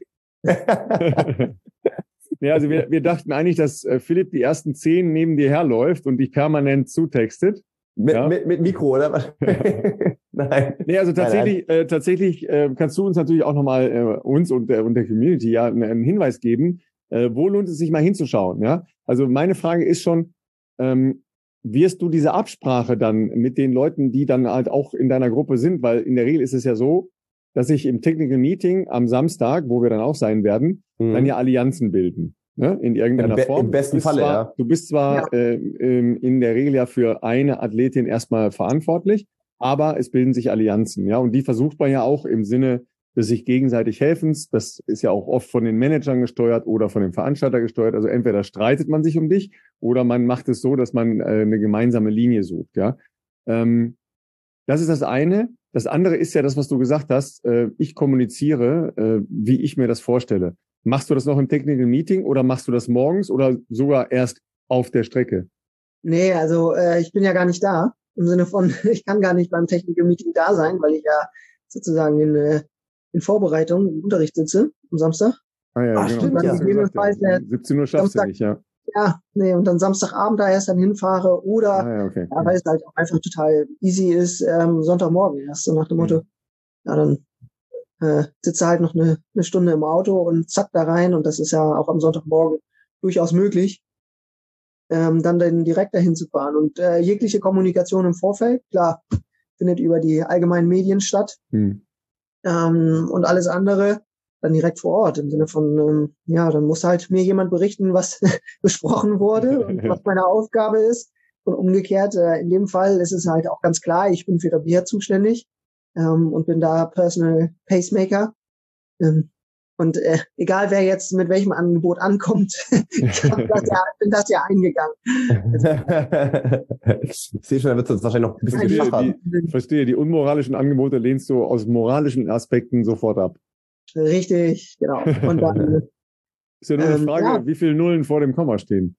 Speaker 1: Ja, also wir dachten eigentlich, dass Philipp die ersten 10 neben dir herläuft und dich permanent zutextet.
Speaker 2: Mit Mikro, oder was? Nein.
Speaker 1: Nee, also tatsächlich kannst du uns natürlich auch nochmal uns und der Community ja einen Hinweis geben, wo lohnt es sich mal hinzuschauen, ja? Also meine Frage ist schon, wirst du diese Absprache dann mit den Leuten, die dann halt auch in deiner Gruppe sind, weil in der Regel ist es ja so, dass sich im Technical Meeting am Samstag, wo wir dann auch sein werden, dann ja Allianzen bilden, ne? In irgendeiner Form.
Speaker 2: Im besten Falle, ja.
Speaker 1: Du bist zwar in der Regel ja für eine Athletin erstmal verantwortlich, aber es bilden sich Allianzen, ja, und die versucht man ja auch im Sinne des sich gegenseitig Helfens. Das ist ja auch oft von den Managern gesteuert oder von dem Veranstalter gesteuert. Also entweder streitet man sich um dich oder man macht es so, dass man eine gemeinsame Linie sucht, ja. Das ist das eine. Das andere ist ja das, was du gesagt hast. Ich kommuniziere, wie ich mir das vorstelle. Machst du das noch im Technical Meeting oder machst du das morgens oder sogar erst auf der Strecke?
Speaker 3: Nee, also ich bin ja gar nicht da. Im Sinne von, ich kann gar nicht beim Technical Meeting da sein, weil ich ja sozusagen in Vorbereitung im Unterricht sitze am Samstag.
Speaker 1: Ah ja,
Speaker 2: Ach,
Speaker 1: genau.
Speaker 2: stimmt, ja.
Speaker 3: Gegebenenfalls
Speaker 1: 17 Uhr schaffst du nicht, ja.
Speaker 3: Ja, nee, und dann Samstagabend da erst dann hinfahre oder
Speaker 1: Okay.
Speaker 3: ja, weil es halt auch einfach total easy ist, Sonntagmorgen erst, so nach dem Motto, ja, dann sitze halt noch eine Stunde im Auto und zack da rein und das ist ja auch am Sonntagmorgen durchaus möglich, dann direkt dahin zu fahren. Und jegliche Kommunikation im Vorfeld, klar, findet über die allgemeinen Medien statt und alles andere dann direkt vor Ort, im Sinne von, dann muss halt mir jemand berichten, was besprochen wurde und was meine Aufgabe ist. Und umgekehrt, in dem Fall ist es halt auch ganz klar, ich bin für Rabea zuständig und bin da Personal Pacemaker. Und egal wer jetzt mit welchem Angebot ankommt, ich bin das ja eingegangen.
Speaker 2: Ich sehe schon, da wird es wahrscheinlich noch ein bisschen geschachert.
Speaker 1: Verstehe, die unmoralischen Angebote lehnst du aus moralischen Aspekten sofort ab.
Speaker 3: Richtig, genau. Und dann
Speaker 1: ist ja nur eine Frage, wie viele Nullen vor dem Komma stehen.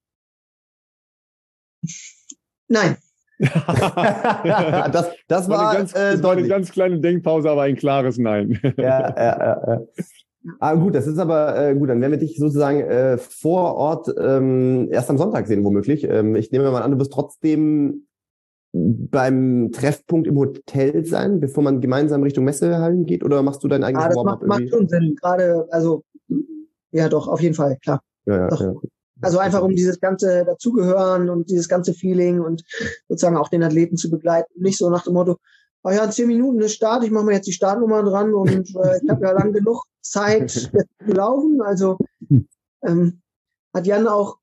Speaker 3: Nein.
Speaker 2: das war
Speaker 1: eine ganz kleine Denkpause, aber ein klares Nein.
Speaker 2: Ja. Gut, das ist aber gut, dann werden wir dich sozusagen vor Ort erst am Sonntag sehen, womöglich. Ich nehme mal an, du wirst trotzdem beim Treffpunkt im Hotel sein, bevor man gemeinsam Richtung Messehallen geht, oder machst du dein eigenes
Speaker 3: Warm-up? Das macht schon Sinn, gerade, also ja doch, auf jeden Fall, klar.
Speaker 2: Ja.
Speaker 3: Also einfach um dieses ganze Dazugehören und dieses ganze Feeling und sozusagen auch den Athleten zu begleiten. Nicht so nach dem Motto, in 10 Minuten ist Start, ich mache mir jetzt die Startnummer dran und ich habe ja lang genug Zeit zu laufen. Also hat Jan auch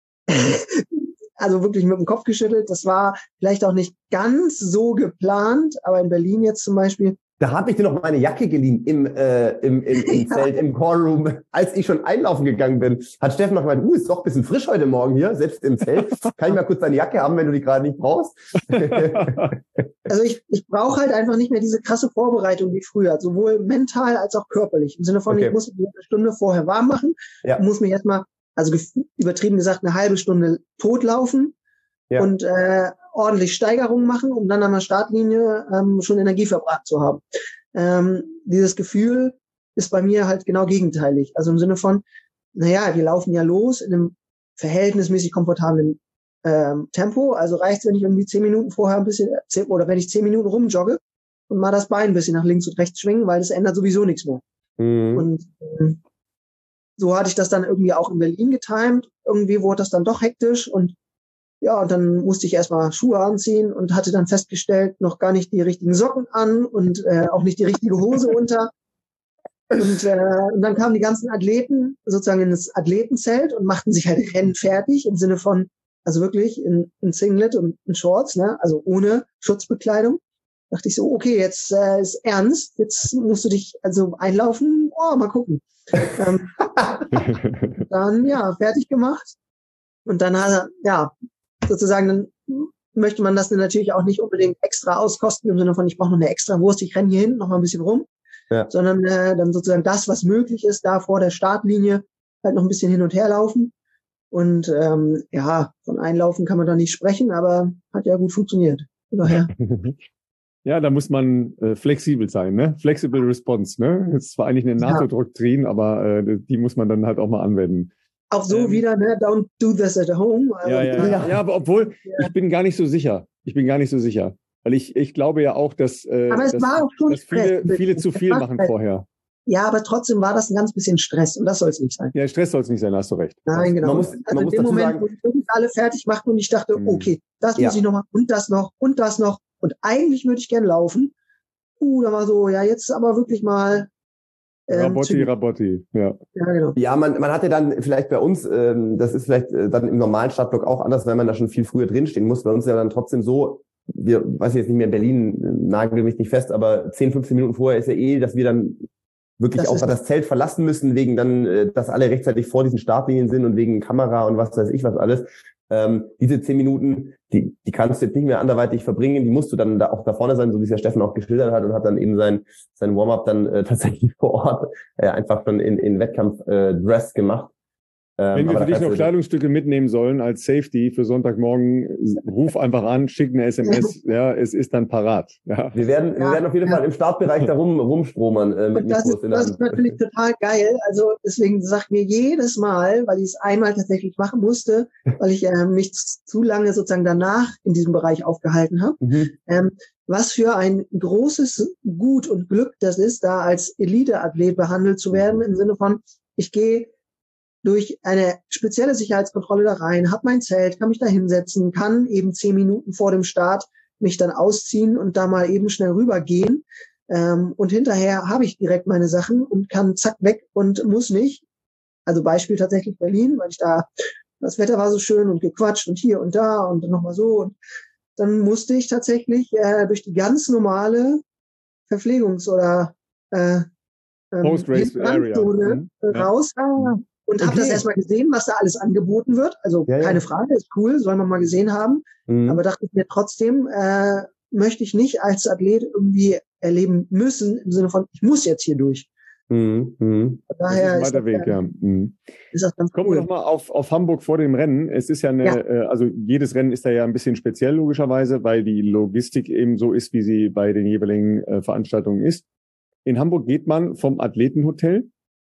Speaker 3: also wirklich mit dem Kopf geschüttelt. Das war vielleicht auch nicht ganz so geplant, aber in Berlin jetzt zum Beispiel.
Speaker 2: Da habe ich dir noch meine Jacke geliehen im Zelt, im Callroom, als ich schon einlaufen gegangen bin. Hat Steffen noch gemeint, ist doch ein bisschen frisch heute Morgen hier, selbst im Zelt. Kann ich mal kurz deine Jacke haben, wenn du die gerade nicht brauchst?
Speaker 3: Also ich brauche halt einfach nicht mehr diese krasse Vorbereitung wie früher, sowohl mental als auch körperlich. Im Sinne von, Ich muss mich eine Stunde vorher warm machen, muss mich erstmal, also übertrieben gesagt, eine halbe Stunde totlaufen und ordentlich Steigerungen machen, um dann an der Startlinie schon Energie verbrannt zu haben. Dieses Gefühl ist bei mir halt genau gegenteilig. Also im Sinne von, wir laufen ja los in einem verhältnismäßig komfortablen Tempo. Also reicht's, wenn ich irgendwie 10 Minuten vorher ein bisschen, oder wenn ich 10 Minuten rumjogge und mal das Bein ein bisschen nach links und rechts schwingen, weil das ändert sowieso nichts mehr. Und so hatte ich das dann irgendwie auch in Berlin getimt. Irgendwie wurde das dann doch hektisch und dann musste ich erstmal Schuhe anziehen und hatte dann festgestellt, noch gar nicht die richtigen Socken an und auch nicht die richtige Hose unter. Und dann kamen die ganzen Athleten sozusagen in das Athletenzelt und machten sich halt rennfertig im Sinne von, also wirklich in Singlet und in Shorts, ne, also ohne Schutzbekleidung. Dachte ich so, okay, jetzt ist ernst, jetzt musst du dich also einlaufen, mal gucken. Dann fertig gemacht und dann sozusagen, dann möchte man das dann natürlich auch nicht unbedingt extra auskosten, im Sinne von, ich brauche noch eine extra Wurst, ich renne hier hinten noch mal ein bisschen rum, sondern dann sozusagen das, was möglich ist, da vor der Startlinie halt noch ein bisschen hin und her laufen. Und von Einlaufen kann man da nicht sprechen, aber hat ja gut funktioniert. Von daher.
Speaker 1: Ja, da muss man flexibel sein, ne? Flexible Response, ne? Das ist zwar eigentlich eine NATO-Doktrin, aber die muss man dann halt auch mal anwenden.
Speaker 3: Auch so wieder, ne? Don't do this at home.
Speaker 1: Ja, aber obwohl, ich bin gar nicht so sicher. Weil ich glaube ja auch, dass viele zu viel machen vorher.
Speaker 3: Ja, aber trotzdem war das ein ganz bisschen Stress und das soll es nicht sein.
Speaker 1: Ja, Stress soll es nicht sein, hast du recht.
Speaker 3: Nein, genau.
Speaker 2: Man muss in dem Moment,
Speaker 3: wo die alle fertig machten und ich dachte, okay, das muss ich nochmal und das noch und das noch und eigentlich würde ich gern laufen. Da war so, jetzt aber wirklich mal
Speaker 1: Rabotti, ja.
Speaker 3: Ja, genau.
Speaker 2: Ja, man hatte dann vielleicht bei uns, das ist vielleicht dann im normalen Startblock auch anders, weil man da schon viel früher drinstehen muss. Bei uns ja dann trotzdem so, weiß ich jetzt nicht mehr, in Berlin, nagel mich nicht fest, aber 10, 15 Minuten vorher ist ja dass wir dann wirklich auch das Zelt verlassen müssen, wegen dann, dass alle rechtzeitig vor diesen Startlinien sind und wegen Kamera und was weiß ich was alles. Diese 10 Minuten, die kannst du jetzt nicht mehr anderweitig verbringen, die musst du dann da auch da vorne sein, so wie es ja Steffen auch geschildert hat und hat dann eben sein Warm-up dann tatsächlich vor Ort einfach schon in Wettkampf-Dress gemacht.
Speaker 1: Wenn wir für dich noch Kleidungsstücke mitnehmen sollen als Safety für Sonntagmorgen, ruf einfach an, schick eine SMS, ja, es ist dann parat. Ja.
Speaker 2: Wir werden auf jeden Fall im Startbereich da rumstromern mit
Speaker 3: Mikros in der Hand. Das ist natürlich total geil. Also deswegen sagt mir jedes Mal, weil ich es einmal tatsächlich machen musste, weil ich mich zu lange sozusagen danach in diesem Bereich aufgehalten habe, was für ein großes Gut und Glück das ist, da als Elite-Athlet behandelt zu werden, im Sinne von, ich gehe durch eine spezielle Sicherheitskontrolle da rein, habe mein Zelt, kann mich da hinsetzen, kann eben 10 Minuten vor dem Start mich dann ausziehen und da mal eben schnell rübergehen. Und hinterher habe ich direkt meine Sachen und kann zack weg und muss nicht. Also Beispiel tatsächlich Berlin, weil das Wetter war so schön und gequatscht und hier und da und nochmal so. Und dann musste ich tatsächlich durch die ganz normale Verpflegungs- oder
Speaker 1: Post-Race Area
Speaker 3: raus. Und habe das erstmal gesehen, was da alles angeboten wird. Also keine Frage, ist cool, soll man mal gesehen haben. Aber dachte ich mir trotzdem, möchte ich nicht als Athlet irgendwie erleben müssen, im Sinne von, ich muss jetzt hier durch.
Speaker 1: Daher das ist ein weiter Weg, ja. Ist das ganz Kommen wir nochmal auf Hamburg vor dem Rennen. Es ist ja also jedes Rennen ist da ja ein bisschen speziell logischerweise, weil die Logistik eben so ist, wie sie bei den jeweiligen Veranstaltungen ist. In Hamburg geht man vom Athletenhotel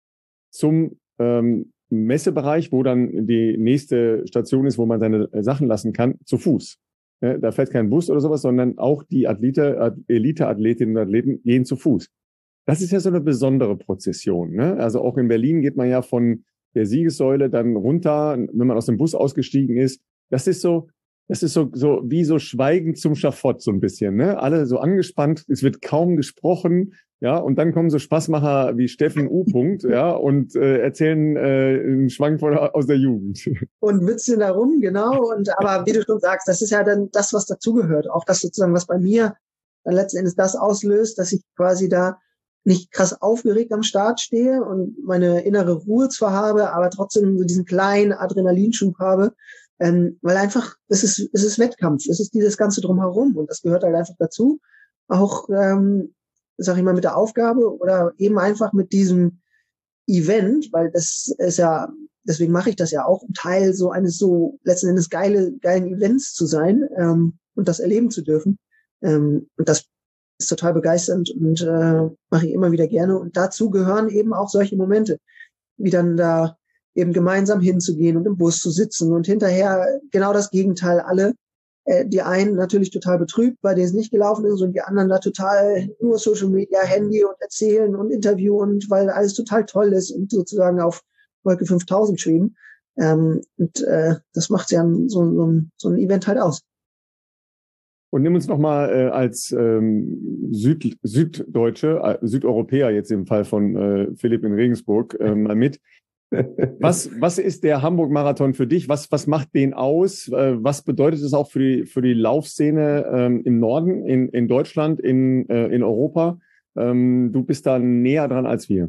Speaker 1: zum Messebereich, wo dann die nächste Station ist, wo man seine Sachen lassen kann, zu Fuß. Da fährt kein Bus oder sowas, sondern auch die Elite-Athletinnen und Athleten gehen zu Fuß. Das ist ja so eine besondere Prozession, ne? Also auch in Berlin geht man ja von der Siegessäule dann runter, wenn man aus dem Bus ausgestiegen ist. Das ist so wie so schweigend zum Schafott so ein bisschen, ne? Alle so angespannt, es wird kaum gesprochen, ja, und dann kommen so Spaßmacher wie Steffen U. ja, und erzählen einen Schwank aus der Jugend.
Speaker 3: Und Witzchen darum, genau. Aber wie du schon sagst, das ist ja dann das, was dazugehört. Auch das sozusagen, was bei mir dann letzten Endes das auslöst, dass ich quasi da nicht krass aufgeregt am Start stehe und meine innere Ruhe zwar habe, aber trotzdem so diesen kleinen Adrenalinschub habe, weil einfach, es ist Wettkampf, es ist dieses Ganze drumherum und das gehört halt einfach dazu. Auch, sag ich mal, mit der Aufgabe oder eben einfach mit diesem Event, weil das ist ja, deswegen mache ich das ja auch, um Teil so eines so letzten Endes geilen Events zu sein und das erleben zu dürfen. Und das ist total begeisternd und mache ich immer wieder gerne. Und dazu gehören eben auch solche Momente, wie dann da eben gemeinsam hinzugehen und im Bus zu sitzen und hinterher genau das Gegenteil alle. Die einen natürlich total betrübt, bei denen es nicht gelaufen ist und die anderen da total nur Social Media, Handy und erzählen und Interview und weil alles total toll ist und sozusagen auf Wolke 5000 schweben. Das macht ja so ein Event halt aus.
Speaker 1: Und nimm uns nochmal als Südeuropäer jetzt im Fall von Philipp in Regensburg mal mit. Was ist der Hamburg-Marathon für dich? Was macht den aus? Was bedeutet es auch für die Laufszene im Norden, in Deutschland, in Europa? Du bist da näher dran als wir.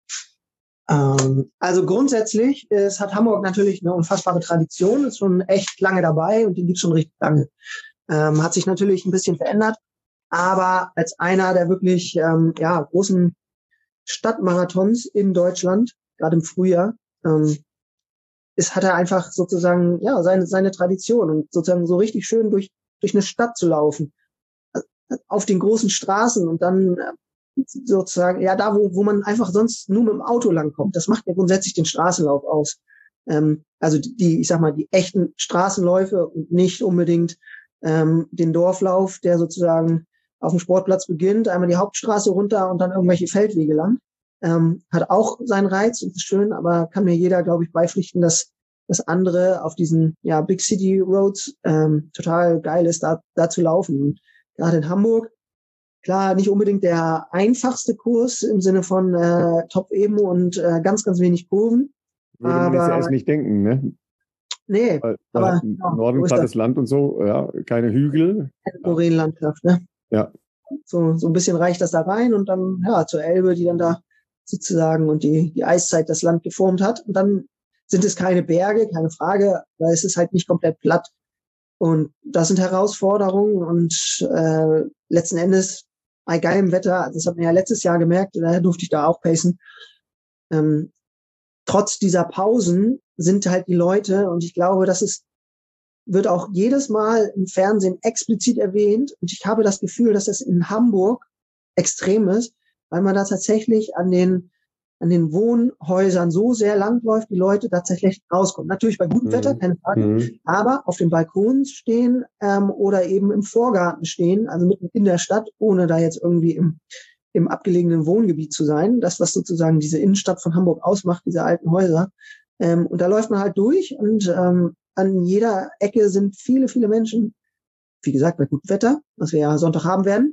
Speaker 3: Also grundsätzlich hat Hamburg natürlich eine unfassbare Tradition, ist schon echt lange dabei und die gibt es schon richtig lange. Hat sich natürlich ein bisschen verändert, aber als einer der wirklich großen Stadtmarathons in Deutschland, gerade im Frühjahr, hat er einfach sozusagen seine Tradition und sozusagen so richtig schön durch eine Stadt zu laufen, auf den großen Straßen und dann sozusagen da wo man einfach sonst nur mit dem Auto langkommt. Das macht ja grundsätzlich den Straßenlauf aus. Also die echten Straßenläufe und nicht unbedingt den Dorflauf, der sozusagen auf dem Sportplatz beginnt, einmal die Hauptstraße runter und dann irgendwelche Feldwege lang. Hat auch seinen Reiz und ist schön, aber kann mir jeder, glaube ich, beipflichten, dass das andere auf diesen Big City Roads total geil ist, da zu laufen. Und gerade in Hamburg, klar, nicht unbedingt der einfachste Kurs im Sinne von Top-Eben und ganz, ganz wenig Kurven.
Speaker 1: Würde man jetzt erst nicht denken, ne?
Speaker 3: Nee,
Speaker 1: aber Norden, plattes Land und so, ja, keine Hügel.
Speaker 3: Eine Moränenlandschaft, ne?
Speaker 1: Ja.
Speaker 3: So ein bisschen reicht das da rein und dann zur Elbe, die dann da sozusagen und die Eiszeit das Land geformt hat. Und dann sind es keine Berge, keine Frage, weil es ist halt nicht komplett platt. Und das sind Herausforderungen und letzten Endes bei geilem Wetter, das hat man ja letztes Jahr gemerkt, daher durfte ich da auch pacen. Trotz dieser Pausen sind halt die Leute, und ich glaube, wird auch jedes Mal im Fernsehen explizit erwähnt, und ich habe das Gefühl, dass das in Hamburg extrem ist, weil man da tatsächlich an den Wohnhäusern so sehr langläuft, die Leute tatsächlich rauskommen. Natürlich bei gutem Wetter, keine Frage, aber auf den Balkons stehen oder eben im Vorgarten stehen, also mitten in der Stadt, ohne da jetzt irgendwie im abgelegenen Wohngebiet zu sein. Das, was sozusagen diese Innenstadt von Hamburg ausmacht, diese alten Häuser. Und da läuft man halt durch und an jeder Ecke sind viele, viele Menschen, wie gesagt, bei gutem Wetter, was wir ja Sonntag haben werden.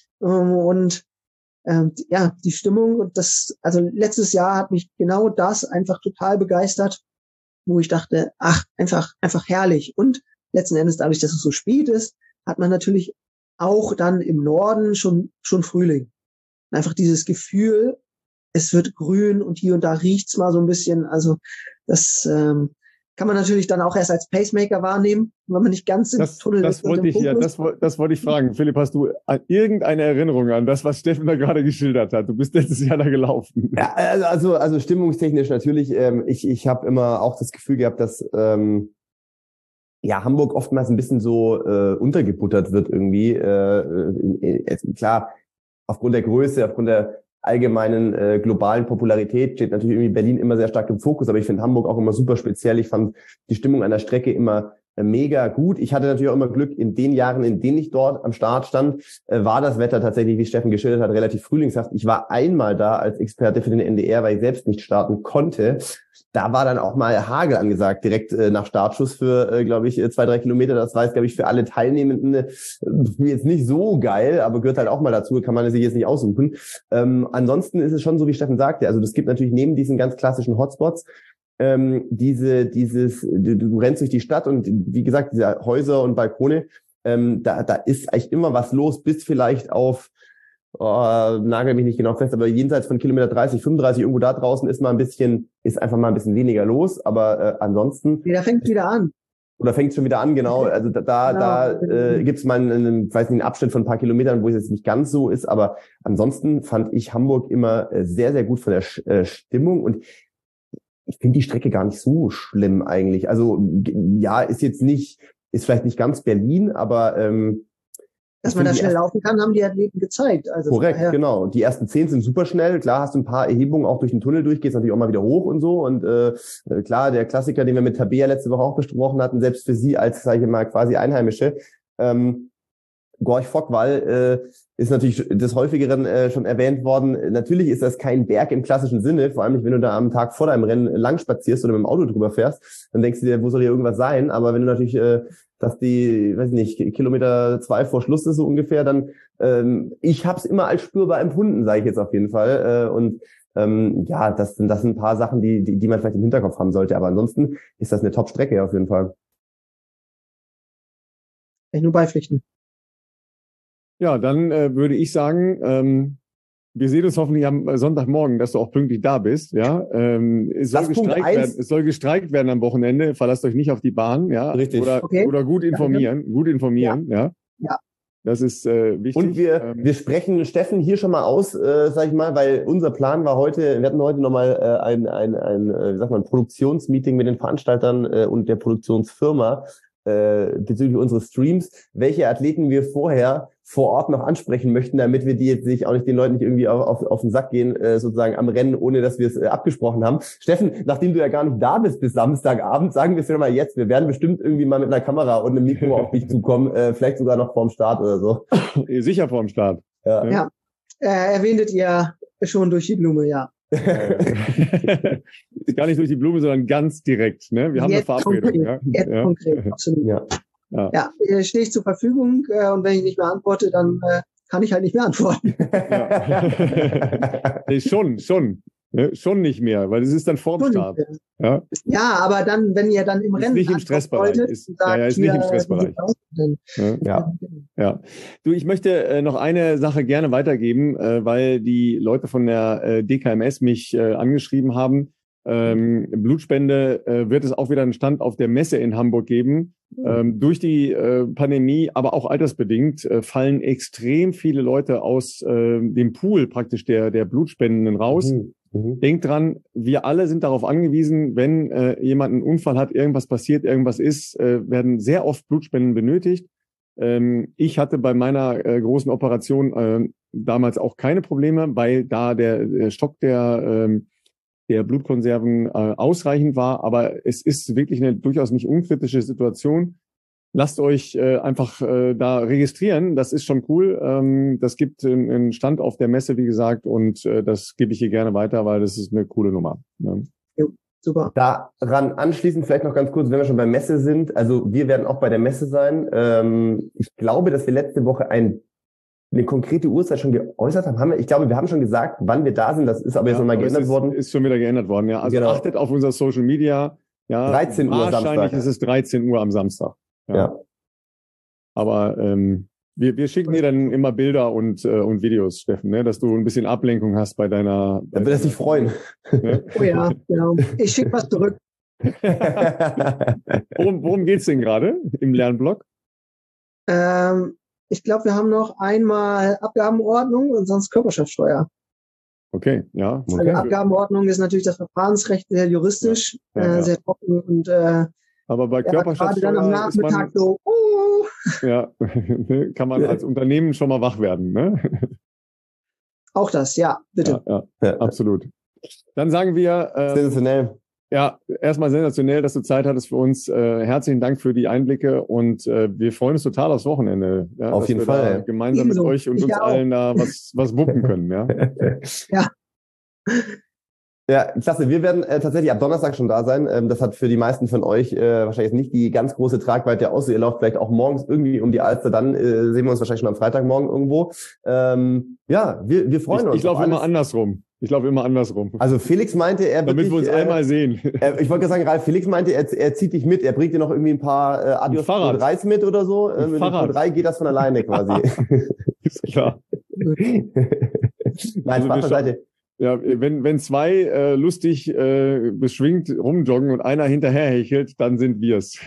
Speaker 3: Die Stimmung und also letztes Jahr hat mich genau das einfach total begeistert, wo ich dachte, einfach herrlich. Und letzten Endes, dadurch, dass es so spät ist, hat man natürlich auch dann im Norden schon Frühling. Und einfach dieses Gefühl, es wird grün und hier und da riecht's mal so ein bisschen. Also das kann man natürlich dann auch erst als Pacemaker wahrnehmen, wenn man nicht ganz im Tunnel ist.
Speaker 1: Das wollte ich fragen. Philipp, hast du irgendeine Erinnerung an das, was Steffen da gerade geschildert hat? Du bist letztes Jahr da gelaufen.
Speaker 2: Ja, also stimmungstechnisch natürlich. Ich habe immer auch das Gefühl gehabt, dass Hamburg oftmals ein bisschen so untergebuttert wird irgendwie. Klar, aufgrund der Größe, aufgrund der allgemeinen globalen Popularität steht natürlich irgendwie Berlin immer sehr stark im Fokus, aber ich finde Hamburg auch immer super speziell. Ich fand die Stimmung an der Strecke immer mega gut. Ich hatte natürlich auch immer Glück, in den Jahren, in denen ich dort am Start stand, war das Wetter tatsächlich, wie Steffen geschildert hat, relativ frühlingshaft. Ich war einmal da als Experte für den NDR, weil ich selbst nicht starten konnte. Da war dann auch mal Hagel angesagt, direkt nach Startschuss für, glaube ich, 2-3 Kilometer. Das war jetzt, glaube ich, für alle Teilnehmenden jetzt nicht so geil, aber gehört halt auch mal dazu, kann man sich jetzt nicht aussuchen. Ansonsten ist es schon so, wie Steffen sagte, also es gibt natürlich neben diesen ganz klassischen Hotspots du rennst durch die Stadt und wie gesagt, diese Häuser und Balkone, da ist eigentlich immer was los, bis vielleicht auf, nagel mich nicht genau fest, aber jenseits von Kilometer 30, 35, irgendwo da draußen ist einfach mal ein bisschen weniger los, aber ansonsten.
Speaker 3: Da fängt wieder an.
Speaker 2: Oder fängt schon wieder an, genau. Also da gibt's mal einen Abschnitt von ein paar Kilometern, wo es jetzt nicht ganz so ist, aber ansonsten fand ich Hamburg immer sehr, sehr gut von der Stimmung und ich finde die Strecke gar nicht so schlimm eigentlich. Also ja, ist vielleicht nicht ganz Berlin, aber
Speaker 3: dass man da schnell laufen kann, haben die Athleten gezeigt. Also
Speaker 2: korrekt, genau. Die ersten 10 sind super schnell. Klar, hast du ein paar Erhebungen auch durch den Tunnel durch, gehst natürlich auch mal wieder hoch und so. Und klar, der Klassiker, den wir mit Tabea letzte Woche auch besprochen hatten, selbst für sie als, sage ich mal, quasi Einheimische, Gorch-Fockwall ist natürlich des Häufigeren schon erwähnt worden. Natürlich ist das kein Berg im klassischen Sinne, vor allem nicht, wenn du da am Tag vor deinem Rennen lang spazierst oder mit dem Auto drüber fährst, dann denkst du dir, wo soll hier irgendwas sein? Aber wenn du natürlich, dass die, weiß nicht, Kilometer 2 vor Schluss ist so ungefähr, dann ich habe es immer als spürbar empfunden, sage ich jetzt auf jeden Fall. Das sind ein paar Sachen, die man vielleicht im Hinterkopf haben sollte. Aber ansonsten ist das eine Top-Strecke auf jeden Fall.
Speaker 3: Kann ich nur beipflichten.
Speaker 1: Ja, dann würde ich sagen, wir sehen uns hoffentlich am Sonntagmorgen, dass du auch pünktlich da bist. Ja, es soll gestreikt werden am Wochenende. Verlasst euch nicht auf die Bahn. Ja,
Speaker 2: richtig.
Speaker 1: Oder gut informieren. Ja. Das ist wichtig.
Speaker 2: Und wir sprechen Steffen hier schon mal aus, sag ich mal, weil unser Plan war wir hatten heute nochmal ein Produktionsmeeting mit den Veranstaltern und der Produktionsfirma bezüglich unseres Streams, welche Athleten wir vorher vor Ort noch ansprechen möchten, damit wir die jetzt auch nicht den Leuten nicht irgendwie auf den Sack gehen, sozusagen am Rennen, ohne dass wir es abgesprochen haben. Steffen, nachdem du ja gar nicht da bist bis Samstagabend, sagen wir es ja mal jetzt, wir werden bestimmt irgendwie mal mit einer Kamera und einem Mikro auf dich zukommen, vielleicht sogar noch vorm Start oder so.
Speaker 1: Sicher vorm Start.
Speaker 3: Ja. Erwähntet ihr schon durch die Blume, ja.
Speaker 1: Gar nicht durch die Blume, sondern ganz direkt. Ne? Wir haben eine Verabredung.
Speaker 3: Konkret, absolut. Ja, stehe ich zur Verfügung und wenn ich nicht mehr antworte, dann kann ich halt nicht mehr antworten.
Speaker 1: Nee, schon. Schon nicht mehr, weil es ist dann vorm Start.
Speaker 3: Ja, aber dann, wenn ihr dann im Rennen
Speaker 1: nicht im Stressbereich. Ist nicht im Stressbereich. Ja. Du, ich möchte noch eine Sache gerne weitergeben, weil die Leute von der DKMS mich angeschrieben haben. Blutspende wird es auch wieder einen Stand auf der Messe in Hamburg geben. Durch die Pandemie, aber auch altersbedingt, fallen extrem viele Leute aus dem Pool praktisch der Blutspendenden raus. Denkt dran, wir alle sind darauf angewiesen, wenn jemand einen Unfall hat, irgendwas passiert, irgendwas ist, werden sehr oft Blutspenden benötigt. Ich hatte bei meiner großen Operation damals auch keine Probleme, weil da der Stock der Blutkonserven ausreichend war. Aber es ist wirklich eine durchaus nicht unkritische Situation. Lasst euch einfach da registrieren. Das ist schon cool. Das gibt einen Stand auf der Messe, wie gesagt, und das gebe ich hier gerne weiter, weil das ist eine coole Nummer. Ne?
Speaker 2: Jo, super. Daran anschließend vielleicht noch ganz kurz, wenn wir schon bei Messe sind. Also wir werden auch bei der Messe sein. Ich glaube, dass wir letzte Woche eine konkrete Uhrzeit schon geäußert haben. Ich glaube, wir haben schon gesagt, wann wir da sind. Das ist aber jetzt nochmal geändert worden.
Speaker 1: Ist schon wieder geändert worden, ja. Also achtet auf unser Social Media. Ja,
Speaker 2: 13 Uhr
Speaker 1: wahrscheinlich
Speaker 2: Samstag.
Speaker 1: ist es 13 Uhr am Samstag.
Speaker 2: Ja.
Speaker 1: Aber wir schicken dir dann immer Bilder und Videos, Steffen, ne, dass du ein bisschen Ablenkung hast bei deiner...
Speaker 2: Da wird er sich freuen.
Speaker 1: Ne?
Speaker 3: Oh ja, genau. Ich schicke was zurück.
Speaker 1: Worum geht's denn gerade im Lernblock?
Speaker 3: Ich glaube, wir haben noch einmal Abgabenordnung und sonst Körperschaftsteuer.
Speaker 1: Okay, ja.
Speaker 3: Also
Speaker 1: Okay.
Speaker 3: Abgabenordnung ist natürlich das Verfahrensrecht sehr juristisch, sehr trocken und
Speaker 1: aber bei Körperschaftsteuer
Speaker 3: gerade dann am Nachmittag so,
Speaker 1: ja, kann man als Unternehmen schon mal wach werden, ne?
Speaker 3: Auch das, ja, bitte.
Speaker 1: Ja, absolut. Dann sagen wir
Speaker 2: sensationell.
Speaker 1: Ja, erstmal sensationell, dass du Zeit hattest für uns. Herzlichen Dank für die Einblicke und wir freuen uns total aufs Wochenende. Ja,
Speaker 2: auf jeden Fall.
Speaker 1: Gemeinsam mit euch und uns allen da was wuppen können. Ja.
Speaker 3: Ja.
Speaker 2: Ja, klasse. Wir werden tatsächlich ab Donnerstag schon da sein. Das hat für die meisten von euch wahrscheinlich nicht die ganz große Tragweite aus. Ihr lauft vielleicht auch morgens irgendwie um die Alster. Dann sehen wir uns wahrscheinlich schon am Freitagmorgen irgendwo. Ja, wir freuen uns.
Speaker 1: Ich laufe immer andersrum.
Speaker 2: Also Felix meinte, er
Speaker 1: damit wir uns einmal sehen.
Speaker 2: Ich wollte sagen, Ralf, Felix meinte, er zieht dich mit. Er bringt dir noch irgendwie ein paar Adios Pro 3 mit oder so. Mit dem Pro 3 geht das von alleine quasi.
Speaker 1: Ist klar.
Speaker 2: Nein, Spaß beiseite.
Speaker 1: Ja, wenn zwei lustig beschwingt rumjoggen und einer hinterher hechelt, dann sind wir's.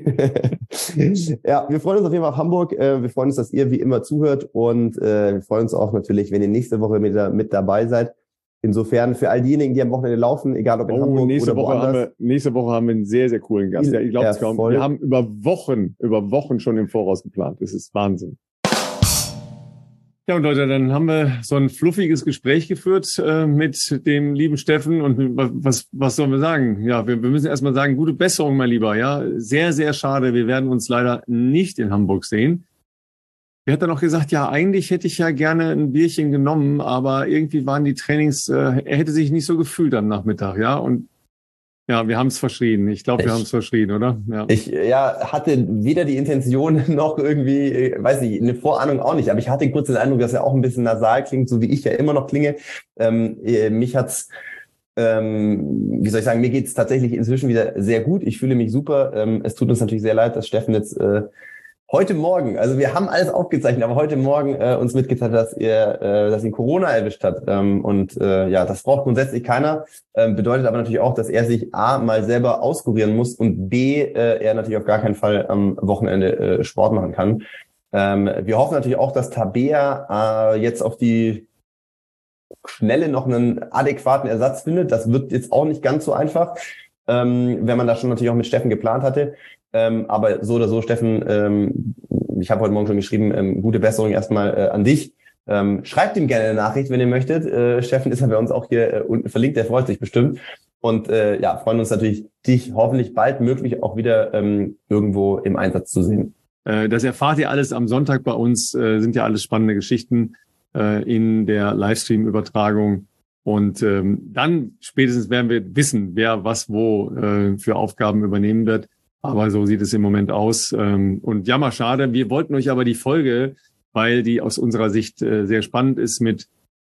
Speaker 2: Ja, wir freuen uns auf jeden Fall auf Hamburg. Wir freuen uns, dass ihr wie immer zuhört und wir freuen uns auch natürlich, wenn ihr nächste Woche mit dabei seid. Insofern für all diejenigen, die am Wochenende laufen, egal ob in Hamburg oder woanders.
Speaker 1: Nächste Woche haben wir einen sehr, sehr coolen Gast. Ja, ich glaube es kaum. Wir haben über Wochen schon im Voraus geplant. Das ist Wahnsinn. Ja, und Leute, dann haben wir so ein fluffiges Gespräch geführt mit dem lieben Steffen. Und was sollen wir sagen? Ja, wir müssen erstmal sagen, gute Besserung, mein Lieber. Ja, sehr, sehr schade. Wir werden uns leider nicht in Hamburg sehen. Er hat dann auch gesagt, ja, eigentlich hätte ich ja gerne ein Bierchen genommen, aber irgendwie waren die Trainings, er hätte sich nicht so gefühlt am Nachmittag, ja. Und ja, wir haben es verschrien. Ich glaube, wir haben es verschrien, oder? Ja.
Speaker 2: Ich hatte weder die Intention noch irgendwie, weiß nicht, eine Vorahnung auch nicht, aber ich hatte kurz den Eindruck, dass er auch ein bisschen nasal klingt, so wie ich ja immer noch klinge. Mich hat's, wie soll ich sagen, mir geht's tatsächlich inzwischen wieder sehr gut. Ich fühle mich super. Es tut uns natürlich sehr leid, dass Steffen jetzt heute Morgen, also wir haben alles aufgezeichnet, aber heute Morgen uns mitgeteilt, dass ihn Corona erwischt hat. Ja, das braucht grundsätzlich keiner. Bedeutet aber natürlich auch, dass er sich A, mal selber auskurieren muss und B, er natürlich auf gar keinen Fall am Wochenende Sport machen kann. Wir hoffen natürlich auch, dass Tabea jetzt auf die Schnelle noch einen adäquaten Ersatz findet. Das wird jetzt auch nicht ganz so einfach, wenn man das schon natürlich auch mit Steffen geplant hatte. Aber so oder so, Steffen, ich habe heute Morgen schon geschrieben, gute Besserung erstmal an dich. Schreibt ihm gerne eine Nachricht, wenn ihr möchtet. Steffen ist ja bei uns auch hier unten verlinkt, der freut sich bestimmt. Und ja, freuen uns natürlich, dich hoffentlich baldmöglich auch wieder irgendwo im Einsatz zu sehen.
Speaker 1: Das erfahrt ihr alles am Sonntag bei uns, sind ja alles spannende Geschichten in der Livestream-Übertragung. Und dann spätestens werden wir wissen, wer was wo für Aufgaben übernehmen wird. Aber so sieht es im Moment aus. Und jammer schade. Wir wollten euch aber die Folge, weil die aus unserer Sicht sehr spannend ist, mit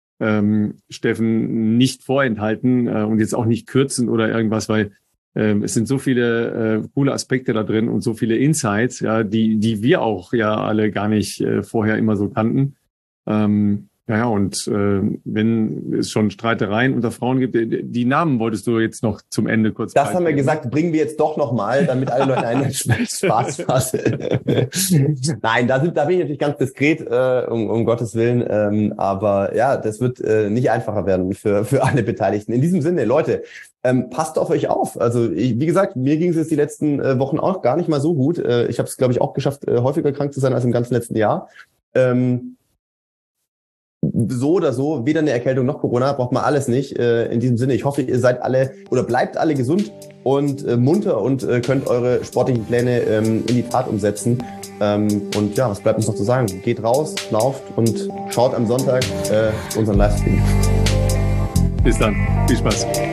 Speaker 1: Steffen nicht vorenthalten und jetzt auch nicht kürzen oder irgendwas, weil es sind so viele coole Aspekte da drin und so viele Insights, ja, die wir auch ja alle gar nicht vorher immer so kannten. Ja, und wenn es schon Streitereien unter Frauen gibt, die Namen wolltest du jetzt noch zum Ende kurz
Speaker 2: Das haben wir gesagt, bringen wir jetzt doch nochmal, damit alle Leute einen Spaß fassen. Nein, da bin ich natürlich ganz diskret, um Gottes Willen. Aber ja, das wird nicht einfacher werden für alle Beteiligten. In diesem Sinne, Leute, passt auf euch auf. Also wie gesagt, mir ging es jetzt die letzten Wochen auch gar nicht mal so gut. Ich habe es, glaube ich, auch geschafft, häufiger krank zu sein als im ganzen letzten Jahr. So oder so, weder eine Erkältung noch Corona, braucht man alles nicht. In diesem Sinne, ich hoffe, ihr seid alle oder bleibt alle gesund und munter und könnt eure sportlichen Pläne in die Tat umsetzen. Und ja, was bleibt uns noch zu sagen? Geht raus, lauft und schaut am Sonntag unseren Livestream.
Speaker 1: Bis dann. Viel Spaß.